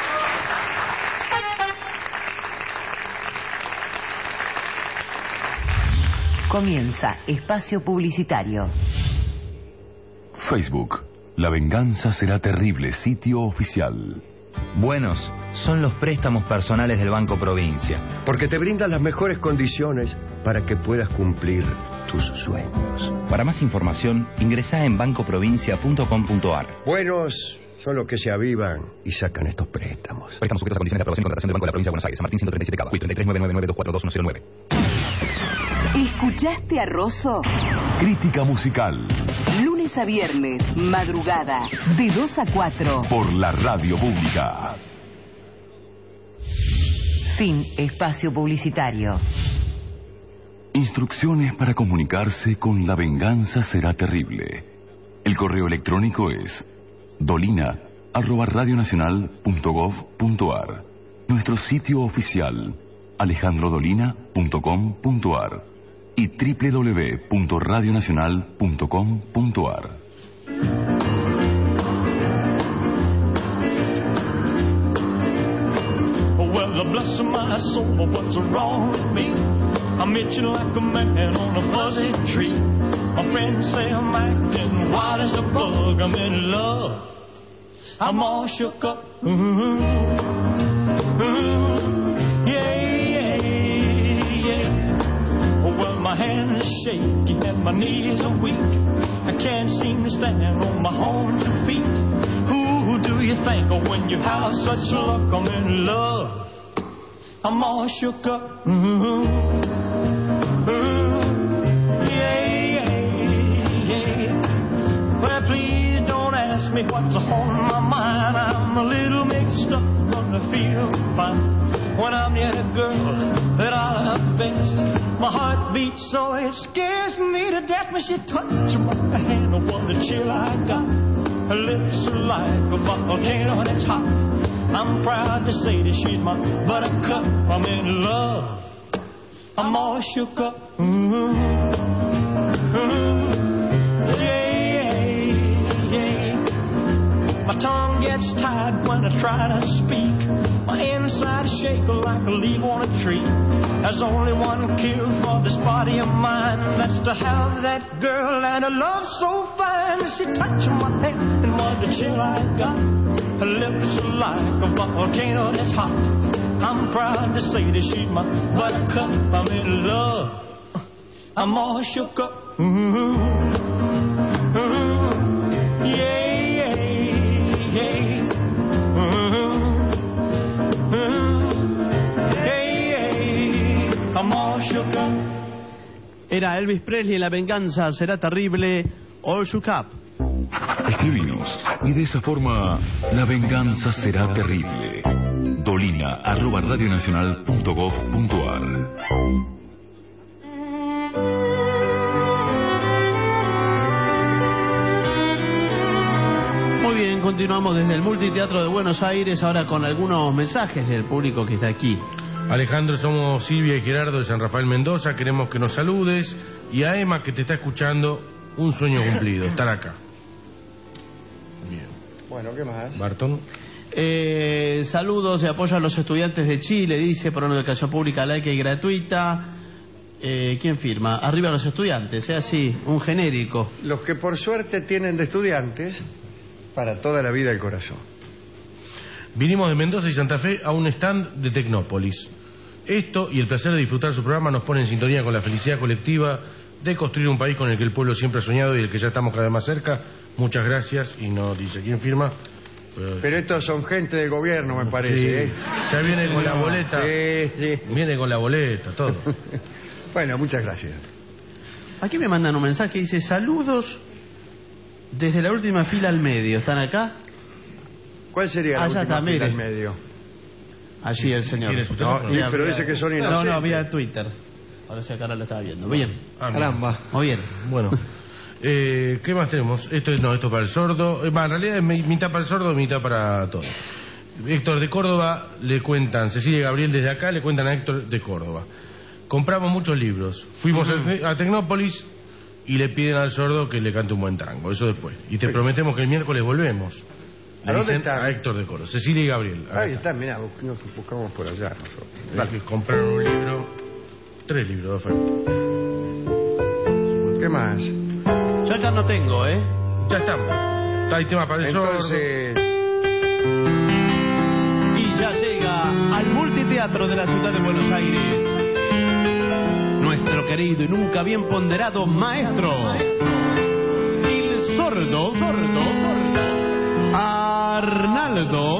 E: Comienza Espacio Publicitario.
D: Facebook. La venganza será terrible. Sitio oficial.
M: Buenos son los préstamos personales del Banco Provincia.
F: Porque te brindan las mejores condiciones para que puedas cumplir tus sueños.
M: Para más información, ingresá en bancoprovincia.com.ar.
F: Buenos son los que se avivan y sacan estos préstamos.
M: Préstamos sujetos a condiciones de aprobación y contratación del Banco de la Provincia de Buenos Aires. San Martín 137 Cava. 33
E: ¿Escuchaste a Rosso?
D: Crítica musical.
E: Lunes a viernes, madrugada, de 2 a 4.
D: Por la radio pública.
E: Fin. Espacio Publicitario.
D: Instrucciones para comunicarse con La Venganza Será Terrible. El correo electrónico es dolina@radionacional.gov.ar. Nuestro sitio oficial alejandrodolina.com.ar y www.radionacional.com.ar.
P: Well, bless my soul, what's wrong with me? I'm itching like a man on a fuzzy tree. My friends say I'm acting wild as a bug. I'm in love. I'm all shook up. Yeah. Well, my hands are shaky and my knees are weak. I can't seem to stand on my own 2 feet. Who do you think of when you have such luck? I'm in love. I'm all shook up. Yeah. Well, please don't ask me what's on my mind. I'm a little mixed up, but I feel fine when I'm near the girl that I love best. My heart beats so it scares me to death when she touches my hand. Oh, what a chill I got. Her lips are like a volcano and it's hot. I'm proud to say that she's my buttercup. I'm in love. I'm all shook up. Yeah. My tongue gets tied when I try to speak. My inside shake like a leaf on a tree. There's only one cure for this body of mine. That's to have that girl and a love so fine. She touched my hand and what a chill I got. Her lips are like a volcano that's hot. I'm proud to say that she's my buttercup. I'm in love. I'm all shook up. Yeah. I'm all shook up.
H: Era Elvis Presley, La Venganza Será Terrible, All Shook Up.
D: Escribinos y de esa forma La Venganza Será Terrible. dolina@radionacional.gov.ar.
H: Muy bien, continuamos desde el Multiteatro de Buenos Aires, ahora con algunos mensajes del público que está aquí.
I: Alejandro, somos Silvia y Gerardo de San Rafael Mendoza, queremos que nos saludes, y a Emma, que te está escuchando, un sueño cumplido, estar acá.
G: Bien. Bueno, ¿qué más?
I: Bartón.
H: Saludos y apoyo a los estudiantes de Chile, dice, por una educación pública laica y gratuita. ¿Quién firma? Arriba los estudiantes, así, un genérico.
G: Los que por suerte tienen de estudiantes para toda la vida el corazón.
I: Vinimos de Mendoza y Santa Fe a un stand de Tecnópolis. Esto y el placer de disfrutar su programa nos pone en sintonía con la felicidad colectiva de construir un país con el que el pueblo siempre ha soñado y del que ya estamos cada vez más cerca. Muchas gracias. Y no dice quién firma.
G: Pero estos son gente del gobierno, me parece.
I: Sí.
G: ¿Eh?
I: Ya viene con la boleta.
G: Sí.
I: Viene con la boleta, todo.
G: Bueno, muchas gracias.
H: Aquí me mandan un mensaje que dice: saludos desde la última fila al medio. ¿Están acá?
G: ¿Cuál sería la última fila al medio?
H: Allí el señor.
G: No, pero dice que son inocentes.
H: No, vía Twitter. Ahora sí, acá lo estaba viendo. Bien.
I: Caramba.
H: Muy bien.
I: Bueno. ¿Qué más tenemos? Esto para el sordo. En realidad es mitad para el sordo, mitad para todo. Héctor de Córdoba le cuentan, Cecilia y Gabriel desde acá le cuentan a Héctor de Córdoba. Compramos muchos libros. Fuimos a Tecnópolis y le piden al sordo que le cante un buen tango. Eso después. Y te prometemos que el miércoles volvemos.
G: ¿A dónde está?
I: A Héctor de Córdoba. Cecilia y Gabriel.
G: Ahí está, mirá, nos buscamos por allá nosotros.
I: Que compraron un libro, 3 libros de oferta.
G: ¿Qué más?
H: Yo ya no tengo, ¿eh?
I: Ya estamos. Hay tema para el sordo.
H: Y ya llega al Multiteatro de la ciudad de Buenos Aires nuestro querido y nunca bien ponderado maestro, el sordo Arnaldo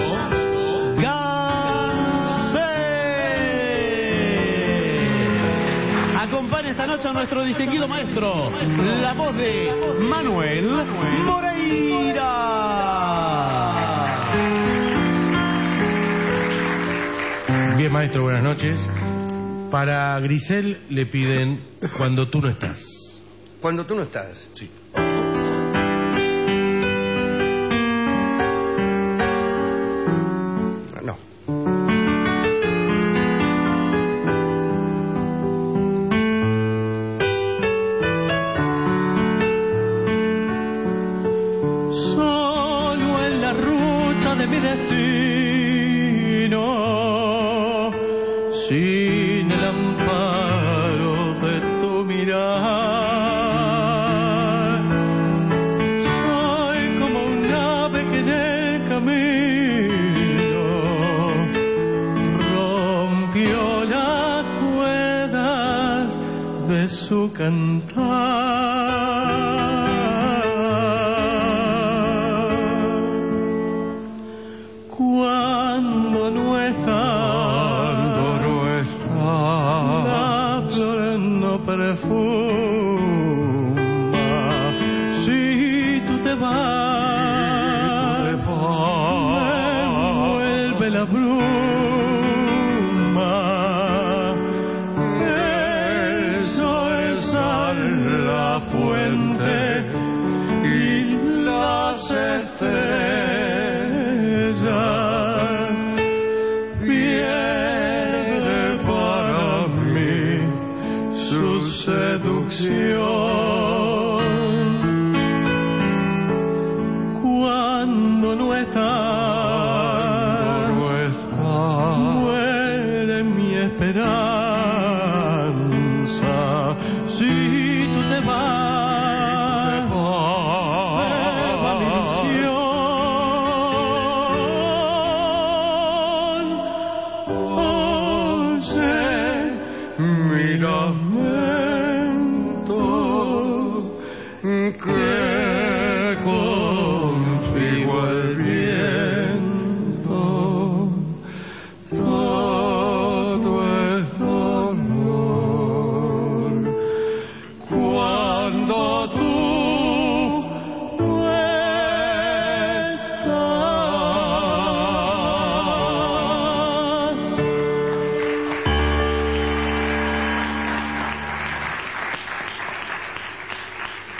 H: Gansé. Acompaña esta noche a nuestro distinguido maestro, la voz de Manuel Moreira.
I: Bien, maestro, buenas noches. Para Grisel le piden Cuando tú no estás.
G: ¿Cuando tú no estás?
I: Sí.
G: No.
P: Solo en la ruta de mi destino, sin el amparo de tu mirar, soy como un ave que en el camino rompió las cuerdas de su cantar. Cuando no está, la flor no perfuma. Si tú te vas, me vuelve la bruma. El sol sale la fuente y las estrellas pierde para mí su seducción. Cuando no estás, muere mi esperanza. Si tú te vas, va mi ilusión. Oye, mi lamento, que consigo el viento. Todo es dolor. Cuando tú no estás.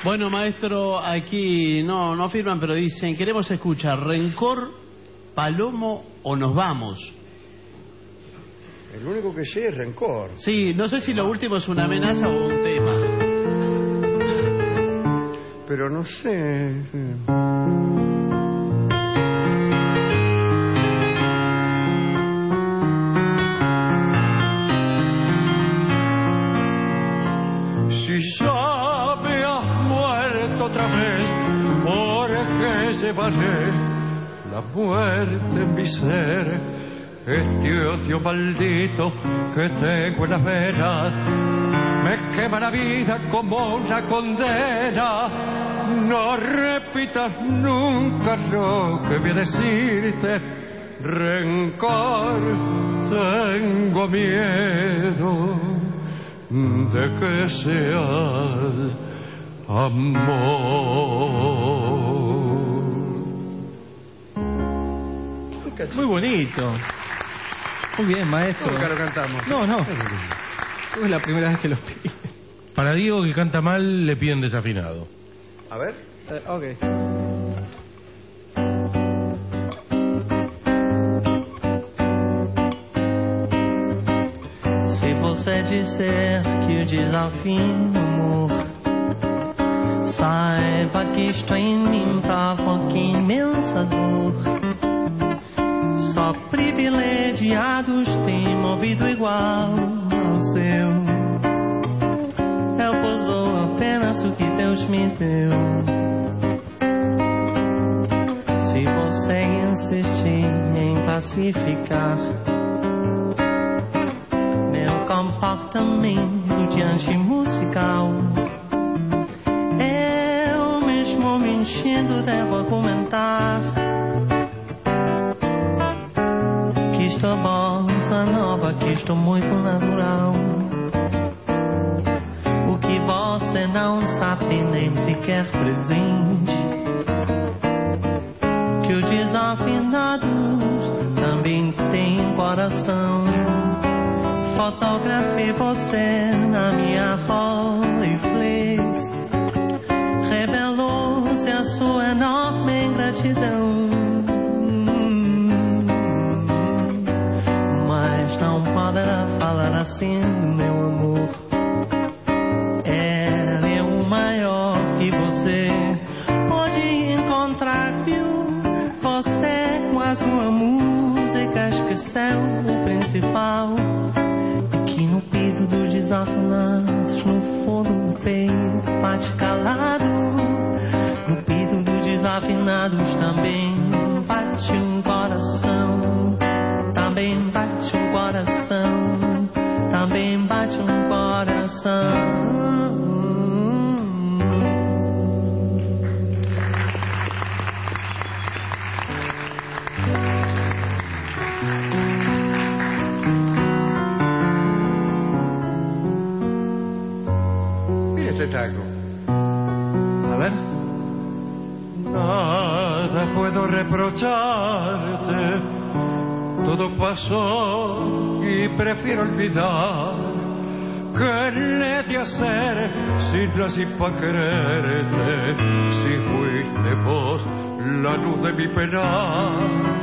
H: Bueno, maestro, aquí no firman, pero dicen, queremos escuchar Rencor, Palomo o Nos Vamos.
G: El único que sé es Rencor.
H: Sí, no sé si lo último es una amenaza o un tema.
G: Pero no sé.
P: Si ya me has muerto otra vez, ¿por qué llevaré la muerte en mi ser? Este odio maldito que tengo en las venas me quema la vida como una condena. No repitas nunca lo que voy a decirte. Rencor, tengo miedo de que seas amor.
Q: Muy bonito. Muy bien, maestro.
G: Nunca lo cantamos.
Q: No. Es la primera vez que lo pido.
I: Para Diego, que canta mal, le piden desafinado.
G: A ver.
Q: Ok.
P: Se você disser que o desafio amor, saiba que isto em mim provoca imensa dor. Só privilegiados têm movido igual ao seu. Eu posou apenas o que Deus me deu. Se você insistir em pacificar meu comportamento diante musical, eu mesmo mentindo devo argumentar que estou bossa nova, que estou muito natural. O que você não sabe nem sequer presente, que os desafinados também têm coração. Fotografei você na minha Rolleiflex, revelou-se a sua enorme ingratidão. Mas não poderá falar assim do meu amor. Ele é o maior que você pode encontrar, viu? Você com a sua música esqueceu o principal. Que no peito dos desafinados, no fundo do peito bate calado. No peito dos desafinados também bate um coração. Também bate um coração. Também bate um coração.
G: Taco.
Q: A ver.
P: Nada puedo reprocharte, todo pasó y prefiero olvidar. ¿Qué le he de hacer si nací pa' quererte? Si fuiste vos la luz de mi pena,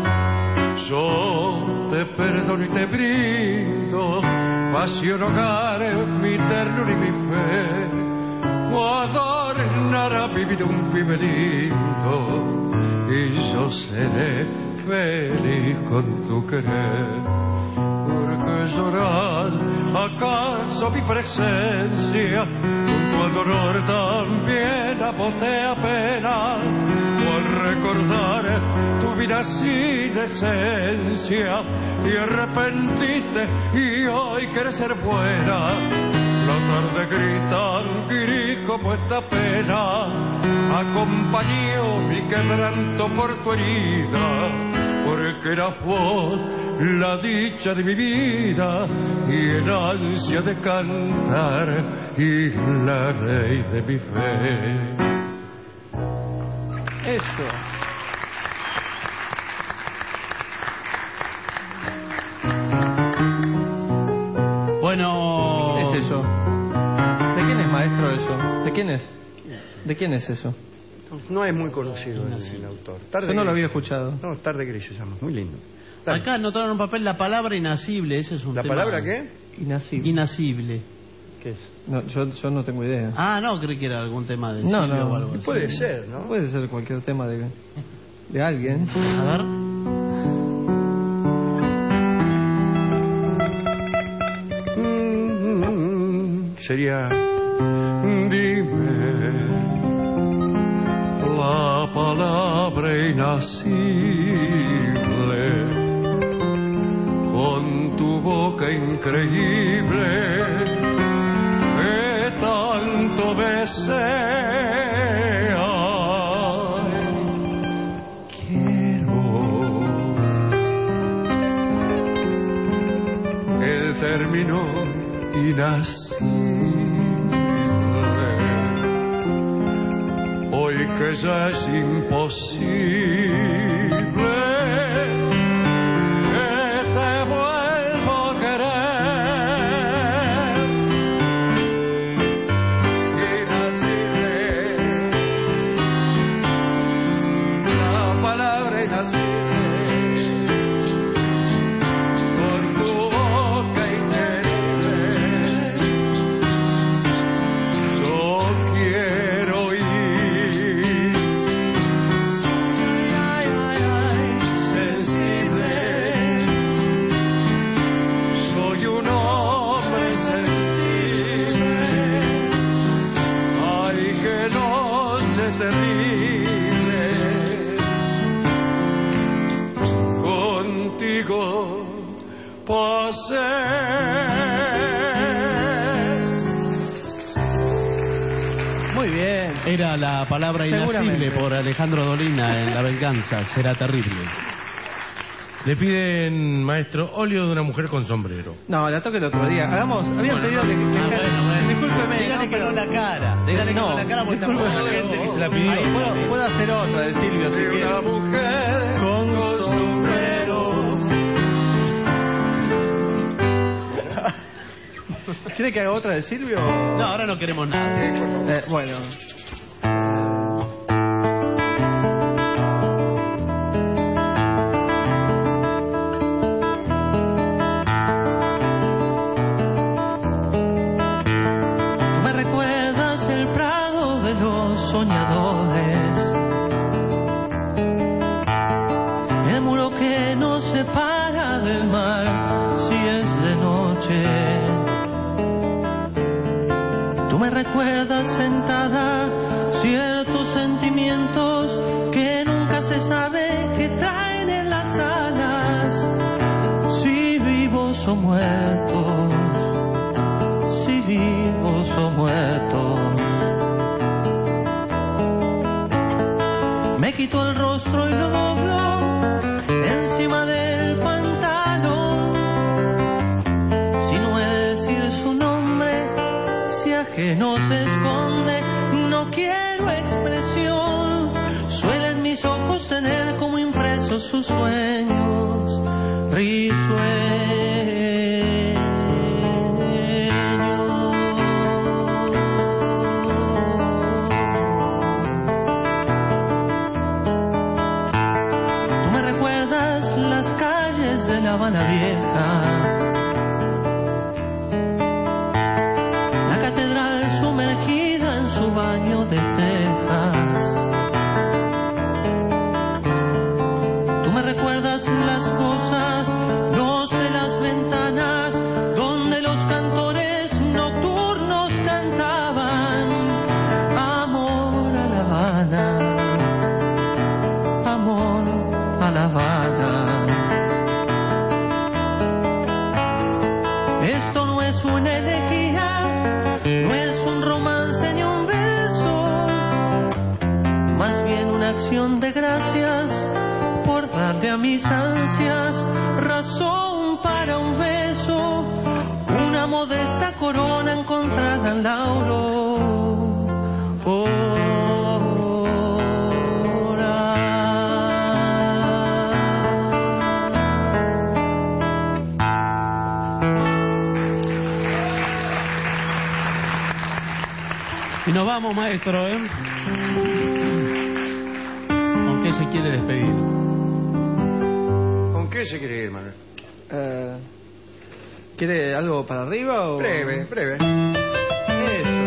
P: yo te perdono y te brindo pasión, hogar, mi ternura y mi fe. Adornará mi vida un pibe lindo y yo seré feliz con tu querer. Porque llorar acaso mi presencia junto al dolor también a vos te apena. O al recordar tu vida sin esencia y arrepentiste y hoy quieres ser buena. La tarde grita gris como esta pena, acompañó mi quebranto por tu herida, porque eras vos la dicha de mi vida y el ansia de cantar y la ley de mi fe.
Q: Eso.
H: Bueno...
Q: ¿Qué es eso? ¿De quién es, maestro, eso? ¿De quién es? ¿De quién es eso?
G: No es muy conocido el autor.
Q: Yo no lo había escuchado.
G: No, Tarde Gris se llama, muy lindo.
H: Dale. Acá anotaron en un papel la palabra inasible, eso es un
G: ¿La
H: tema.
G: palabra qué?
Q: Inasible.
H: Inasible.
Q: ¿Qué es? No, yo no tengo idea.
H: Ah, no, creí que era algún tema de
Q: No,
H: Silvio
Q: no.
H: o algo así.
G: Puede ser, ¿no?
Q: Puede ser cualquier tema de alguien.
H: A ver.
G: Sería... Dime la palabra inasible con tu boca increíble que tanto desea. Quiero el término inasible. Hoy que ya es imposible que te vuelva a querer. Inasible, la palabra inasible, con tu boca increíble, yo quiero ir. Terrible, contigo pasé.
Q: Muy bien.
H: Era la palabra inasible por Alejandro Dolina en La Venganza. Será terrible.
I: Le piden, maestro, óleo de una mujer con sombrero.
Q: No, la toque el otro día. Habían pedido que...
H: bueno.
Q: Discúlpeme.
H: Dígale que no la cara. Dígale que no la cara porque tampoco la gente que se la pidió.
Q: Ahí puedo hacer otra de Silvio, si quiere.
G: Una mujer con sombrero.
Q: ¿Quiere que haga otra de Silvio?
H: No, ahora no queremos nada.
Q: Bueno.
N: Soñadores, el muro que nos separa del mar si es de noche. Tú me recuerdas sentada ciertos sentimientos que nunca se sabe que traen en las alas, si vivos o muertos, si vivos o muertos. Me quito el rostro y lo doblo encima del pantalón. Si no he de decir su nombre, si ajeno se esconde, no quiero expresión. Suelen mis ojos tener como impresos sus sueños risueños. Las calles de La Habana Vieja, la catedral sumergida en su baño de tejas. Tú me recuerdas las cosas, los de las ventanas, donde los cantores nocturnos cantaban amor a La Habana, amor a La Habana. Esto no es una elegía, no es un romance ni un verso, más bien una acción de gracias por darle a mis ansias razón para un beso, una modesta corona encontrada en lauro.
H: Y nos vamos, maestro, ¿eh? ¿Con qué se quiere despedir?
G: ¿Con qué se quiere ir, Manuel?
Q: ¿Quiere algo para arriba o...?
G: Breve.
Q: Eso.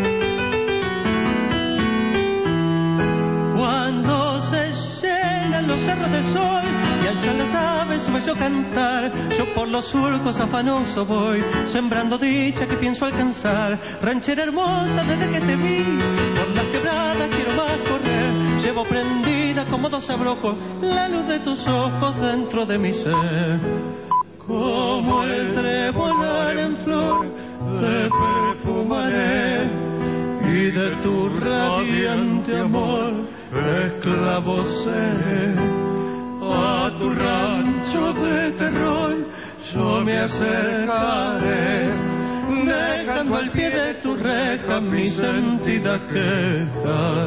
N: Cuando se llenan los cerros de sol y alzan las aves su bello cantar, yo por los surcos afanoso voy, sembrando dicha que pienso alcanzar. Ranchera hermosa, desde que te vi, por las quebradas quiero más correr. Llevo prendida como dos abrojos la luz de tus ojos dentro de mi ser. Como el trébol en flor, te perfumaré, y de tu radiante amor esclavo seré. A tu rancho de terror yo me acercaré, dejando al pie de tu reja mi sentida queja.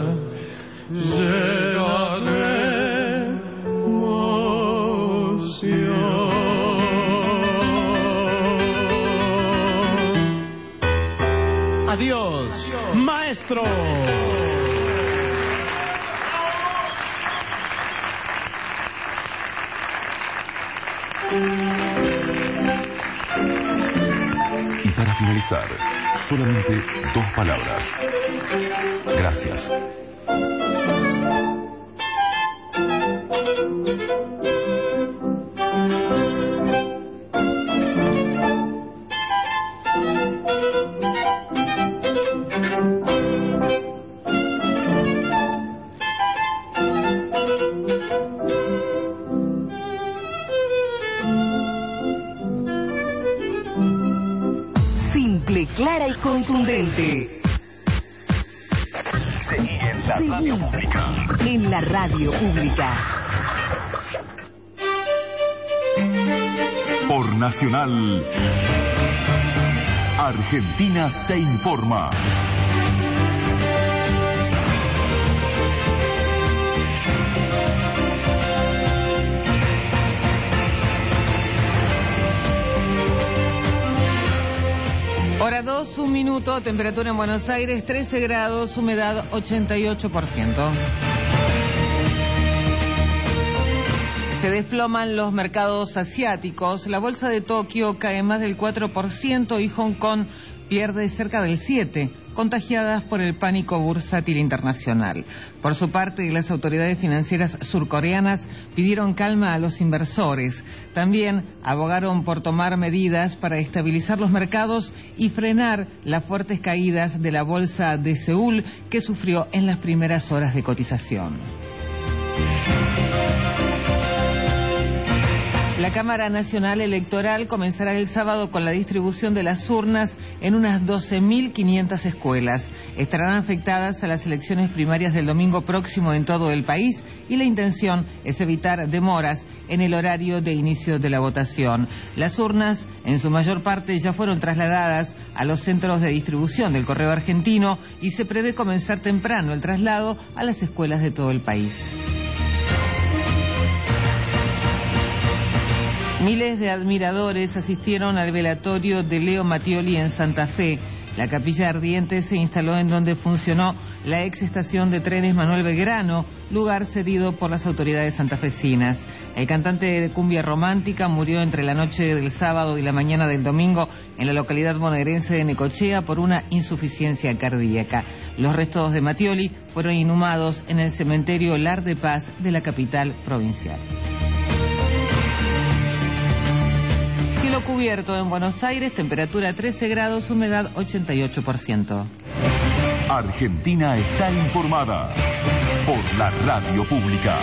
N: Llena de emoción.
H: Adiós, maestro.
D: Y para finalizar, solamente 2 palabras. Gracias.
E: Simple, clara y contundente.
D: Seguí en la radio pública.
E: En la radio pública.
D: Por Nacional, Argentina se informa.
O: Hora 2, 1 minuto, temperatura en Buenos Aires 13 grados, humedad 88%. Se desploman los mercados asiáticos, la bolsa de Tokio cae más del 4% y Hong Kong pierde cerca del 7%, contagiadas por el pánico bursátil internacional. Por su parte, las autoridades financieras surcoreanas pidieron calma a los inversores. También abogaron por tomar medidas para estabilizar los mercados y frenar las fuertes caídas de la bolsa de Seúl, que sufrió en las primeras horas de cotización. La Cámara Nacional Electoral comenzará el sábado con la distribución de las urnas en unas 12.500 escuelas. Estarán afectadas a las elecciones primarias del domingo próximo en todo el país y la intención es evitar demoras en el horario de inicio de la votación. Las urnas, en su mayor parte, ya fueron trasladadas a los centros de distribución del Correo Argentino y se prevé comenzar temprano el traslado a las escuelas de todo el país. Miles de admiradores asistieron al velatorio de Leo Mattioli en Santa Fe. La capilla ardiente se instaló en donde funcionó la ex estación de trenes Manuel Belgrano, lugar cedido por las autoridades santafesinas. El cantante de cumbia romántica murió entre la noche del sábado y la mañana del domingo en la localidad bonaerense de Necochea por una insuficiencia cardíaca. Los restos de Mattioli fueron inhumados en el cementerio Lar de Paz de la capital provincial. Cielo cubierto en Buenos Aires, temperatura 13 grados, humedad 88%.
D: Argentina está informada por la radio pública.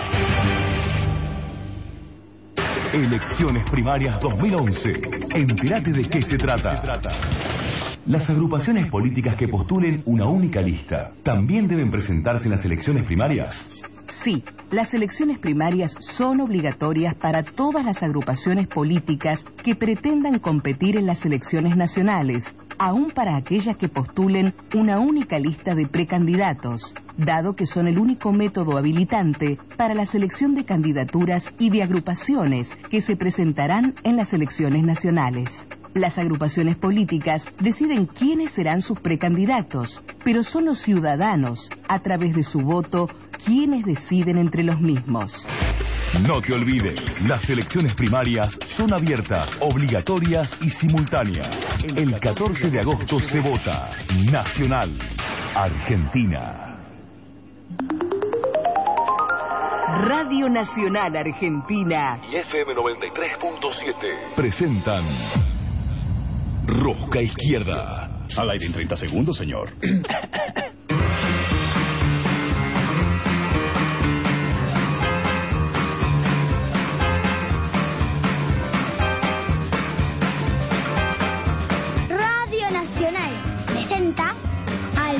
D: Elecciones primarias 2011. Entérate de qué se trata. Las agrupaciones políticas que postulen una única lista, ¿también deben presentarse en las elecciones primarias?
E: Sí, las elecciones primarias son obligatorias para todas las agrupaciones políticas que pretendan competir en las elecciones nacionales, aún para aquellas que postulen una única lista de precandidatos, dado que son el único método habilitante para la selección de candidaturas y de agrupaciones que se presentarán en las elecciones nacionales. Las agrupaciones políticas deciden quiénes serán sus precandidatos, pero son los ciudadanos, a través de su voto, quienes deciden entre los mismos.
D: No te olvides, las elecciones primarias son abiertas, obligatorias y simultáneas. El 14 de agosto se vota. Nacional. Argentina.
E: Radio Nacional Argentina
D: y FM 93.7 presentan Rosca Izquierda. Al aire en 30 segundos, señor.